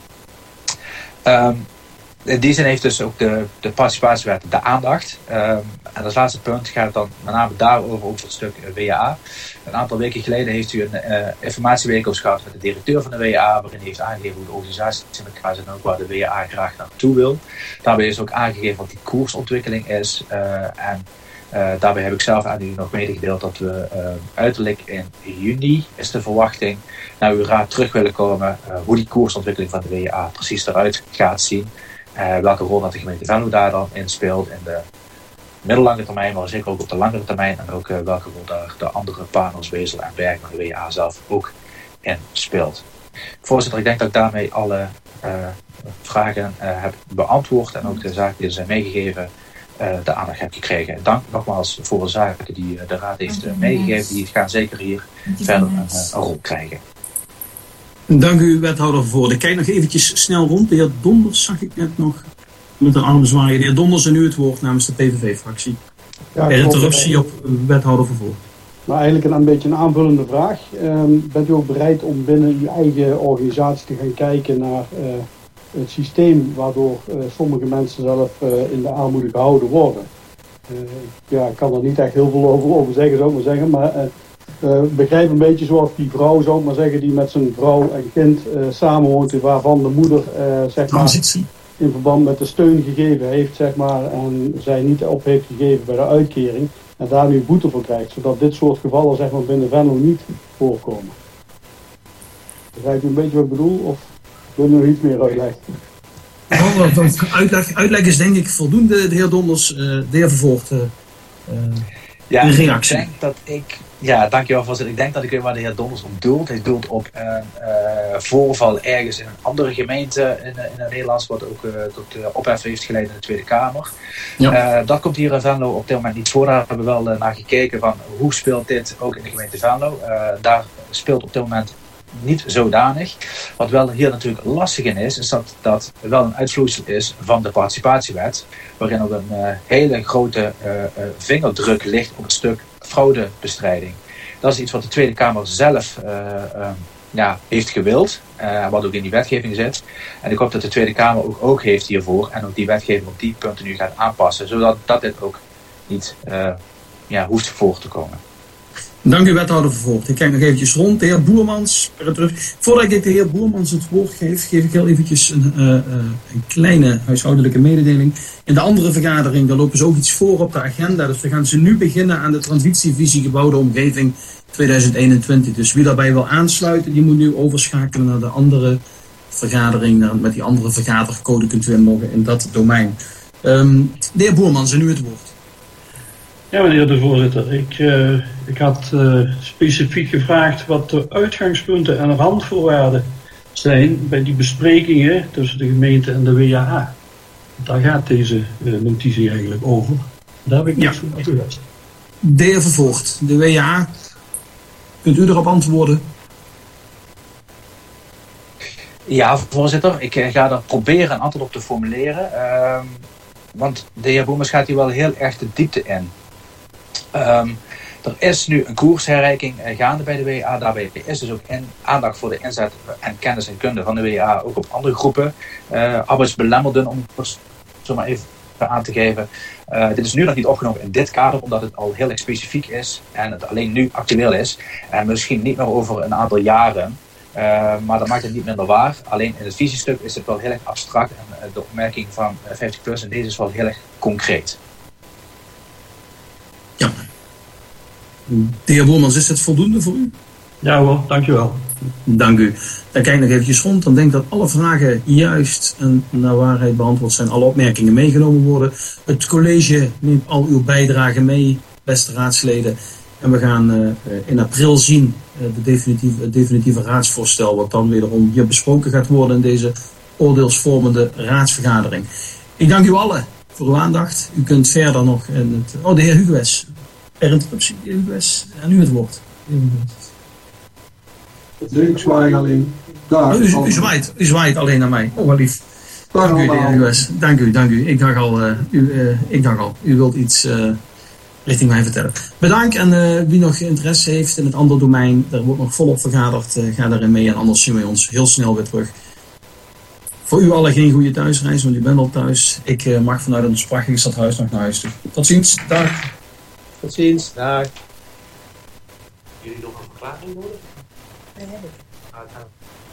Um, in die zin heeft dus ook de, de participatiewet de aandacht. Um, en als laatste punt gaat het dan met name daarover, over het stuk W A. Een aantal weken geleden heeft u een uh, informatiebijeenkomst gehad met de directeur van de W A, waarin hij heeft aangegeven hoe de organisatie in elkaar zit en ook waar de W A graag naartoe wil. Daarbij is ook aangegeven wat die koersontwikkeling is. Uh, en uh, daarbij heb ik zelf aan u nog medegedeeld dat we uh, uiterlijk in juni is de verwachting naar uw raad terug willen komen uh, hoe die koersontwikkeling van de W A precies eruit gaat zien. Uh, welke rol dat de gemeente Venlo daar dan in speelt in de middellange termijn, maar zeker ook op de langere termijn. En ook uh, welke rol daar de andere partners, Wezel en Berg, maar de W A zelf ook in speelt. Voorzitter, ik denk dat ik daarmee alle uh, vragen uh, heb beantwoord en ook de zaken die er zijn meegegeven uh, de aandacht heb gekregen. Dank nogmaals voor de zaken die uh, de raad heeft uh, meegegeven. Die gaan zeker hier verder een, uh, een rol krijgen. Dank u, wethouder Vervoorde. Ik kijk nog eventjes snel rond. De heer Donders zag ik net nog met een arm zwaaien. De heer Donders en nu het woord namens de P V V-fractie. Ja, per interruptie op wethouder Vervoorde. Maar eigenlijk een, een beetje een aanvullende vraag. Um, bent u ook bereid om binnen uw eigen organisatie te gaan kijken naar uh, het systeem waardoor uh, sommige mensen zelf uh, in de armoede gehouden worden? Uh, ja, ik kan er niet echt heel veel over, over zeggen, zou ik maar zeggen. Maar uh, uh, begrijp een beetje zoals die vrouw, zou ik maar zeggen, die met zijn vrouw en kind uh, samenwoont, waarvan de moeder uh, zeg maar, in verband met de steun gegeven heeft, zeg maar, en zij niet op heeft gegeven bij de uitkering. En daar nu boete voor krijgt, zodat dit soort gevallen zeg maar, binnen Venlo niet voorkomen. Begrijpt u een beetje wat ik bedoel, of wil u nog iets meer uitleggen? Oh, uitleg, uitleg is denk ik voldoende, de heer Donders. Uh, de heer Vervoort, uh, uh, ja, een reactie. Ik denk dat ik, ja, dankjewel voorzitter. Ik denk dat ik weet waar de heer Donders op doelt. Hij doelt op een uh, voorval ergens in een andere gemeente in, in het Nederlands, wat ook uh, tot uh, ophef heeft geleid in de Tweede Kamer. Ja. Uh, dat komt hier in Venlo op dit moment niet voor. Daar hebben we wel uh, naar gekeken van hoe speelt dit ook in de gemeente Venlo. Uh, daar speelt op dit moment niet zodanig. Wat wel hier natuurlijk lastig in is, is dat dat wel een uitvloeisel is van de participatiewet, waarin ook een uh, hele grote uh, uh, vingerdruk ligt op het stuk fraudebestrijding. Dat is iets wat de Tweede Kamer zelf uh, uh, ja, heeft gewild, uh, wat ook in die wetgeving zit. En ik hoop dat de Tweede Kamer ook oog heeft hiervoor en ook die wetgeving op die punten nu gaat aanpassen, zodat dat dit ook niet uh, ja, hoeft voor te komen. Dank u, wethouder Vervoort. Ik kijk nog eventjes rond. De heer Boermans. Voordat ik de heer Boermans het woord geef, geef ik heel eventjes een, uh, uh, een kleine huishoudelijke mededeling. In de andere vergadering, daar lopen ze ook iets voor op de agenda. Dus we gaan ze nu beginnen aan de transitievisie gebouwde omgeving tweeduizend eenentwintig. Dus wie daarbij wil aansluiten, die moet nu overschakelen naar de andere vergadering. Met die andere vergadercode kunt u inloggen in dat domein. Um, de heer Boermans, en nu het woord. Ja, meneer de voorzitter. Ik, uh, ik had uh, specifiek gevraagd wat de uitgangspunten en randvoorwaarden zijn bij die besprekingen tussen de gemeente en de W A A. Daar gaat deze uh, notitie eigenlijk over. Daar heb ik Ja. niks van gezegd. De heer Vervoort, de W A. Kunt u erop antwoorden? Ja, voorzitter. Ik eh, ga er proberen een antwoord op te formuleren. Ehm, want de heer Boemers gaat hier wel heel erg de diepte in. Ehm, er is nu een koersherrijking eh, gaande bij de W A. Daarbij is dus ook in, aandacht voor de inzet en kennis en kunde van de W A. Ook op andere groepen. Uh, arbeidsbelemmerden, om het zo maar even aan te geven. Uh, dit is nu nog niet opgenomen in dit kader, omdat het al heel erg specifiek is. En het alleen nu actueel is. En misschien niet meer over een aantal jaren. Uh, maar dat maakt het niet minder waar. Alleen in het visiestuk is het wel heel erg abstract. En uh, de opmerking van uh, vijftig plus en deze is wel heel erg concreet. Ja. De heer Boermans, is het voldoende voor u? Ja hoor, dankjewel. Dank u. Dan kijk ik nog eventjes rond. Dan denk ik dat alle vragen juist en naar waarheid beantwoord zijn. Alle opmerkingen meegenomen worden. Het college neemt al uw bijdragen mee, beste raadsleden. En we gaan uh, in april zien uh, de definitieve, het definitieve raadsvoorstel. Wat dan wederom hier besproken gaat worden in deze oordeelsvormende raadsvergadering. Ik dank u allen voor uw aandacht. U kunt verder nog in het... Oh, de heer Hugues. Per interruptie, de heer Hugues. En u het woord. Ik zwaai alleen. Daar, u, u, u, zwaait, u zwaait alleen naar mij. Oh, wat lief. Dank u, de heer Hugues. Dank u, dank u. Ik dacht al, uh, u, uh, ik dacht al, u wilt iets uh, richting mij vertellen. Bedankt en uh, wie nog interesse heeft in het andere domein, daar wordt nog volop vergaderd, uh, ga daarin mee en anders zien we ons heel snel weer terug. Voor u allen geen goede thuisreis, want u bent al thuis. Ik uh, mag vanuit het Spraching Stadhuis nog naar huis toe. Tot ziens, dag. Tot ziens, dag. Jullie nog een verklaring nodig? Nee, heb ik. Ah,